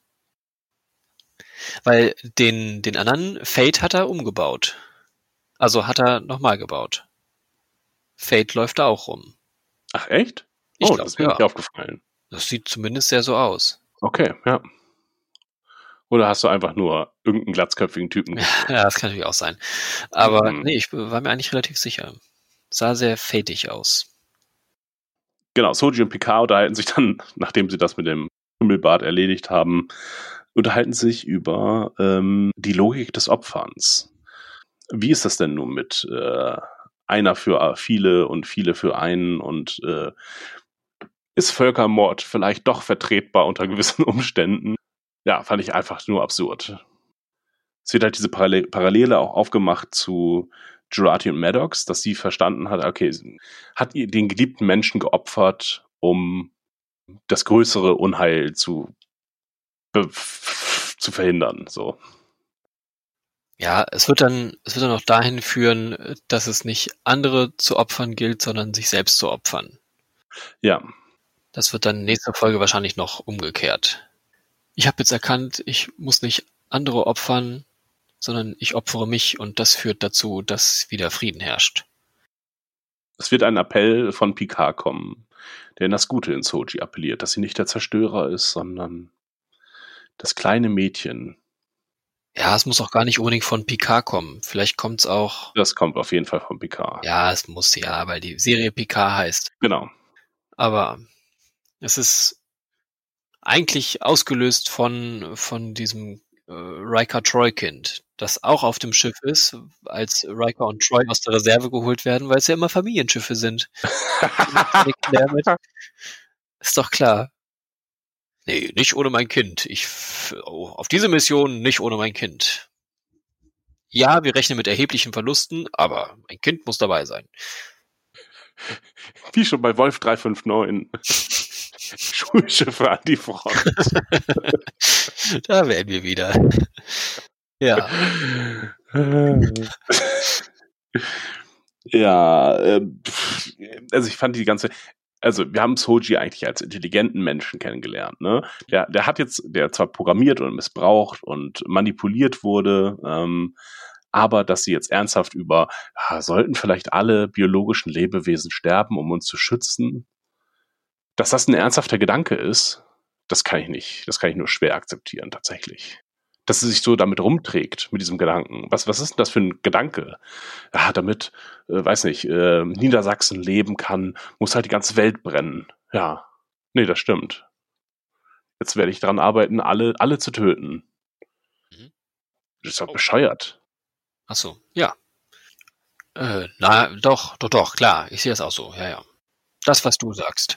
Weil den, den anderen Fate hat er umgebaut. Also hat er nochmal gebaut. Fate läuft da auch rum.
Ach, echt?
Ich
oh,
glaub,
das ist mir
ja.
nicht aufgefallen.
Das sieht zumindest sehr so aus.
Okay, ja. Oder hast du einfach nur irgendeinen glatzköpfigen Typen gesehen?
Ja, das kann natürlich auch sein. Aber
mhm.
nee, ich war mir eigentlich relativ sicher. Sah sehr fatig aus.
Genau, Soji und Picard unterhalten sich dann, nachdem sie das mit dem Krümelbart erledigt haben, unterhalten sich über ähm, die Logik des Opferns. Wie ist das denn nun mit äh, einer für viele und viele für einen und äh, ist Völkermord vielleicht doch vertretbar unter gewissen Umständen? Ja, fand ich einfach nur absurd. Es wird halt diese Parallel- Parallele auch aufgemacht zu Jurati und Maddox, dass sie verstanden hat, okay, hat ihr den geliebten Menschen geopfert, um das größere Unheil zu, be- zu verhindern. So.
Ja, es wird dann, es wird dann auch dahin führen, dass es nicht andere zu opfern gilt, sondern sich selbst zu opfern.
Ja.
Das wird dann in nächster Folge wahrscheinlich noch umgekehrt. Ich habe jetzt erkannt, ich muss nicht andere opfern, sondern ich opfere mich und das führt dazu, dass wieder Frieden herrscht.
Es wird ein Appell von Picard kommen, der in das Gute in Soji appelliert, dass sie nicht der Zerstörer ist, sondern das kleine Mädchen.
Ja, es muss auch gar nicht unbedingt von Picard kommen. Vielleicht kommt's auch...
Das kommt auf jeden Fall von Picard.
Ja, es muss ja, weil die Serie Picard heißt.
Genau.
Aber es ist eigentlich ausgelöst von, von diesem äh, Riker Troy-Kind, das auch auf dem Schiff ist, als Riker und Troy aus der Reserve geholt werden, weil es ja immer Familienschiffe sind. Ist doch klar. Nee, nicht ohne mein Kind. Ich oh, auf diese Mission nicht ohne mein Kind. Ja, wir rechnen mit erheblichen Verlusten, aber mein Kind muss dabei sein.
Wie schon bei Wolf drei fünf neun. Schulschiffe an die Front.
Da wären wir wieder. Ja.
Ja, äh, also ich fand die ganze, also wir haben Soji eigentlich als intelligenten Menschen kennengelernt, ne? Der, der hat jetzt, der zwar programmiert und missbraucht und manipuliert wurde, ähm, aber dass sie jetzt ernsthaft über, ja, sollten vielleicht alle biologischen Lebewesen sterben, um uns zu schützen, dass das ein ernsthafter Gedanke ist, das kann ich nicht, das kann ich nur schwer akzeptieren, tatsächlich. dass sie sich so damit rumträgt, mit diesem Gedanken. Was, was ist denn das für ein Gedanke? Ja, damit, äh, weiß nicht, äh, Niedersachsen leben kann, muss halt die ganze Welt brennen. Ja, nee, das stimmt. Jetzt werde ich daran arbeiten, alle, alle zu töten.
Mhm.
Das ist doch bescheuert.
Ach so, ja. Äh, na, doch, doch, doch, klar. Ich sehe das auch so, ja, ja. Das, was du sagst.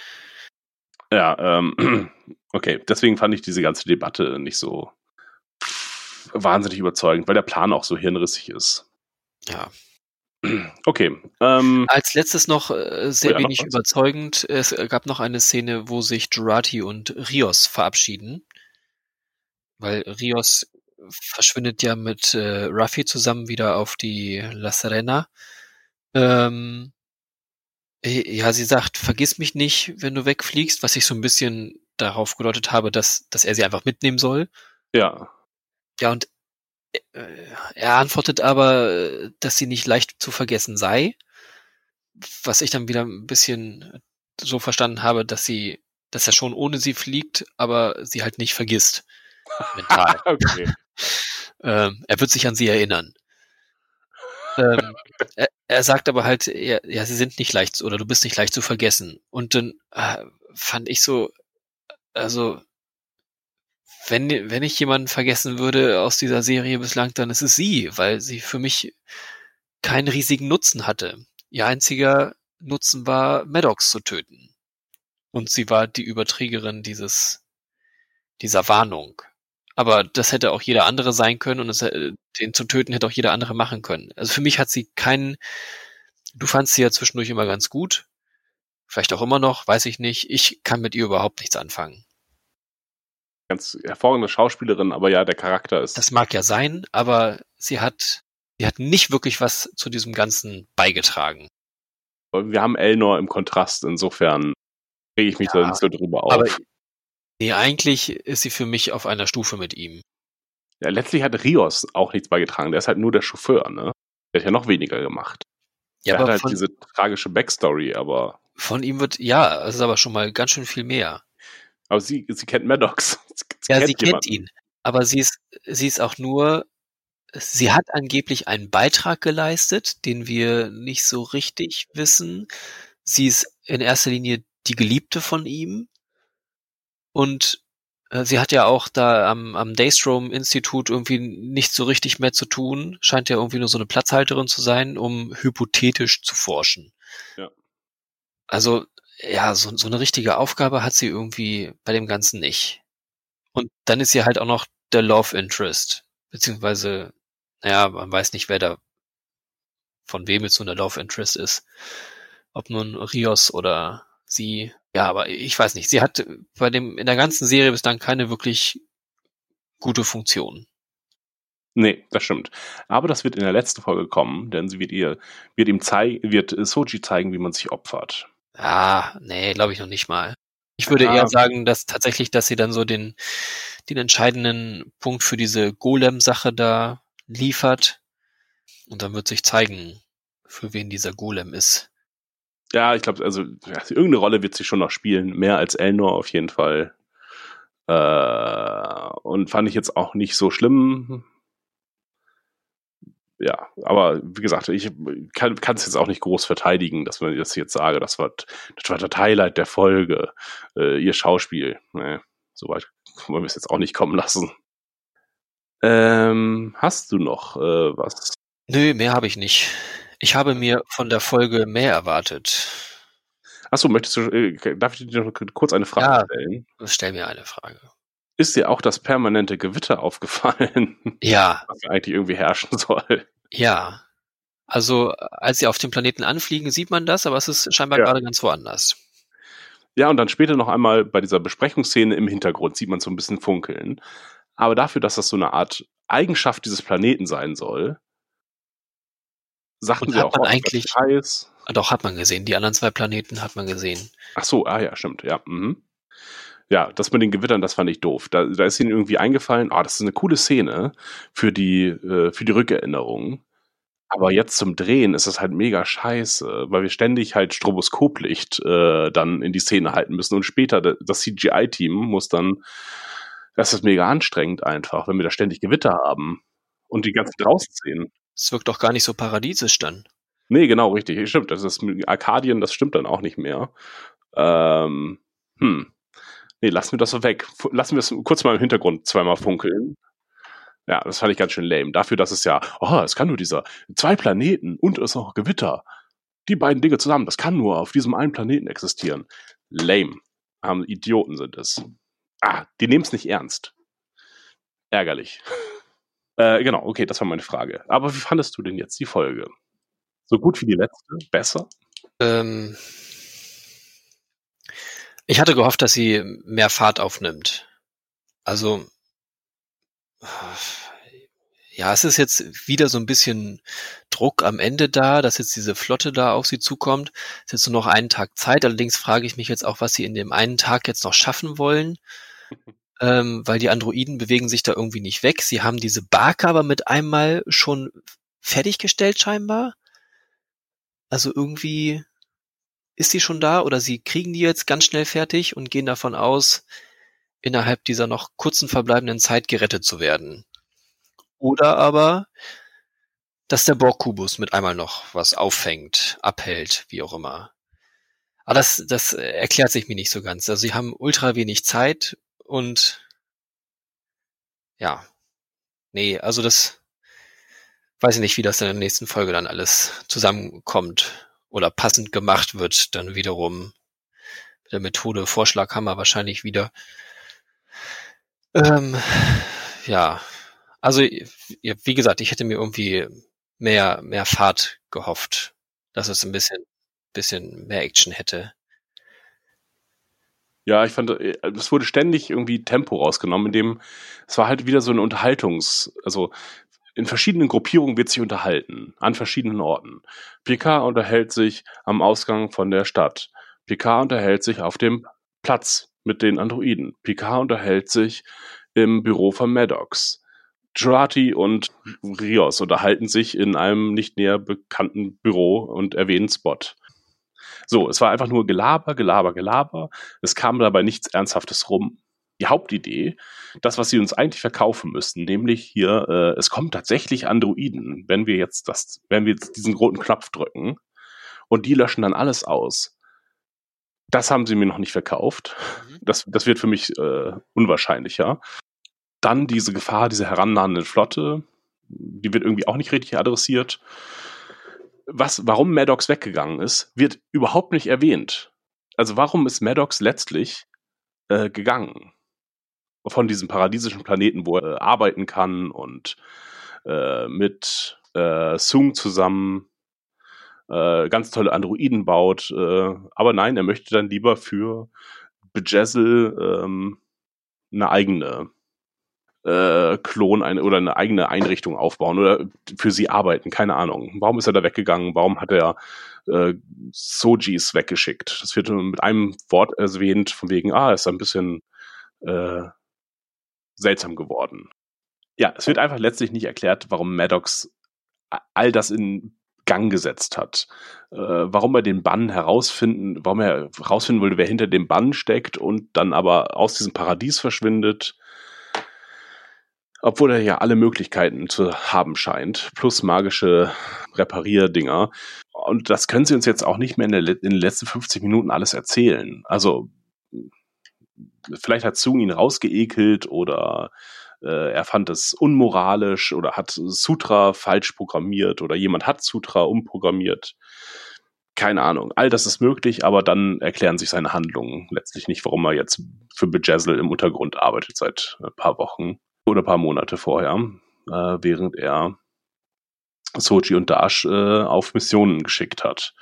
Ja, ähm, okay. Deswegen fand ich diese ganze Debatte nicht so wahnsinnig überzeugend, weil der Plan auch so hirnrissig ist.
Ja.
Okay. Ähm,
Als letztes noch äh, sehr
oh ja, noch
wenig
was?
überzeugend. Es gab noch eine Szene, wo sich Jurati und Rios verabschieden. Weil Rios verschwindet ja mit äh, Ruffy zusammen wieder auf die La Serena. Ähm, ja, sie sagt, vergiss mich nicht, wenn du wegfliegst, was ich so ein bisschen darauf gedeutet habe, dass, dass er sie einfach mitnehmen soll.
Ja.
Ja, und äh, er antwortet aber, dass sie nicht leicht zu vergessen sei, was ich dann wieder ein bisschen so verstanden habe, dass sie, dass er schon ohne sie fliegt, aber sie halt nicht vergisst. Mental.
Okay.
ähm, er wird sich an sie erinnern. ähm, er, er sagt aber halt, ja, ja, sie sind nicht leicht, oder du bist nicht leicht zu vergessen. Und dann äh, fand ich so, also wenn, wenn ich jemanden vergessen würde aus dieser Serie bislang, dann ist es sie, weil sie für mich keinen riesigen Nutzen hatte. Ihr einziger Nutzen war, Maddox zu töten. Und sie war die Überträgerin dieses, dieser Warnung. Aber das hätte auch jeder andere sein können und es, den zu töten hätte auch jeder andere machen können. Also für mich hat sie keinen, du fandst sie ja zwischendurch immer ganz gut. Vielleicht auch immer noch, weiß ich nicht. Ich kann mit ihr überhaupt nichts anfangen.
Ganz hervorragende Schauspielerin, aber ja, der Charakter ist...
Das mag ja sein, aber sie hat, sie hat nicht wirklich was zu diesem Ganzen beigetragen.
Wir haben Elnor im Kontrast, insofern rege ich mich
Ja,
da nicht so drüber auf.
Aber nee, eigentlich ist sie für mich auf einer Stufe mit ihm.
Ja, letztlich hat Rios auch nichts beigetragen. Der ist halt nur der Chauffeur, ne? Der hat ja noch weniger gemacht.
Ja,
der
aber
hat halt
von,
diese tragische Backstory, aber...
von ihm wird, ja, es ist aber schon mal ganz schön viel mehr.
Aber sie, sie kennt Maddox. Sie
Ja,
kennt
sie
jemanden.
kennt ihn. Aber sie ist, sie ist auch nur, sie hat angeblich einen Beitrag geleistet, den wir nicht so richtig wissen. Sie ist in erster Linie die Geliebte von ihm. Und äh, sie hat ja auch da am, am Daystrom-Institut irgendwie nicht so richtig mehr zu tun. Scheint ja irgendwie nur so eine Platzhalterin zu sein, um hypothetisch zu forschen.
Ja.
Also, ja, so, so eine richtige Aufgabe hat sie irgendwie bei dem Ganzen nicht. Und dann ist sie halt auch noch der Love Interest. Beziehungsweise, naja, man weiß nicht, wer da von wem jetzt so eine Love Interest ist. Ob nun Rios oder sie. Ja, aber ich weiß nicht. Sie hat bei dem, in der ganzen Serie bislang keine wirklich gute Funktion.
Nee, das stimmt. Aber das wird in der letzten Folge kommen, denn sie wird ihr, wird ihm zeigen, wird Soji zeigen, wie man sich opfert.
Ah, nee, glaube ich noch nicht mal. Ich würde
Ah.
eher sagen, dass tatsächlich, dass sie dann so den, den entscheidenden Punkt für diese Golem-Sache da liefert. Und dann wird sich zeigen, für wen dieser Golem ist.
Ja, ich glaube, also ja, irgendeine Rolle wird sie schon noch spielen, mehr als Elnor auf jeden Fall. Äh, und fand ich jetzt auch nicht so schlimm. Ja, aber wie gesagt, ich kann es jetzt auch nicht groß verteidigen, dass man das jetzt sage, das war, das war das Highlight der Folge, äh, ihr Schauspiel. Nee, so weit wollen wir es jetzt auch nicht kommen lassen. Ähm, hast du noch äh, was?
Nö, mehr habe ich nicht. Ich habe mir von der Folge mehr erwartet.
Achso, möchtest du, äh, darf ich dir noch kurz eine Frage
Ja.
stellen?
Stell mir eine Frage.
Ist dir auch das permanente Gewitter aufgefallen,
Ja,
was eigentlich irgendwie herrschen soll?
ja. Also, als sie auf dem Planeten anfliegen, sieht man das, aber es ist scheinbar
Ja.
gerade ganz woanders.
Ja, und dann später noch einmal bei dieser Besprechungsszene im Hintergrund sieht man so ein bisschen funkeln. Aber dafür, dass das so eine Art Eigenschaft dieses Planeten sein soll, sagten
Und
sie
hat
auch,
man
ob es
eigentlich-
heiß.
Doch, hat man gesehen. Die anderen zwei Planeten hat man gesehen.
Ach so, ah ja, stimmt, ja. Mhm. Ja, das mit den Gewittern, das fand ich doof. Da, da ist ihnen irgendwie eingefallen, ah, das ist eine coole Szene für die, äh, für die Rückerinnerung. Aber jetzt zum Drehen ist das halt mega scheiße, weil wir ständig halt Stroboskoplicht äh, dann in die Szene halten müssen. Und später, da- das C G I-Team muss dann Das ist mega anstrengend einfach, wenn wir da ständig Gewitter haben und die ganzen Draußenszenen.
Es wirkt doch gar nicht so paradiesisch dann.
Nee, genau, richtig. Stimmt, das ist mit Arkadien, das stimmt dann auch nicht mehr. Ähm, hm. Nee, lassen wir das so weg. Fu- Lassen wir es kurz mal im Hintergrund zweimal funkeln. Ja, das fand ich ganz schön lame. Dafür, dass es ja, oh, es kann nur dieser zwei Planeten und es ist noch Gewitter. Die beiden Dinge zusammen, das kann nur auf diesem einen Planeten existieren. Lame. Ähm, Idioten sind es. Ah, die nehmen es nicht ernst. Ärgerlich. Äh, genau, okay, das war meine Frage. Aber wie fandest du denn jetzt die Folge? So gut wie die letzte? Besser?
Ähm, ich hatte gehofft, dass sie mehr Fahrt aufnimmt. Also, ja, es ist jetzt wieder so ein bisschen Druck am Ende da, dass jetzt diese Flotte da auf sie zukommt. Es ist jetzt nur noch einen Tag Zeit. Allerdings frage ich mich jetzt auch, was sie in dem einen Tag jetzt noch schaffen wollen. Ähm, weil die Androiden bewegen sich da irgendwie nicht weg. Sie haben diese Barke aber mit einmal schon fertiggestellt scheinbar. Also irgendwie ist sie schon da oder sie kriegen die jetzt ganz schnell fertig und gehen davon aus, innerhalb dieser noch kurzen verbleibenden Zeit gerettet zu werden. Oder aber, dass der Borg-Kubus mit einmal noch was auffängt, abhält, wie auch immer. Aber das, das erklärt sich mir nicht so ganz. Also sie haben ultra wenig Zeit und ja, nee, also das weiß ich nicht, wie das in der nächsten Folge dann alles zusammenkommt oder passend gemacht wird, dann wiederum mit der Methode Vorschlaghammer wahrscheinlich wieder. Ähm, ja, also wie gesagt, ich hätte mir irgendwie mehr mehr Fahrt gehofft, dass es ein bisschen bisschen mehr Action hätte.
Ja, ich fand, äh, es wurde ständig irgendwie Tempo rausgenommen, indem es war halt wieder so ein Unterhaltungs-, also in verschiedenen Gruppierungen wird sich unterhalten, an verschiedenen Orten. Picard unterhält sich am Ausgang von der Stadt. Picard unterhält sich auf dem Platz mit den Androiden. Picard unterhält sich im Büro von Maddox. Jurati und Rios unterhalten sich in einem nicht näher bekannten Büro und erwähnen Spot. So, es war einfach nur Gelaber, Gelaber, Gelaber. Es kam dabei nichts Ernsthaftes rum. Die Hauptidee, das, was sie uns eigentlich verkaufen müssten, nämlich hier, äh, es kommen tatsächlich Androiden, wenn wir jetzt das, wenn wir jetzt diesen roten Knopf drücken und die löschen dann alles aus. Das haben sie mir noch nicht verkauft. Das, das wird für mich äh, unwahrscheinlicher. Dann diese Gefahr, diese herannahenden Flotte, die wird irgendwie auch nicht richtig adressiert. Was, warum Maddox weggegangen ist, wird überhaupt nicht erwähnt. Also warum ist Maddox letztlich äh, gegangen? Von diesem paradiesischen Planeten, wo er äh, arbeiten kann und äh, mit äh, Sung zusammen äh, ganz tolle Androiden baut. Äh, aber nein, er möchte dann lieber für Bejazzle ähm, eine eigene äh, Klon eine, oder eine eigene Einrichtung aufbauen oder für sie arbeiten, keine Ahnung. Warum ist er da weggegangen? Warum hat er äh, Sojis weggeschickt? Das wird mit einem Wort erwähnt, von wegen, ah, er ist ein bisschen äh, seltsam geworden. Ja, es wird einfach letztlich nicht erklärt, warum Maddox all das in Gang gesetzt hat. Äh, warum er den Bann herausfinden, warum er herausfinden wollte, wer hinter dem Bann steckt und dann aber aus diesem Paradies verschwindet. Obwohl er ja alle Möglichkeiten zu haben scheint, plus magische Reparierdinger. Und das können sie uns jetzt auch nicht mehr in, der, in den letzten fünfzig Minuten alles erzählen. Also vielleicht hat Sung ihn rausgeekelt oder äh, er fand es unmoralisch oder hat Sutra falsch programmiert oder jemand hat Sutra umprogrammiert. Keine Ahnung. All das ist möglich, aber dann erklären sich seine Handlungen letztlich nicht, warum er jetzt für Bejazzle im Untergrund arbeitet seit ein paar Wochen oder ein paar Monate vorher, äh, während er Soji und Dash äh, auf Missionen geschickt hat.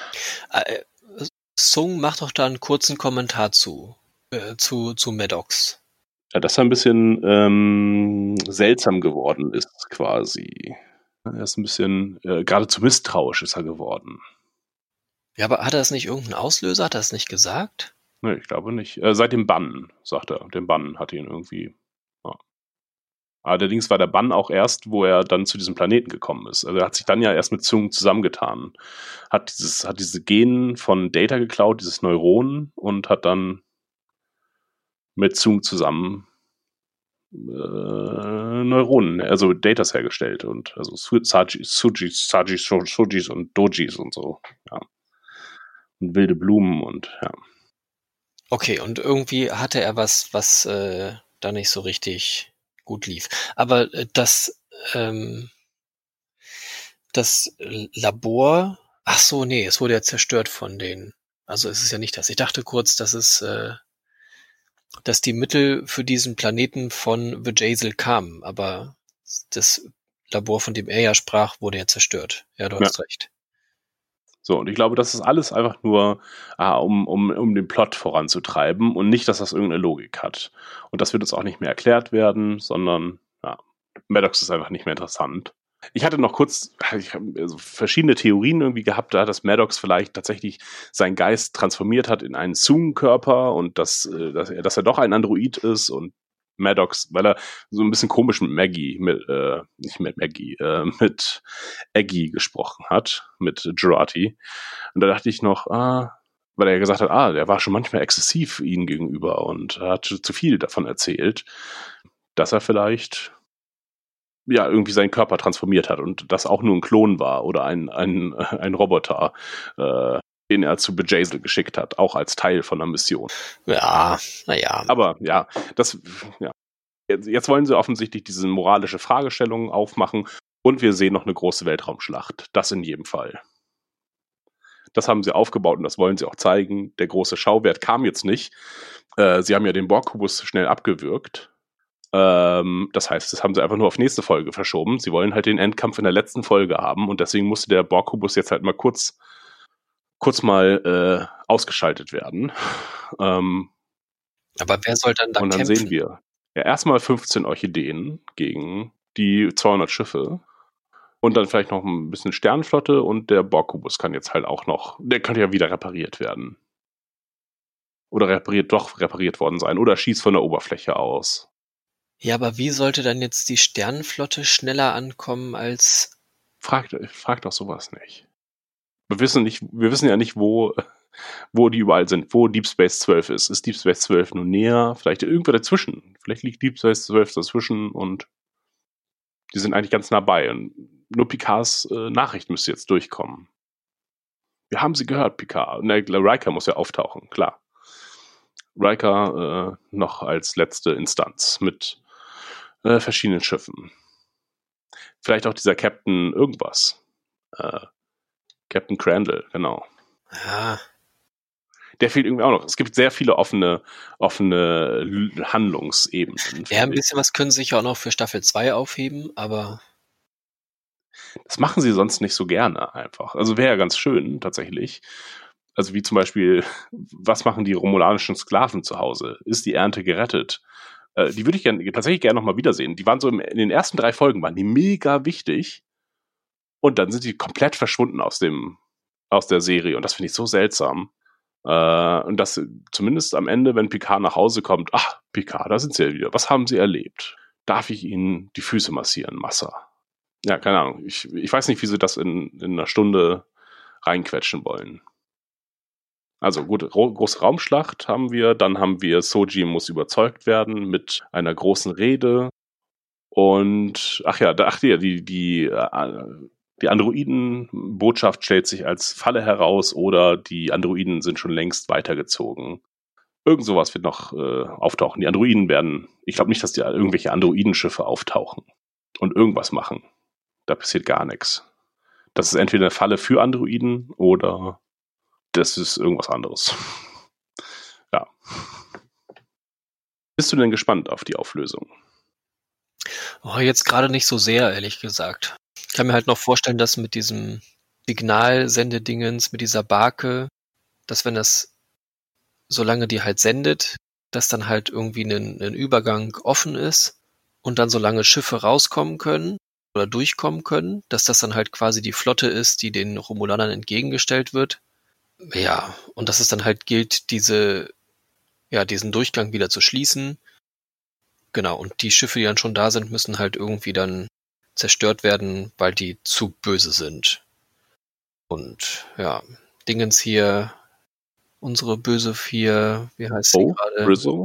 Äh, Sung macht doch da einen kurzen Kommentar zu, äh, zu, zu Maddox.
Ja, dass er ein bisschen ähm, seltsam geworden ist, quasi. Er ist ein bisschen, äh, geradezu misstrauisch ist er geworden.
Ja, aber hat er das nicht irgendeinen Auslöser? Hat er das nicht gesagt?
Nee, ich glaube nicht. Äh, seit dem Bann, sagt er. Den Bann hat ihn irgendwie. Ja. Allerdings war der Bann auch erst, wo er dann zu diesem Planeten gekommen ist. Also er hat sich dann ja erst mit Sung zusammengetan. Hat dieses, hat diese Gen von Data geklaut, dieses Neuron, und hat dann mit Sung zusammen äh, Neuronen, also Datas hergestellt und also Sujis, Sujis, Sajis, Sujis und Dojis und so. Ja. Und wilde Blumen und ja.
Okay, und irgendwie hatte er was, was äh, da nicht so richtig gut lief. Aber äh, das, ähm, das Labor, ach so, nee, es wurde ja zerstört von denen. Also es ist ja nicht das. Ich dachte kurz, dass es, äh, dass die Mittel für diesen Planeten von Vajazel kamen, aber das Labor, von dem er ja sprach, wurde ja zerstört. Ja, du hast
Ja.
recht.
So, und ich glaube, das ist alles einfach nur, ah, um, um, um den Plot voranzutreiben und nicht, dass das irgendeine Logik hat. Und das wird uns auch nicht mehr erklärt werden, sondern ja, Maddox ist einfach nicht mehr interessant. Ich hatte noch kurz ich hab also verschiedene Theorien irgendwie gehabt, da, dass Maddox vielleicht tatsächlich seinen Geist transformiert hat in einen Zoom-Körper und dass, äh, dass, er, dass er doch ein Android ist und Maddox, weil er so ein bisschen komisch mit Maggie, mit, äh, nicht mit Maggie, äh, mit Aggie gesprochen hat, mit Jurati. Und da dachte ich noch, ah, weil er gesagt hat, ah, der war schon manchmal exzessiv ihnen gegenüber und hat zu viel davon erzählt, dass er vielleicht ja irgendwie seinen Körper transformiert hat und das auch nur ein Klon war oder ein, ein, ein Roboter, äh, den er zu Vajazel geschickt hat, auch als Teil von einer Mission.
Ja, naja.
Aber ja, das, ja. Jetzt, jetzt wollen sie offensichtlich diese moralische Fragestellungen aufmachen und wir sehen noch eine große Weltraumschlacht. Das in jedem Fall. Das haben sie aufgebaut und das wollen sie auch zeigen. Der große Schauwert kam jetzt nicht. Äh, sie haben ja den Borg-Kubus schnell abgewürgt. Ähm, das heißt, das haben sie einfach nur auf nächste Folge verschoben. Sie wollen halt den Endkampf in der letzten Folge haben und deswegen musste der Borg-Kubus jetzt halt mal kurz kurz mal äh, ausgeschaltet werden. Ähm,
Aber wer soll dann da
und dann
kämpfen?
sehen wir ja erstmal fünfzehn Orchideen gegen die zweihundert Schiffe und dann vielleicht noch ein bisschen Sternenflotte und der Borg-Kubus kann jetzt halt auch noch, der könnte ja wieder repariert werden. Oder repariert, doch repariert worden sein oder schießt von der Oberfläche aus.
Ja, aber wie sollte dann jetzt die Sternenflotte schneller ankommen als...
Fragt, fragt doch sowas nicht. Wir wissen nicht, wir wissen ja nicht, wo, wo die überall sind, wo Deep Space zwölf ist. Ist Deep Space zwölf nur näher? Vielleicht irgendwo dazwischen. Vielleicht liegt Deep Space zwölf dazwischen und die sind eigentlich ganz nah bei. Und nur Picards äh, Nachricht müsste jetzt durchkommen. Wir haben sie gehört, Picard. Ne, Riker muss ja auftauchen, klar. Riker äh, noch als letzte Instanz mit äh, verschiedenen Schiffen. Vielleicht auch dieser Captain irgendwas. Äh, Captain Crandall, genau.
Ja.
Der fehlt irgendwie auch noch. Es gibt sehr viele offene, offene Handlungsebenen.
Ja, ein bisschen was können sie sich auch noch für Staffel zwei aufheben, aber...
Das machen sie sonst nicht so gerne einfach. Also wäre ja ganz schön, tatsächlich. Also wie zum Beispiel, was machen die romulanischen Sklaven zu Hause? Ist die Ernte gerettet? Äh, die würde ich gern, tatsächlich gerne nochmal wiedersehen. Die waren so im, in den ersten drei Folgen, waren die mega wichtig. Und dann sind die komplett verschwunden aus dem, aus der Serie. Und das finde ich so seltsam. Äh, und das zumindest am Ende, wenn Picard nach Hause kommt, ach, Picard, da sind sie ja wieder. Was haben sie erlebt? Darf ich ihnen die Füße massieren, Massa? Ja, keine Ahnung. Ich, ich weiß nicht, wie sie das in, in einer Stunde reinquetschen wollen. Also gut, ro- große Raumschlacht haben wir. Dann haben wir, Soji muss überzeugt werden mit einer großen Rede. Und, ach ja, da, ach ja, die, die, äh, die Androiden-Botschaft stellt sich als Falle heraus oder die Androiden sind schon längst weitergezogen. Irgend sowas wird noch äh, auftauchen. Die Androiden werden, ich glaube nicht, dass die irgendwelche Androidenschiffe auftauchen und irgendwas machen. Da passiert gar nichts. Das ist entweder eine Falle für Androiden oder das ist irgendwas anderes. Ja. Bist du denn gespannt auf die Auflösung?
Oh, jetzt gerade nicht so sehr, ehrlich gesagt. Ich kann mir halt noch vorstellen, dass mit diesem Signalsendedingens, mit dieser Barke, dass wenn das, solange die halt sendet, dass dann halt irgendwie ein, ein Übergang offen ist und dann solange Schiffe rauskommen können oder durchkommen können, dass das dann halt quasi die Flotte ist, die den Romulanern entgegengestellt wird. Ja, und dass es dann halt gilt, diese, ja, diesen Durchgang wieder zu schließen. Genau, und die Schiffe, die dann schon da sind, müssen halt irgendwie dann zerstört werden, weil die zu böse sind. Und ja, Dingens hier, unsere böse vier, wie heißt sie
Oh,
gerade?
Rizzo?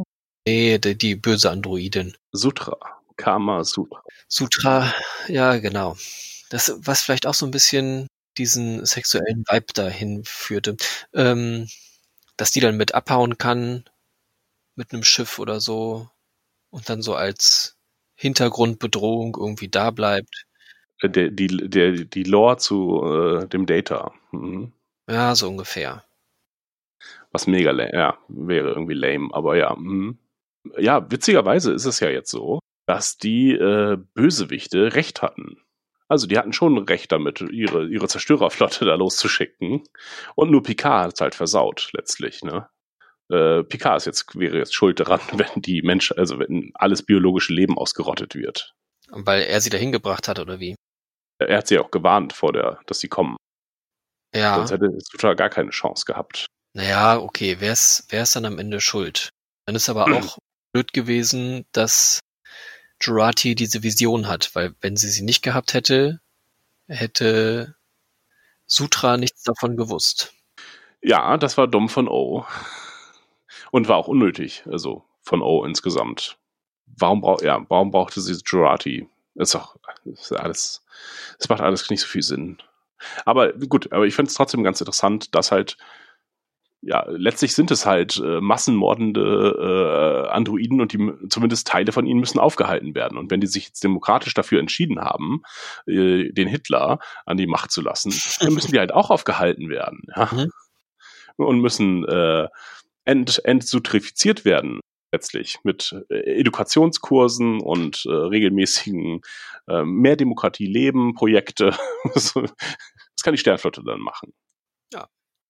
Nee, die, die böse Androidin.
Sutra. Kama Sutra.
Sutra, ja, genau. Das, was vielleicht auch so ein bisschen diesen sexuellen Vibe dahin führte. Ähm, dass die dann mit abhauen kann, mit einem Schiff oder so, und dann so als Hintergrundbedrohung irgendwie da bleibt.
Der, die, der, die Lore zu äh, dem Data. Mhm.
Ja, so ungefähr.
Was mega lame, ja, wäre irgendwie lame, aber ja. Mhm. Ja, witzigerweise ist es ja jetzt so, dass die äh, Bösewichte Recht hatten. Also die hatten schon Recht damit, ihre, ihre Zerstörerflotte da loszuschicken. Und nur Picard hat es halt versaut, letztlich, ne? Äh, Picard ist jetzt, wäre jetzt schuld daran, wenn die Menschen, also wenn alles biologische Leben ausgerottet wird.
Weil er sie dahin gebracht hat, oder wie?
Er hat sie ja auch gewarnt vor der, dass sie kommen.
Ja.
Sonst hätte Sutra gar keine Chance gehabt.
Naja, okay, wer ist, wer ist dann am Ende schuld? Dann ist aber auch blöd gewesen, dass Jurati diese Vision hat, weil wenn sie sie nicht gehabt hätte, hätte Sutra nichts davon gewusst.
Ja, das war dumm von O. Und war auch unnötig, also von O insgesamt. Warum, brauch, ja, warum brauchte sie Jurati? Ist doch, ist alles, es macht alles nicht so viel Sinn. Aber gut, aber ich finde es trotzdem ganz interessant, dass halt, ja, letztlich sind es halt äh, massenmordende äh, Androiden und die, zumindest Teile von ihnen müssen aufgehalten werden. Und wenn die sich jetzt demokratisch dafür entschieden haben, äh, den Hitler an die Macht zu lassen, dann müssen die halt auch aufgehalten werden. Ja?
Mhm.
Und müssen äh, ent, entsutrifiziert werden, letztlich, mit äh, Edukationskursen und äh, regelmäßigen äh, Mehr Demokratie leben Projekte. Das kann die Sternflotte dann machen.
Ja.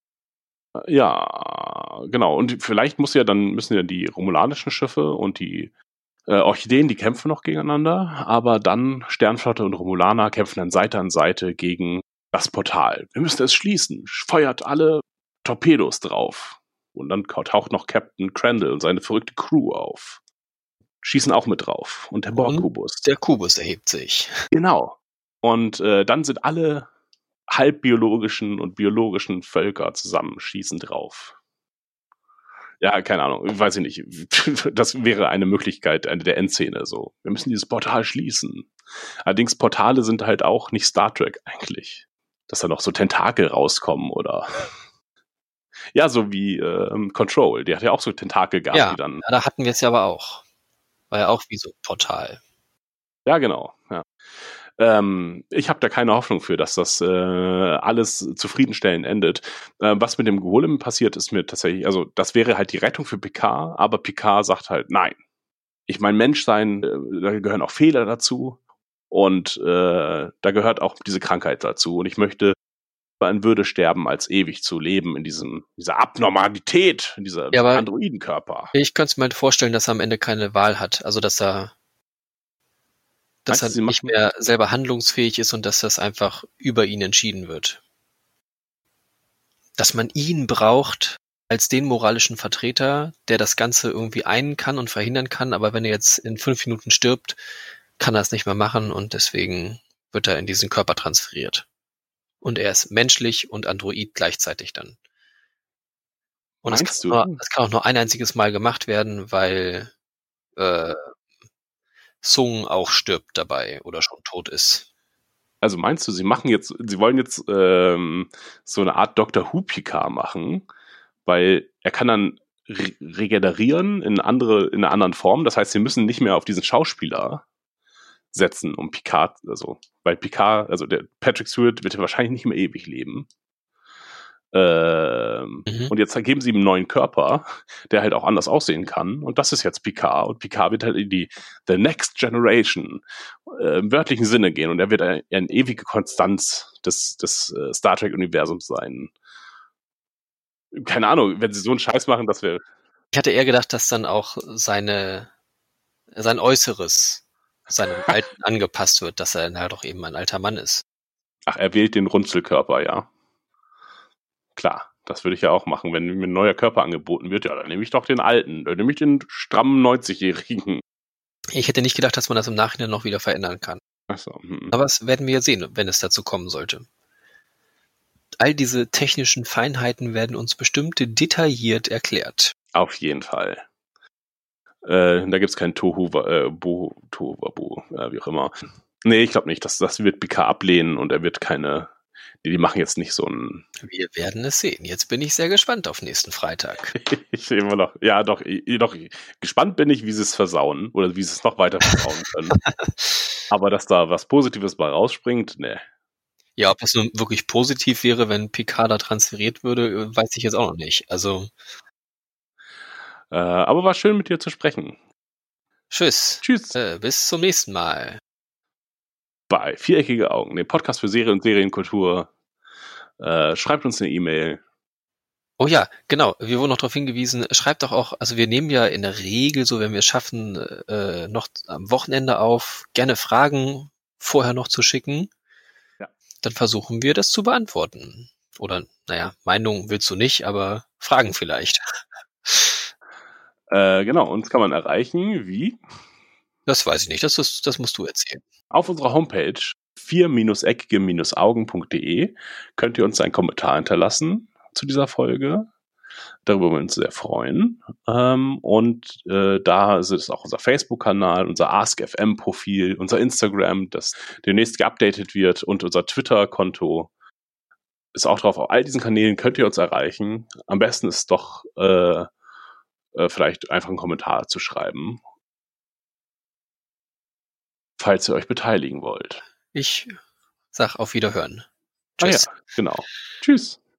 Ja, genau. Und vielleicht muss ja dann müssen ja die romulanischen Schiffe und die äh, Orchideen, die kämpfen noch gegeneinander, aber dann Sternflotte und Romulaner kämpfen dann Seite an Seite gegen das Portal. Wir müssen es schließen. Feuert alle Torpedos drauf. Und dann taucht noch Captain Crandall und seine verrückte Crew auf. Schießen auch mit drauf. Und der Borg-Kubus.
Der Kubus erhebt sich.
Genau. Und äh, dann sind alle halbbiologischen und biologischen Völker zusammen, schießen drauf. Ja, keine Ahnung, weiß ich nicht. Das wäre eine Möglichkeit, eine der Endszene so. Wir müssen dieses Portal schließen. Allerdings Portale sind halt auch nicht Star Trek eigentlich. Dass da noch so Tentakel rauskommen oder ja, so wie ähm, Control. Die hat ja auch so Tentakel gehabt,
Ja,
die dann.
ja, da hatten wir es ja aber auch. War ja auch wie so ein Portal.
Ja, genau. Ja. Ähm, ich habe da keine Hoffnung für, dass das äh, alles zufriedenstellend endet. Äh, was mit dem Golem passiert, ist mir tatsächlich, also das wäre halt die Rettung für Picard, aber Picard sagt halt, nein. Ich mein Menschsein, äh, da gehören auch Fehler dazu und äh, da gehört auch diese Krankheit dazu und ich möchte in Würde sterben, als ewig zu leben in diesem dieser Abnormalität, in dieser
Ja, aber
Androidenkörper.
ich könnte es mir halt vorstellen, dass er am Ende keine Wahl hat. Also, dass er dass
Meinst du,
er
sie
nicht
machen-
mehr selber handlungsfähig ist und dass das einfach über ihn entschieden wird. Dass man ihn braucht als den moralischen Vertreter, der das Ganze irgendwie einen kann und verhindern kann, aber wenn er jetzt in fünf Minuten stirbt, kann er es nicht mehr machen und deswegen wird er in diesen Körper transferiert. Und er ist menschlich und Android gleichzeitig dann. Und das
Meinst
kann,
du?
nur, das kann auch nur ein einziges Mal gemacht werden, weil äh, Sung auch stirbt dabei oder schon tot ist.
Also meinst du, sie machen jetzt, sie wollen jetzt ähm, so eine Art Doctor Who Picard machen, weil er kann dann re regenerieren in andere, in einer anderen Form. Das heißt, sie müssen nicht mehr auf diesen Schauspieler setzen, um Picard, also, weil Picard, also der Patrick Stewart wird ja wahrscheinlich nicht mehr ewig leben. Ähm,
Mhm.
Und jetzt geben sie ihm einen neuen Körper, der halt auch anders aussehen kann. Und das ist jetzt Picard. Und Picard wird halt in die The Next Generation äh, im wörtlichen Sinne gehen. Und er wird eine, eine ewige Konstanz des, des äh, Star Trek-Universums sein. Keine Ahnung, wenn sie so einen Scheiß machen, dass wir.
Ich hatte eher gedacht, dass dann auch seine sein Äußeres seinem Alten angepasst wird, dass er na doch eben ein alter Mann ist.
Ach, er wählt den Runzelkörper, ja. Klar, das würde ich ja auch machen. Wenn mir ein neuer Körper angeboten wird, ja, dann nehme ich doch den alten. Dann nehme ich den strammen neunzigjährigen.
Ich hätte nicht gedacht, dass man das im Nachhinein noch wieder verändern kann.
Achso, hm.
Aber das werden wir ja sehen, wenn es dazu kommen sollte. All diese technischen Feinheiten werden uns bestimmt detailliert erklärt.
Auf jeden Fall. Äh, da gibt's kein Tohu, äh, Bo, Tohu, Wabu, äh, wie auch immer. Nee, ich glaube nicht. Das, das wird Picard ablehnen und er wird keine. Die, die machen jetzt nicht so ein.
Wir werden es sehen. Jetzt bin ich sehr gespannt auf nächsten Freitag.
ich immer noch. Ja, doch, doch. Gespannt bin ich, wie sie es versauen oder wie sie es noch weiter versauen können. Aber dass da was Positives bei rausspringt, ne.
Ja, ob es nun wirklich positiv wäre, wenn Picard da transferiert würde, weiß ich jetzt auch noch nicht. Also.
Äh, aber war schön, mit dir zu sprechen.
Tschüss.
Tschüss.
Äh, bis zum nächsten Mal.
Bei Viereckige Augen, dem Podcast für Serie und Serienkultur. Äh, schreibt uns eine E-Mail.
Oh ja, genau. Wir wurden noch darauf hingewiesen, schreibt doch auch, also wir nehmen ja in der Regel so, wenn wir es schaffen, äh, noch am Wochenende auf, gerne Fragen vorher noch zu schicken.
Ja.
Dann versuchen wir das zu beantworten. Oder, naja, Meinung willst du nicht, aber Fragen vielleicht.
Äh, genau, uns kann man erreichen, wie?
Das weiß ich nicht, das, ist, das musst du erzählen.
Auf unserer Homepage vier eckige augen punkt de könnt ihr uns einen Kommentar hinterlassen zu dieser Folge. Darüber würden wir uns sehr freuen. Ähm, und äh, da ist es auch unser Facebook-Kanal, unser Ask F M-Profil, unser Instagram, das demnächst geupdatet wird und unser Twitter-Konto ist auch drauf. Auf all diesen Kanälen könnt ihr uns erreichen. Am besten ist doch äh, äh, vielleicht einfach einen Kommentar zu schreiben, falls ihr euch beteiligen wollt.
Ich sag auf Wiederhören.
Tschüss. Ah ja, genau. Tschüss.